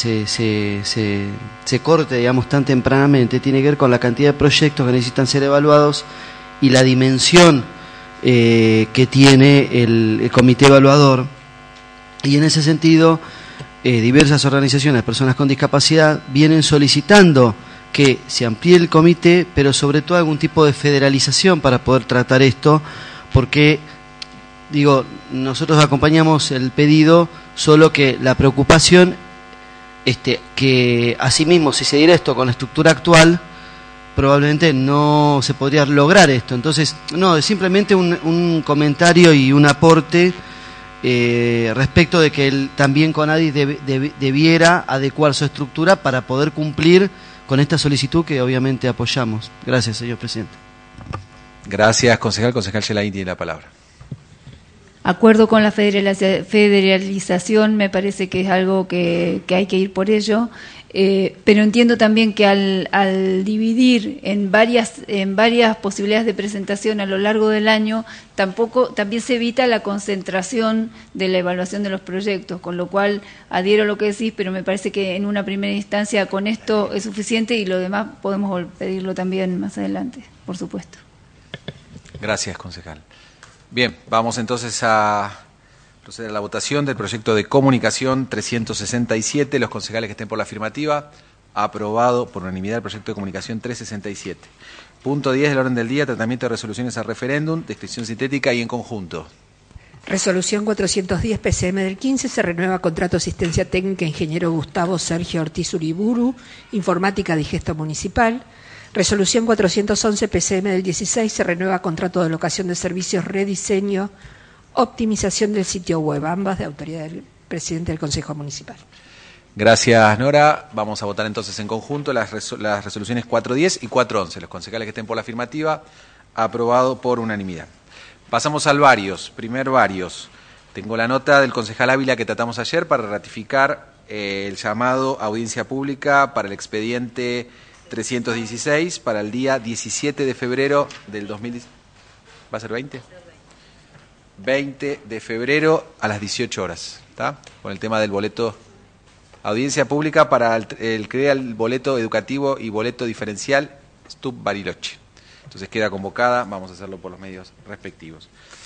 se corte, digamos, tan tempranamente. Tiene que ver con la cantidad de proyectos que necesitan ser evaluados y la dimensión que tiene el comité evaluador, y en ese sentido diversas organizaciones de personas con discapacidad vienen solicitando que se amplíe el comité, pero sobre todo algún tipo de federalización para poder tratar esto, porque nosotros acompañamos el pedido, solo que la preocupación que asimismo, si se diera esto con la estructura actual, probablemente no se podría lograr esto. Entonces, no, es simplemente un comentario y un aporte respecto de que también CONADIS debiera adecuar su estructura para poder cumplir con esta solicitud que obviamente apoyamos. Gracias, señor presidente. Gracias, concejal. Concejal Gelain tiene la palabra. Acuerdo con la federalización, me parece que es algo que hay que ir por ello, pero entiendo también que al dividir en varias posibilidades de presentación a lo largo del año, también se evita la concentración de la evaluación de los proyectos, con lo cual adhiero a lo que decís, pero me parece que en una primera instancia con esto es suficiente, y lo demás podemos pedirlo también más adelante, por supuesto. Gracias, concejal. Bien, vamos entonces a proceder a la votación del proyecto de comunicación 367. Los concejales que estén por la afirmativa, aprobado por unanimidad el proyecto de comunicación 367. Punto 10 del orden del día, tratamiento de resoluciones al referéndum, descripción sintética y en conjunto. Resolución 410 PCM del 15, se renueva contrato asistencia técnica ingeniero Gustavo Sergio Ortiz Uriburu, informática Digesto Municipal. Resolución 411 PCM del 16, se renueva contrato de locación de servicios, rediseño, optimización del sitio web, ambas de autoridad del presidente del Consejo Municipal. Gracias, Nora. Vamos a votar entonces en conjunto las resoluciones 410 y 411. Los concejales que estén por la afirmativa, aprobado por unanimidad. Pasamos al varios. Primer varios. Tengo la nota del concejal Ávila que tratamos ayer para ratificar el llamado a audiencia pública para el expediente 316 para el día 17 de febrero del 2010. ¿Va a ser 20? 20 de febrero a las 18 horas, ¿está? Con el tema del boleto. Audiencia pública para el crea el boleto educativo y boleto diferencial STUB Bariloche. Entonces queda convocada, vamos a hacerlo por los medios respectivos.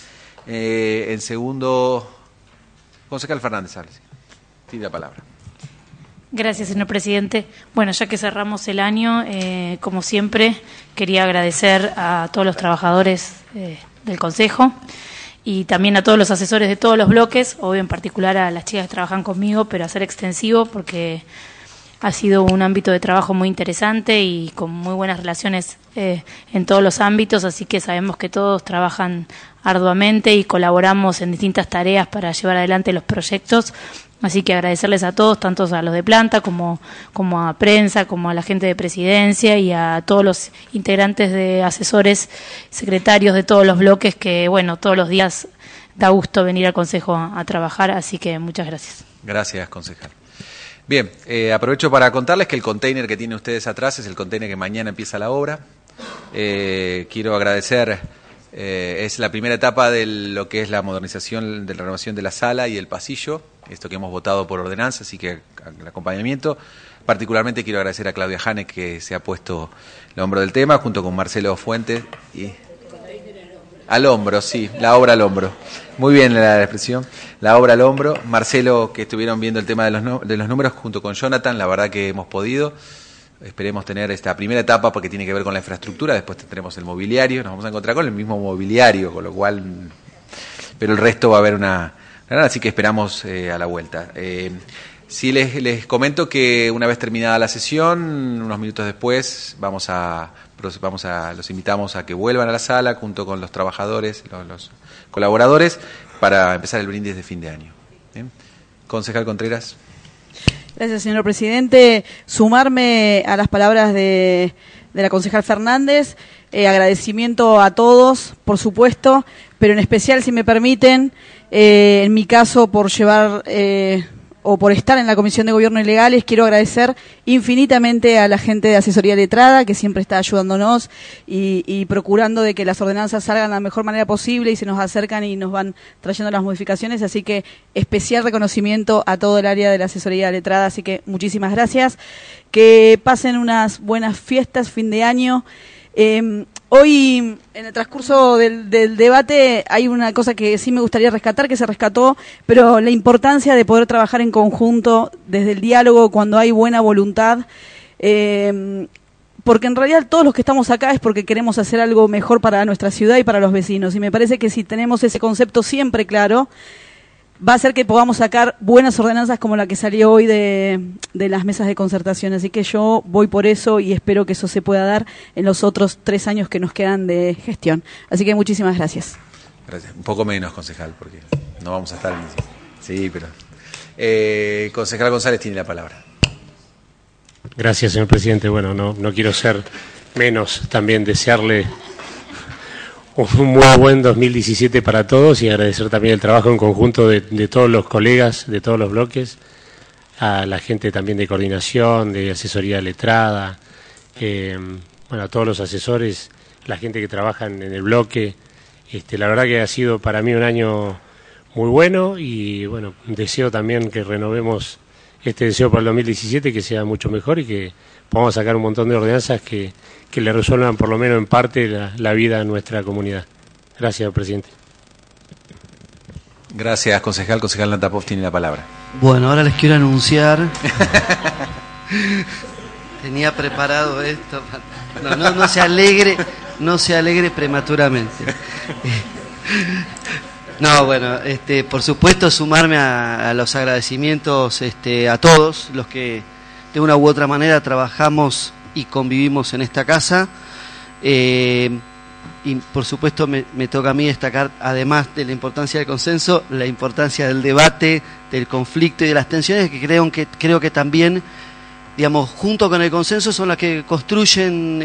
En segundo, concejal Fernández Sales, tiene la palabra. Gracias, señor presidente. Bueno, ya que cerramos el año, como siempre, quería agradecer a todos los trabajadores del Consejo y también a todos los asesores de todos los bloques, obvio en particular a las chicas que trabajan conmigo, pero hacer extensivo porque ha sido un ámbito de trabajo muy interesante y con muy buenas relaciones en todos los ámbitos, así que sabemos que todos trabajan arduamente y colaboramos en distintas tareas para llevar adelante los proyectos. Así que agradecerles a todos, tanto a los de planta como a prensa, como a la gente de presidencia y a todos los integrantes de asesores, secretarios de todos los bloques que, bueno, todos los días da gusto venir al Consejo a trabajar, así que muchas gracias. Gracias, concejal. Bien, aprovecho para contarles que el container que tienen ustedes atrás es el container que mañana empieza la obra. Quiero agradecer, es la primera etapa de lo que es la modernización de la renovación de la sala y el pasillo, esto que hemos votado por ordenanza, así que el acompañamiento. Particularmente quiero agradecer a Claudia Janes que se ha puesto el hombro del tema, junto con Marcelo Fuentes. Y al hombro, sí, la obra al hombro. Muy bien la expresión, la obra al hombro. Marcelo, que estuvieron viendo el tema de los números, junto con Jonathan, la verdad que hemos podido. esperemos tener esta primera etapa porque tiene que ver con la infraestructura, después tendremos el mobiliario, nos vamos a encontrar con el mismo mobiliario, con lo cual, pero el resto va a haber una así que esperamos a la vuelta. Sí les comento que una vez terminada la sesión, unos minutos después, los invitamos a que vuelvan a la sala junto con los trabajadores, los colaboradores, para empezar el brindis de fin de año. ¿Bien? Concejal Contreras. Gracias, señor presidente. Sumarme a las palabras de la concejal Fernández. Agradecimiento a todos, por supuesto, pero en especial, si me permiten, en mi caso, por llevar o por estar en la Comisión de Gobierno y Legales, quiero agradecer infinitamente a la gente de Asesoría Letrada, que siempre está ayudándonos y procurando de que las ordenanzas salgan de la mejor manera posible y se nos acercan y nos van trayendo las modificaciones, así que especial reconocimiento a todo el área de la Asesoría Letrada, así que muchísimas gracias. Que pasen unas buenas fiestas, fin de año. Hoy, en el transcurso del debate, hay una cosa que sí me gustaría rescatar, que se rescató, pero la importancia de poder trabajar en conjunto desde el diálogo cuando hay buena voluntad, porque en realidad todos los que estamos acá es porque queremos hacer algo mejor para nuestra ciudad y para los vecinos, y me parece que si tenemos ese concepto siempre claro, va a hacer que podamos sacar buenas ordenanzas como la que salió hoy de las mesas de concertación. Así que yo voy por eso y espero que eso se pueda dar en los otros 3 años que nos quedan de gestión. Así que muchísimas gracias. Gracias. Un poco menos, concejal, porque no vamos a estar en... Sí, pero... concejal González tiene la palabra. Gracias, señor presidente. Bueno, no quiero ser menos, también desearle un muy buen 2017 para todos y agradecer también el trabajo en conjunto de todos los colegas, de todos los bloques, a la gente también de coordinación, de asesoría letrada, a todos los asesores, la gente que trabaja en el bloque. La verdad que ha sido para mí un año muy bueno y bueno, deseo también que renovemos este deseo para el 2017, que sea mucho mejor y que podamos sacar un montón de ordenanzas que le resuelvan por lo menos en parte la vida a nuestra comunidad. Gracias, presidente. Gracias, concejal. Concejal Natapov tiene la palabra. Bueno, ahora les quiero anunciar. Tenía preparado esto. No se alegre prematuramente. No, bueno, por supuesto sumarme a los agradecimientos a todos los que de una u otra manera trabajamos y convivimos en esta casa, y por supuesto me toca a mí destacar, además de la importancia del consenso, la importancia del debate, del conflicto y de las tensiones, que creo que también, digamos, junto con el consenso son las que construyen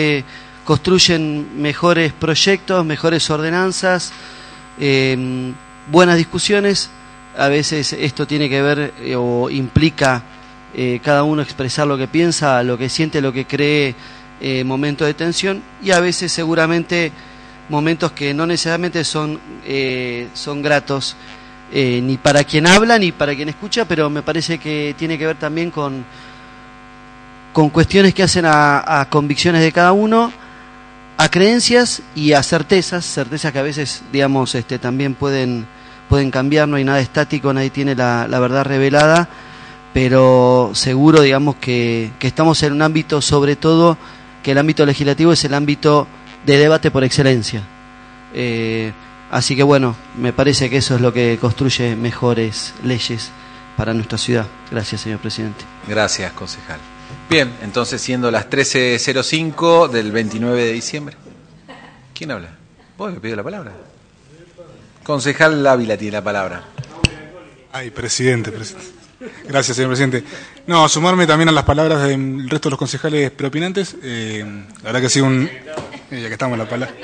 mejores proyectos, mejores ordenanzas, buenas discusiones. A veces esto tiene que ver o implica cada uno expresar lo que piensa, lo que siente, lo que cree, momentos de tensión, y a veces seguramente momentos que no necesariamente son gratos ni para quien habla ni para quien escucha, pero me parece que tiene que ver también con cuestiones que hacen a convicciones de cada uno, a creencias y a certezas que a veces, digamos, también pueden cambiar. No hay nada estático, nadie tiene la verdad revelada, pero seguro, digamos, que estamos en un ámbito, sobre todo, que el ámbito legislativo es el ámbito de debate por excelencia. Así que bueno, me parece que eso es lo que construye mejores leyes para nuestra ciudad. Gracias, señor presidente. Gracias, concejal. Bien, entonces siendo las 13:05 del 29 de diciembre. ¿Quién habla? ¿Vos me pidió la palabra? Concejal Ávila tiene la palabra. Ay, presidente. Gracias, señor presidente. No, sumarme también a las palabras del resto de los concejales preopinantes. La verdad que ha sido ya que estamos en la palabra.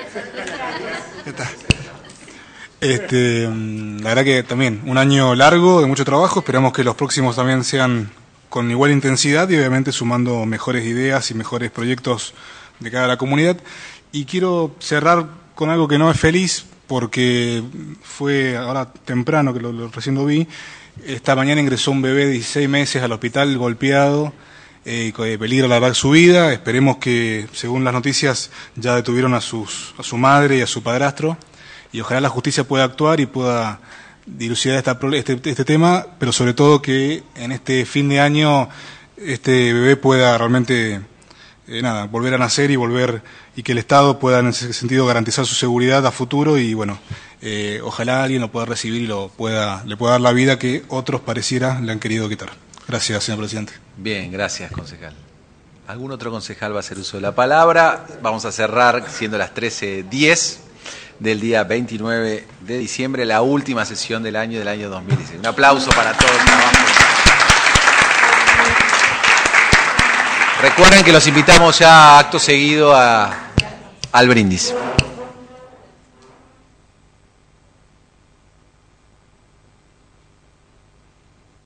La verdad que también un año largo de mucho trabajo. Esperamos que los próximos también sean con igual intensidad y obviamente sumando mejores ideas y mejores proyectos de cada comunidad. Y quiero cerrar con algo que no es feliz, porque fue ahora temprano que lo recién lo vi. Esta mañana ingresó un bebé de 16 meses al hospital golpeado, con peligro la verdad su vida. Esperemos que, según las noticias, ya detuvieron a su madre y a su padrastro, y ojalá la justicia pueda actuar y pueda dilucidar este tema, pero sobre todo que en este fin de año este bebé pueda realmente volver a nacer y que el Estado pueda en ese sentido garantizar su seguridad a futuro y bueno, ojalá alguien lo pueda recibir y le pueda dar la vida que otros pareciera le han querido quitar. Gracias, señor presidente. Bien, gracias, concejal. ¿Algún otro concejal va a hacer uso de la palabra? Vamos a cerrar, siendo las 13:10 del día 29 de diciembre, la última sesión del año 2016. Un aplauso para todo el trabajo. Recuerden que los invitamos ya acto seguido al brindis.